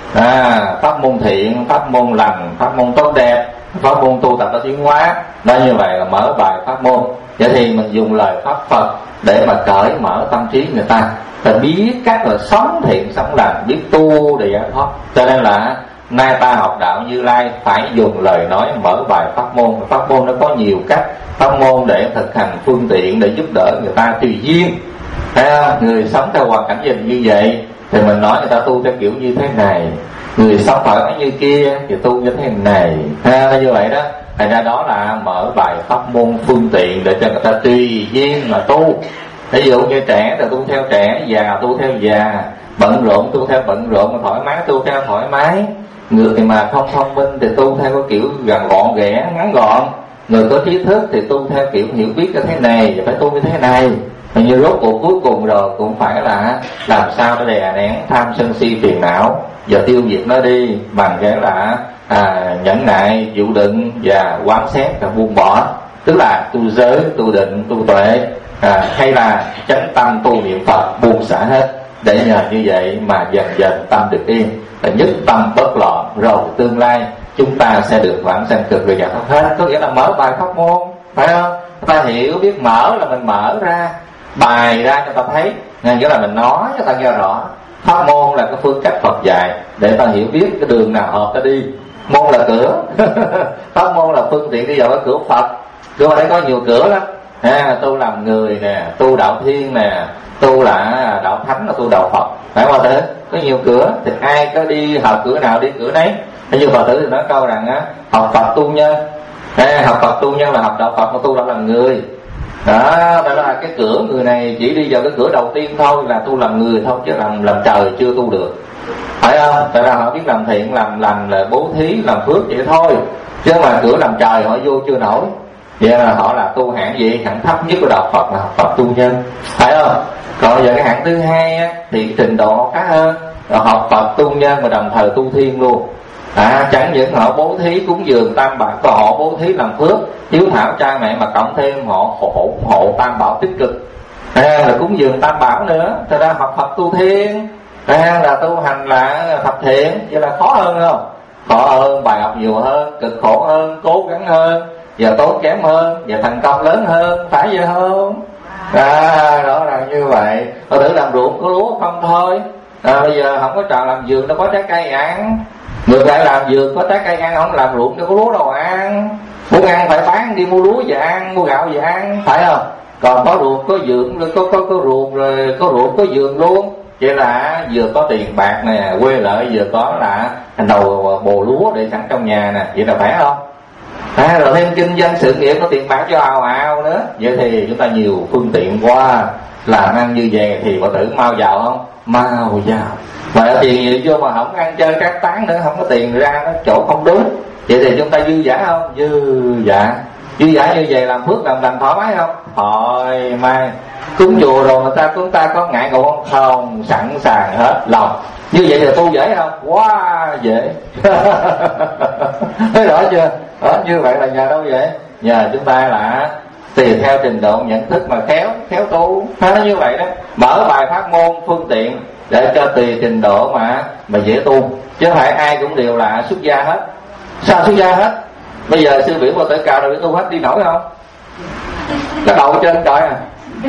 À, pháp môn thiện, pháp môn lành, pháp môn tốt đẹp, pháp môn tu tập và tiến hóa. Đó, như vậy là mở bài pháp môn. Vậy thì mình dùng lời pháp Phật để mà cởi mở tâm trí người ta, ta biết cách là sống thiện sống lành, biết tu để giải thoát. Cho nên là nay ta học đạo Như Lai phải dùng lời nói mở bài pháp môn. Pháp môn nó có nhiều cách, pháp môn để thực hành phương tiện để giúp đỡ người ta tùy duyên. Thấy không? Người sống theo hoàn cảnh nhìn như vậy thì mình nói người ta tu theo kiểu như thế này, người sống thoải mái như kia thì tu như thế này, ha, như vậy đó. Thành ra đó là mở bài pháp môn phương tiện để cho người ta tùy duyên mà tu. Ví dụ như trẻ thì tu theo trẻ, già tu theo già, bận rộn tu theo bận rộn, thoải mái tu theo thoải mái. Người thì mà không thông minh thì tu theo cái kiểu gần gọn ghẽ ngắn gọn. Người có trí thức thì tu theo kiểu hiểu biết như thế này, và phải tu như thế này. Và như rốt cuộc cuối cùng rồi cũng phải là làm sao để đè nén tham sân si phiền não và tiêu diệt nó đi bằng cái là à, nhẫn nại, chịu đựng và quán xét và buông bỏ. Tức là tu giới, tu định, tu tuệ, à, hay là chánh tâm tu niệm Phật, buông xả hết. Để nhờ như vậy mà dần dần tâm được yên, và nhất tâm bất loạn, rồi tương lai chúng ta sẽ được vãng sanh cực rồi giải thoát hết. Có nghĩa là mở bài pháp môn, phải không? Ta hiểu biết mở là mình mở ra bài ra cho ta thấy, nghĩa là mình nói cho ta nghe rõ. Pháp môn là cái phương cách Phật dạy để ta hiểu biết cái đường nào hợp ta đi. Môn là cửa pháp môn là phương tiện đi vào cái cửa Phật. Cửa ở đây có nhiều cửa lắm, à, tu làm người nè, tu đạo thiên nè, tu là đạo thánh, là tu đạo Phật, phải không? Thế có nhiều cửa thì ai có đi học cửa nào đi cửa nấy. Như Phật tử thì nói câu rằng á, học Phật tu nhân, à, học Phật tu nhân là học đạo Phật mà tu đạo làm người. Đó, đó là cái cửa người này chỉ đi vào cái cửa đầu tiên thôi, là tu làm người thôi, chứ làm làm trời chưa tu được, phải không? Tại ra họ biết làm thiện, làm lành, là bố thí, làm phước vậy thôi, chứ mà cửa làm trời họ vô chưa nổi. Vậy là họ là tu hạng gì? Hạng thấp nhất của đạo Phật là học Phật tu nhân, phải không? Còn giờ cái hạng thứ hai á, thì trình độ khá hơn, là học Phật tu nhân mà đồng thời tu thiên luôn. À, chẳng những họ bố thí cúng dường tam bảo, còn họ bố thí làm phước, hiếu thảo cha mẹ, mà cộng thêm họ hộ hộ tam bảo tích cực, à, là cúng dường tam bảo nữa. Thật ra học Phật tu thiên, à, là tu hành là thập thiện, vậy là khó hơn không? Khó hơn, bài học nhiều hơn, cực khổ hơn, cố gắng hơn, và tốn kém hơn, và thành công lớn hơn, phải vậy không? À, rõ ràng như vậy. Họ thử làm ruộng có lúa không thôi, à, bây giờ không có tròn làm vườn đâu có trái cây ăn. Ngược lại làm vườn có trái cây ăn, không làm ruộng đâu có lúa đâu ăn. Muốn ăn phải bán đi mua lúa về ăn, mua gạo về ăn, phải không? Còn có ruộng có vườn, có có có ruộng rồi có ruộng có vườn luôn. Vậy là vừa có tiền bạc nè, quê lợi, vừa có là đầu bồ lúa để sẵn trong nhà nè, vậy là phải không? À, rồi thêm kinh doanh sự nghiệp có tiền bạc cho ào ào nữa. Vậy thì chúng ta nhiều phương tiện quá, làm ăn như vậy thì Phật tử mau giàu không? Mau giàu. mà tiền nhiều vô mà không ăn chơi trác tán nữa, không có tiền ra nó chỗ không đúng, vậy thì chúng ta dư dả không? Dư dả. Dư dả như vậy làm phước làm lành thoải mái không? Thoải mái. Cúng chùa rồi người ta chúng ta có ngại ngộ không? Không, sẵn sàng hết lòng. Như vậy thì tu dễ không? Quá dễ. Thấy rõ chưa? Đó, như vậy là nhờ đâu vậy? Nhờ chúng ta là tùy theo trình độ nhận thức mà khéo khéo tu. Nó như vậy đó. Mở bài pháp môn phương tiện để cho tùy trình độ mà mà dễ tu, chứ không phải ai cũng đều là xuất gia hết. Sao xuất gia hết? Bây giờ sư biểu vào tới cao rồi tu hết đi nổi không? Cái đầu trên trời à.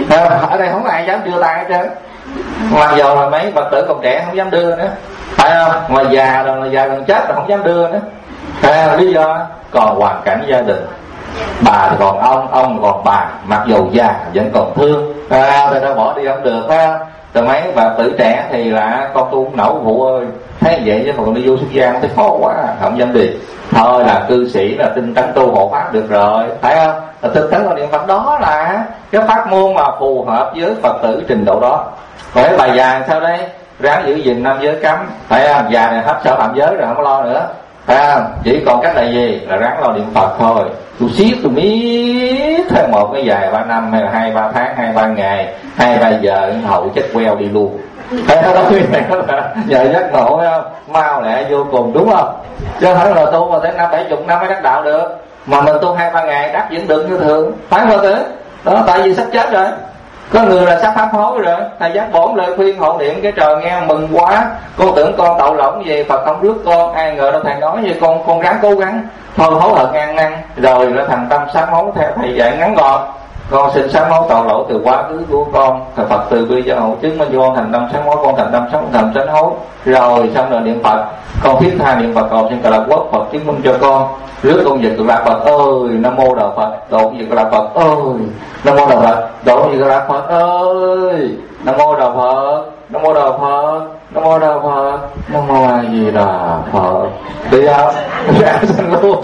Ở đây không ai dám đưa tay hết trơn. Mặc dù là mấy Phật tử còn trẻ không dám đưa nữa, phải không? Mà già rồi, là già gần chết rồi không dám đưa nữa. À, lý do còn hoàn cảnh gia đình, bà thì còn ông, ông còn bà, mặc dù già vẫn còn thương, à, thì nó bỏ đi không được, phải không? Rồi mấy bà tử trẻ thì là con tu không nổi phụ ơi, thấy vậy chứ còn đi vô xuất gia thấy khó quá, không dám đi. Thôi là cư sĩ là tinh tấn tu hộ pháp được rồi, phải không? Là tinh tấn vào niệm Phật, đó là cái pháp môn mà phù hợp với Phật tử trình độ đó. Còn cái bà già sao đây? Ráng giữ gìn năm giới cấm, phải không? Già này hết sở phạm giới rồi không có lo nữa, phải không? Chỉ còn cách là gì? Là ráng lo niệm Phật thôi. Tôi siết tôi miết thêm một cái vài ba năm hay là hai ba tháng, hai ba ngày, hai ba giờ hậu chết queo đi luôn. Thấy đó, là nhờ giác ngộ, phải không? Mau lẹ vô cùng, đúng không? Chứ không phải là tu mà tới năm bảy chục năm mới đắc đạo được, mà mình tu hai ba ngày đắc vẫn được như thường, phải không tử? Đó, tại vì sắp chết rồi. Có người là sắp hấp hối rồi, thầy giác bổn lời khuyên hộ niệm cái trời nghe mừng quá, con tưởng con đậu lỏng gì Phật không rước con, ai ngờ đâu thầy nói vậy, con con ráng cố gắng thôi, hối hận ăn năn rồi nó thành tâm sám hối theo thầy dạy ngắn gọn. Con xin sám hối tội lỗi từ quá khứ của con, thầy Phật từ bi cho hộ chứng minh cho con thành tâm sám hối, con thành tâm sám thành sám hối rồi xong rồi niệm Phật, con thiết tha niệm Phật cầu xin Cực Lạc Quốc Phật chứng minh cho con, rước con về Cực Lạc Phật ơi, Nam mô Đạo Phật, độ về Cực Lạc Phật ơi, Nam mô Đạo Phật, độ về Cực Lạc Phật ơi, Nam mô Đạo Phật, Nam mô Đạo Phật, Nam mô Đạo Phật, Nam mô A Di Đà Phật. Đi không? Ra sinh luôn.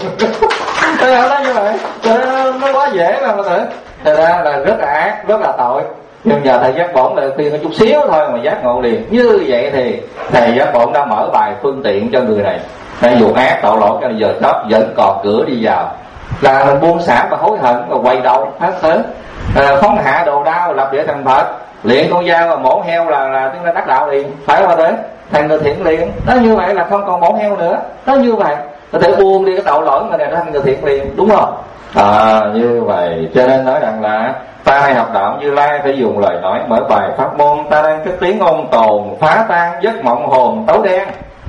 Thế không? Nói như vậy nó quá dễ mà mọi người. Thật ra là rất là ác, rất là tội. Nhưng nhờ thầy giác bổn lời khuyên có chút xíu thôi mà giác ngộ liền. Như vậy thì thầy giác bổn đã mở bài phương tiện cho người này. Thầy dù ác tội lỗi cho giờ chót vẫn còn cửa đi vào. Là mình buông xả và hối hận và quay đầu phát thế, à, phóng hạ đồ đao lập địa thành Phật, luyện con dao và mổ heo là là chúng ta đắc đạo liền, phải không thế? Thành người thiện liền. Nó như vậy là không còn mổ heo nữa. Nó như vậy có thể buông đi cái tội lỗi mà này thành người thiện liền, đúng không? À, như vậy cho nên nói rằng là ta hay học đạo Như Lai phải dùng lời nói mở bài pháp môn, ta đang cái tiếng ôn tồn phá tan giấc mộng hồn tối đen.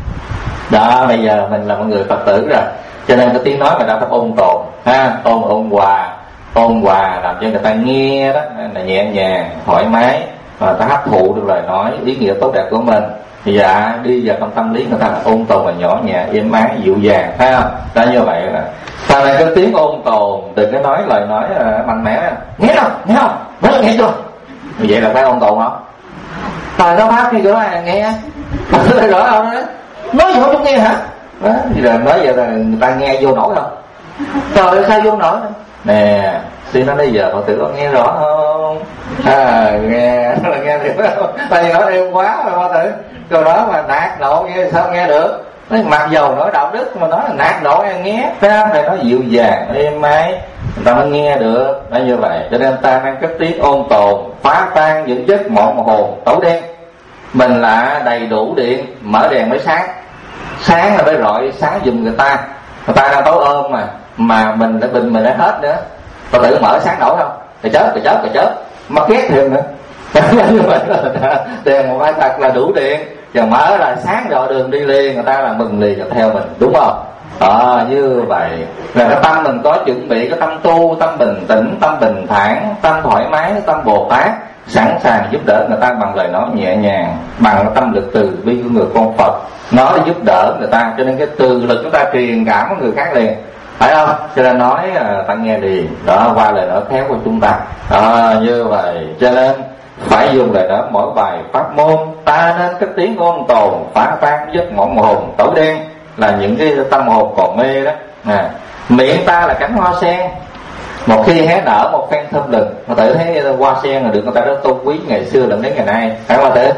Đó, bây giờ mình là một người Phật tử rồi, cho nên cái tiếng nói mình đã phải ôn tồn, ha, ôn ôn hòa, ôn hòa làm cho người ta nghe đó là nhẹ nhàng, thoải mái, và ta hấp thụ được lời nói ý nghĩa tốt đẹp của mình. Dạ, đi vào trong tâm lý người ta là ôn tồn và nhỏ nhẹ, êm ái, dịu dàng, thấy không? Đó, như vậy là ta là cái tiếng ôn tồn, đừng có nói lời nói uh, mạnh mẽ, nghe không? Nghe không? Mới nghe chưa? Như vậy là phải ôn tồn không? Thời nó phát cái cửa này nghe, thấy rõ không đó? Nói gì không chúng nghe hả? Đó, thì là nói vậy là người ta nghe vô nổi không? Trời ơi, sao vô nổi? Nè, xin nói bây giờ Phật tử có nghe rõ không? À, nghe, là nghe được không? Tại vì nói êm quá mà Phật tử. Câu đó mà nạt nộ nghe sao nghe được? Nói mặc dầu nói đạo đức mà nói là nạt nộ em nghe, phải không? Thì nói dịu dàng, êm ái, người ta mới nghe được. Nói như vậy, cho nên ta đang cất tiếng ôn tồn, phá tan những giấc mộng hồn tối đen. Mình là đầy đủ điện, mở đèn mới sáng, sáng là phải rọi sáng giùm người ta. Người ta đang tối ôm mà, mà mình đã bình mình đã hết nữa. Phật tử mở sáng nổi không? Thì chớp, thì chớp, thì chớp, mà ghét thêm nữa. Như vậy là đèn một ai thật là đủ điện, và mở là sáng rõ đường đi liền, người ta là mừng liền theo mình, đúng không? À, như vậy là cái tâm mình có chuẩn bị cái tâm tu, tâm bình tĩnh, tâm bình thản, tâm thoải mái, tâm Bồ Tát, sẵn sàng giúp đỡ người ta bằng lời nói nhẹ nhàng, bằng cái tâm lực từ bi của người con Phật, nói để giúp đỡ người ta. Cho nên cái từ lực chúng ta truyền cảm với người khác liền, phải không? Cho nên nói ta nghe liền đó, qua lời nói khéo của chúng ta. À, như vậy cho nên phải dùng lời nói mỗi bài pháp môn, ta nên cái tiếng ôn tồn phá tan giấc mộng hồn tối đen, là những cái tâm hồn còn mê đó. À, miệng ta là cánh hoa sen, một khi hé nở một phen thơm lừng, mà tự thấy hoa sen là được người ta rất tôn quý ngày xưa lẫn đến ngày nay, phải không tự?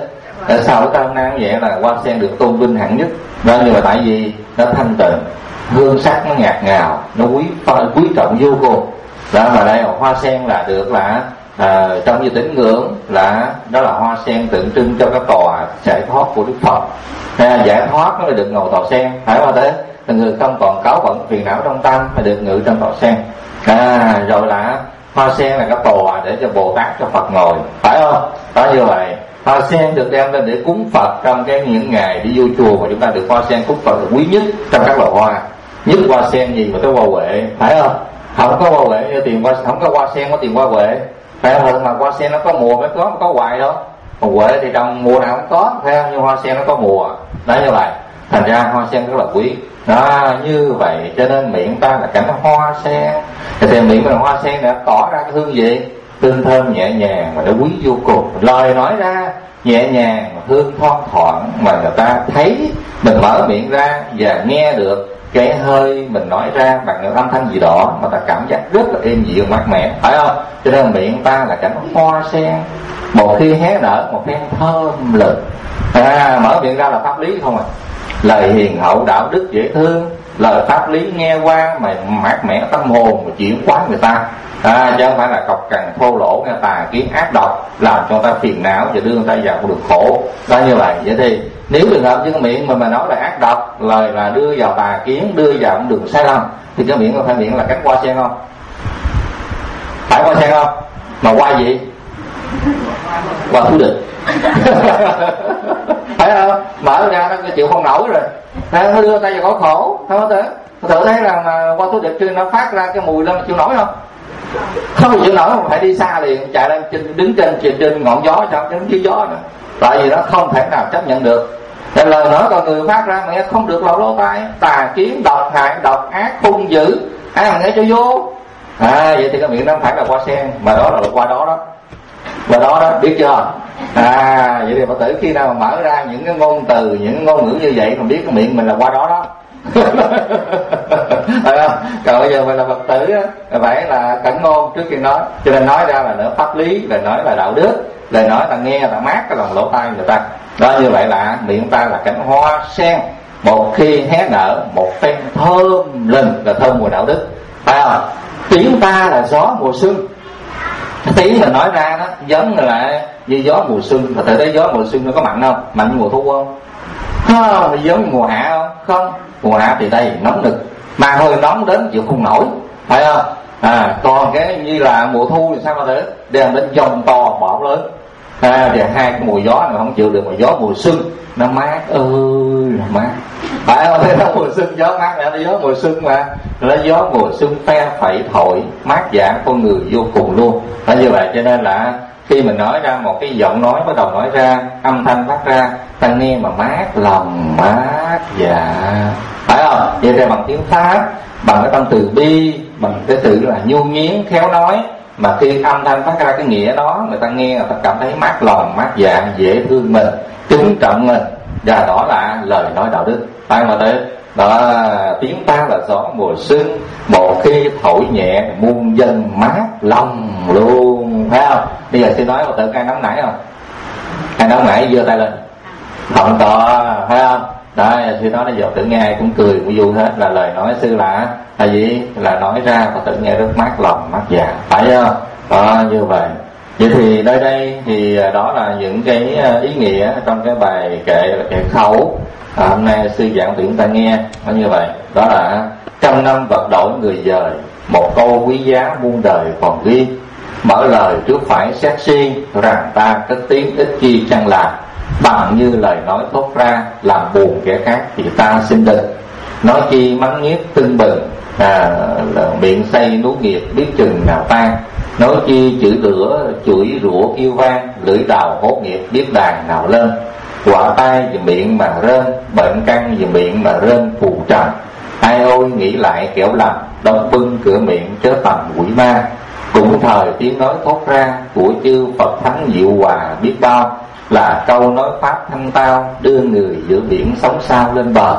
Tại sao ở Tam Nam vậy là hoa sen được tôn vinh hạng nhất? Đó như là tại vì nó thanh tịnh, hương sắc nó ngạt ngào, nó quý quý trọng vô cùng. Đó mà đây hoa sen là được là à, trong như tín ngưỡng là đó là hoa sen tượng trưng cho cái tòa giải thoát của Đức Phật. À, giải thoát nó mới được ngồi tòa sen, phải không thế? Là người không còn cáu bận phiền não trong tâm mà được ngự trong tòa sen. À, rồi là hoa sen là cái tòa để cho Bồ Tát cho Phật ngồi, phải không? Đó như vậy. Hoa sen được đem lên để cúng Phật trong cái những ngày đi vô chùa mà chúng ta được hoa sen cúng Phật là quý nhất trong các loài hoa. Nhất hoa sen gì mà cái hoa huệ, phải không? Không có hoa huệ như tiền hoa, không có hoa sen có tiền hoa huệ, phải không? Mà hoa sen nó có mùa mới có, có hoài đâu. Còn huệ thì trong mùa nào cũng có, phải không? Nhưng hoa sen nó có mùa, đó như vậy. Thành ra hoa sen rất là quý. Đó, như vậy cho nên miệng ta là cảnh hoa sen. Thì miệng mình hoa sen đã tỏ ra cái hương vị hương thơm nhẹ nhàng mà nó quý vô cùng. Lời nói ra nhẹ nhàng, hương thoang thoảng mà người ta thấy mình mở miệng ra và nghe được cái hơi mình nói ra bằng những âm thanh gì đó mà ta cảm giác rất là êm dịu mát mẻ, phải không? Cho nên miệng ta là cảnh hoa sen, một khi hé nở một phen thơm lừng. À, mở miệng ra là pháp lý không à, lời hiền hậu đạo đức dễ thương, lời pháp lý nghe qua mà mát mẻ tâm hồn mà chuyển hóa người ta. À, chứ không phải là cọc cằn thô lỗ, nghe tà kiến ác độc làm cho người ta phiền não và đưa người ta vào con đường khổ. Đó như vậy. Vậy thì nếu trường hợp chứ cái miệng mà mà nói là ác độc, lời là đưa vào tà kiến, đưa vào con đường sai lầm, thì cái miệng có phải miệng là cánh hoa sen không? Phải hoa sen không? Mà hoa gì? Hoa thú địch. Phải không? Mở ra nó chịu không nổi rồi, nó đưa tay vào cõi khổ, không có thể. Tự thấy là mà qua thuốc địch nó phát ra cái mùi lên chịu nổi không? Không chịu nổi, phải đi xa liền, chạy lên trên, đứng trên trên, trên ngọn gió, sao đứng dưới gió nữa. Tại vì nó không thể nào chấp nhận được. Nên lời nói con người phát ra mà nghe không được lọt lỗ tai, tà kiến, độc hại, độc ác, hung dữ, ai mà nghe cho vô. À, vậy thì cái miệng nó không phải là hoa sen, mà đó là qua đó đó. Và đó đó, biết chưa? À, vậy thì Phật tử khi nào mà mở ra những cái ngôn từ, những ngôn ngữ như vậy, mình biết cái miệng mình là qua đó đó. Còn bây giờ mình là Phật tử á, phải là cẩn ngôn trước khi nói. Cho nên nói ra là nữa pháp lý, lời nói là đạo đức, lời nói ta nghe là mát cái lòng lỗ tai người ta. Đó như vậy là miệng ta là cánh hoa sen, một khi hé nở một phen thơm lừng là thơm mùi đạo đức, phải không? Tiếng ta là gió mùa xuân, tiếng mình nói ra đó giống như là như gió mùa xuân. Mà tự thấy gió mùa xuân nó có mạnh không? Mạnh như mùa thu không? Không, giống như mùa hạ không? Không, mùa hạ thì đây nóng nực, mà hơi nóng đến chịu không nổi, phải không? À, còn cái như là mùa thu thì sao mà thế? Đem đến dòng to bão lớn. À, thì hai cái mùa gió này không chịu được, mà gió mùa xuân nó mát ơi là mát, phải không? Thế đó, mùa xuân gió mát là gió mùa xuân mà, nó gió mùa xuân phe phẩy thổi mát dạ con người vô cùng luôn. Đó như vậy cho nên là khi mình nói ra một cái giọng nói, bắt đầu nói ra âm thanh phát ra, ta nghe mà mát lòng, mát dạ, phải không? Vậy thì bằng tiếng Pháp, bằng cái tâm từ bi, bằng cái từ là nhu nhuyến khéo nói, mà khi âm thanh phát ra cái nghĩa đó, người ta nghe người ta cảm thấy mát lòng, mát dạ, dễ thương mình, kính trọng mình, và đó là lời nói đạo đức, phải không? Thế đó, tiếng ta là gió mùa xuân, một khi thổi nhẹ muôn dân mát lòng luôn, phải không? Bây giờ xin nói một tự ai nóng nảy không? Ai nóng nảy giơ tay lên. Không có, phải không? Đó, sư nói nó giờ tự nghe ai cũng cười cũng vui hết, là lời nói sư là là gì? Là nói ra và tự nghe rất mát lòng, mát dạ, phải không? Đó, như vậy. Vậy thì nơi đây thì đó là những cái ý nghĩa trong cái bài kệ kệ khẩu. À, hôm nay sư giảng tuyển ta nghe nó như vậy. Đó là trăm năm vật đổi người dời, một câu quý giá muôn đời còn ghi. Mở lời trước phải xét suy, rằng ta cất tiếng ít chi chẳng làm. Bằng như lời nói thốt ra, làm buồn kẻ khác thì ta xin đừng. Nói chi mắng nhiếc tưng bừng, à, miệng say nuốt nghiệp biết chừng nào tan. Nói chi chửi lửa chửi rủa kêu vang, lưỡi đào hốt nghiệp biết đàn nào lên. Quả tai vì miệng mà rên, bệnh căn vì miệng mà rên phù trần. Ai ôi nghĩ lại kẻo lầm, đông bưng cửa miệng chớ tầm quỷ ma. Cũng thời tiếng nói thốt ra của chư Phật thánh diệu hòa biết bao, là câu nói pháp thanh tao, đưa người giữa biển sống sao lên bờ.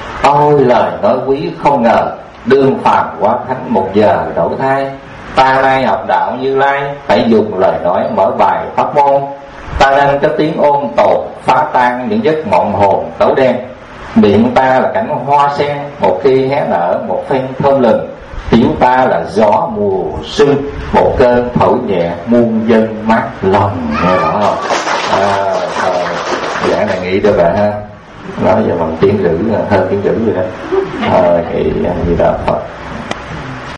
Ôi lời nói quý không ngờ, đương phàm quá thánh một giờ đổi thay. Ta nay học đạo Như Lai, phải dùng lời nói mở bài pháp môn. Ta nên có tiếng ôn tột phá tan những giấc mộng hồn tối đen. Miệng ta là cảnh hoa sen, một khi hé nở một phen thơm lừng. Tiếng ta là gió mùa xuân, một cơn thổi nhẹ muôn dân mát lòng. Nghe rõ không? À, à, giảng này nghĩ cho bạn ha. Nói giờ bằng tiếng rữ hơn tiếng rữ vậy đó. À, thì gì đó Phật.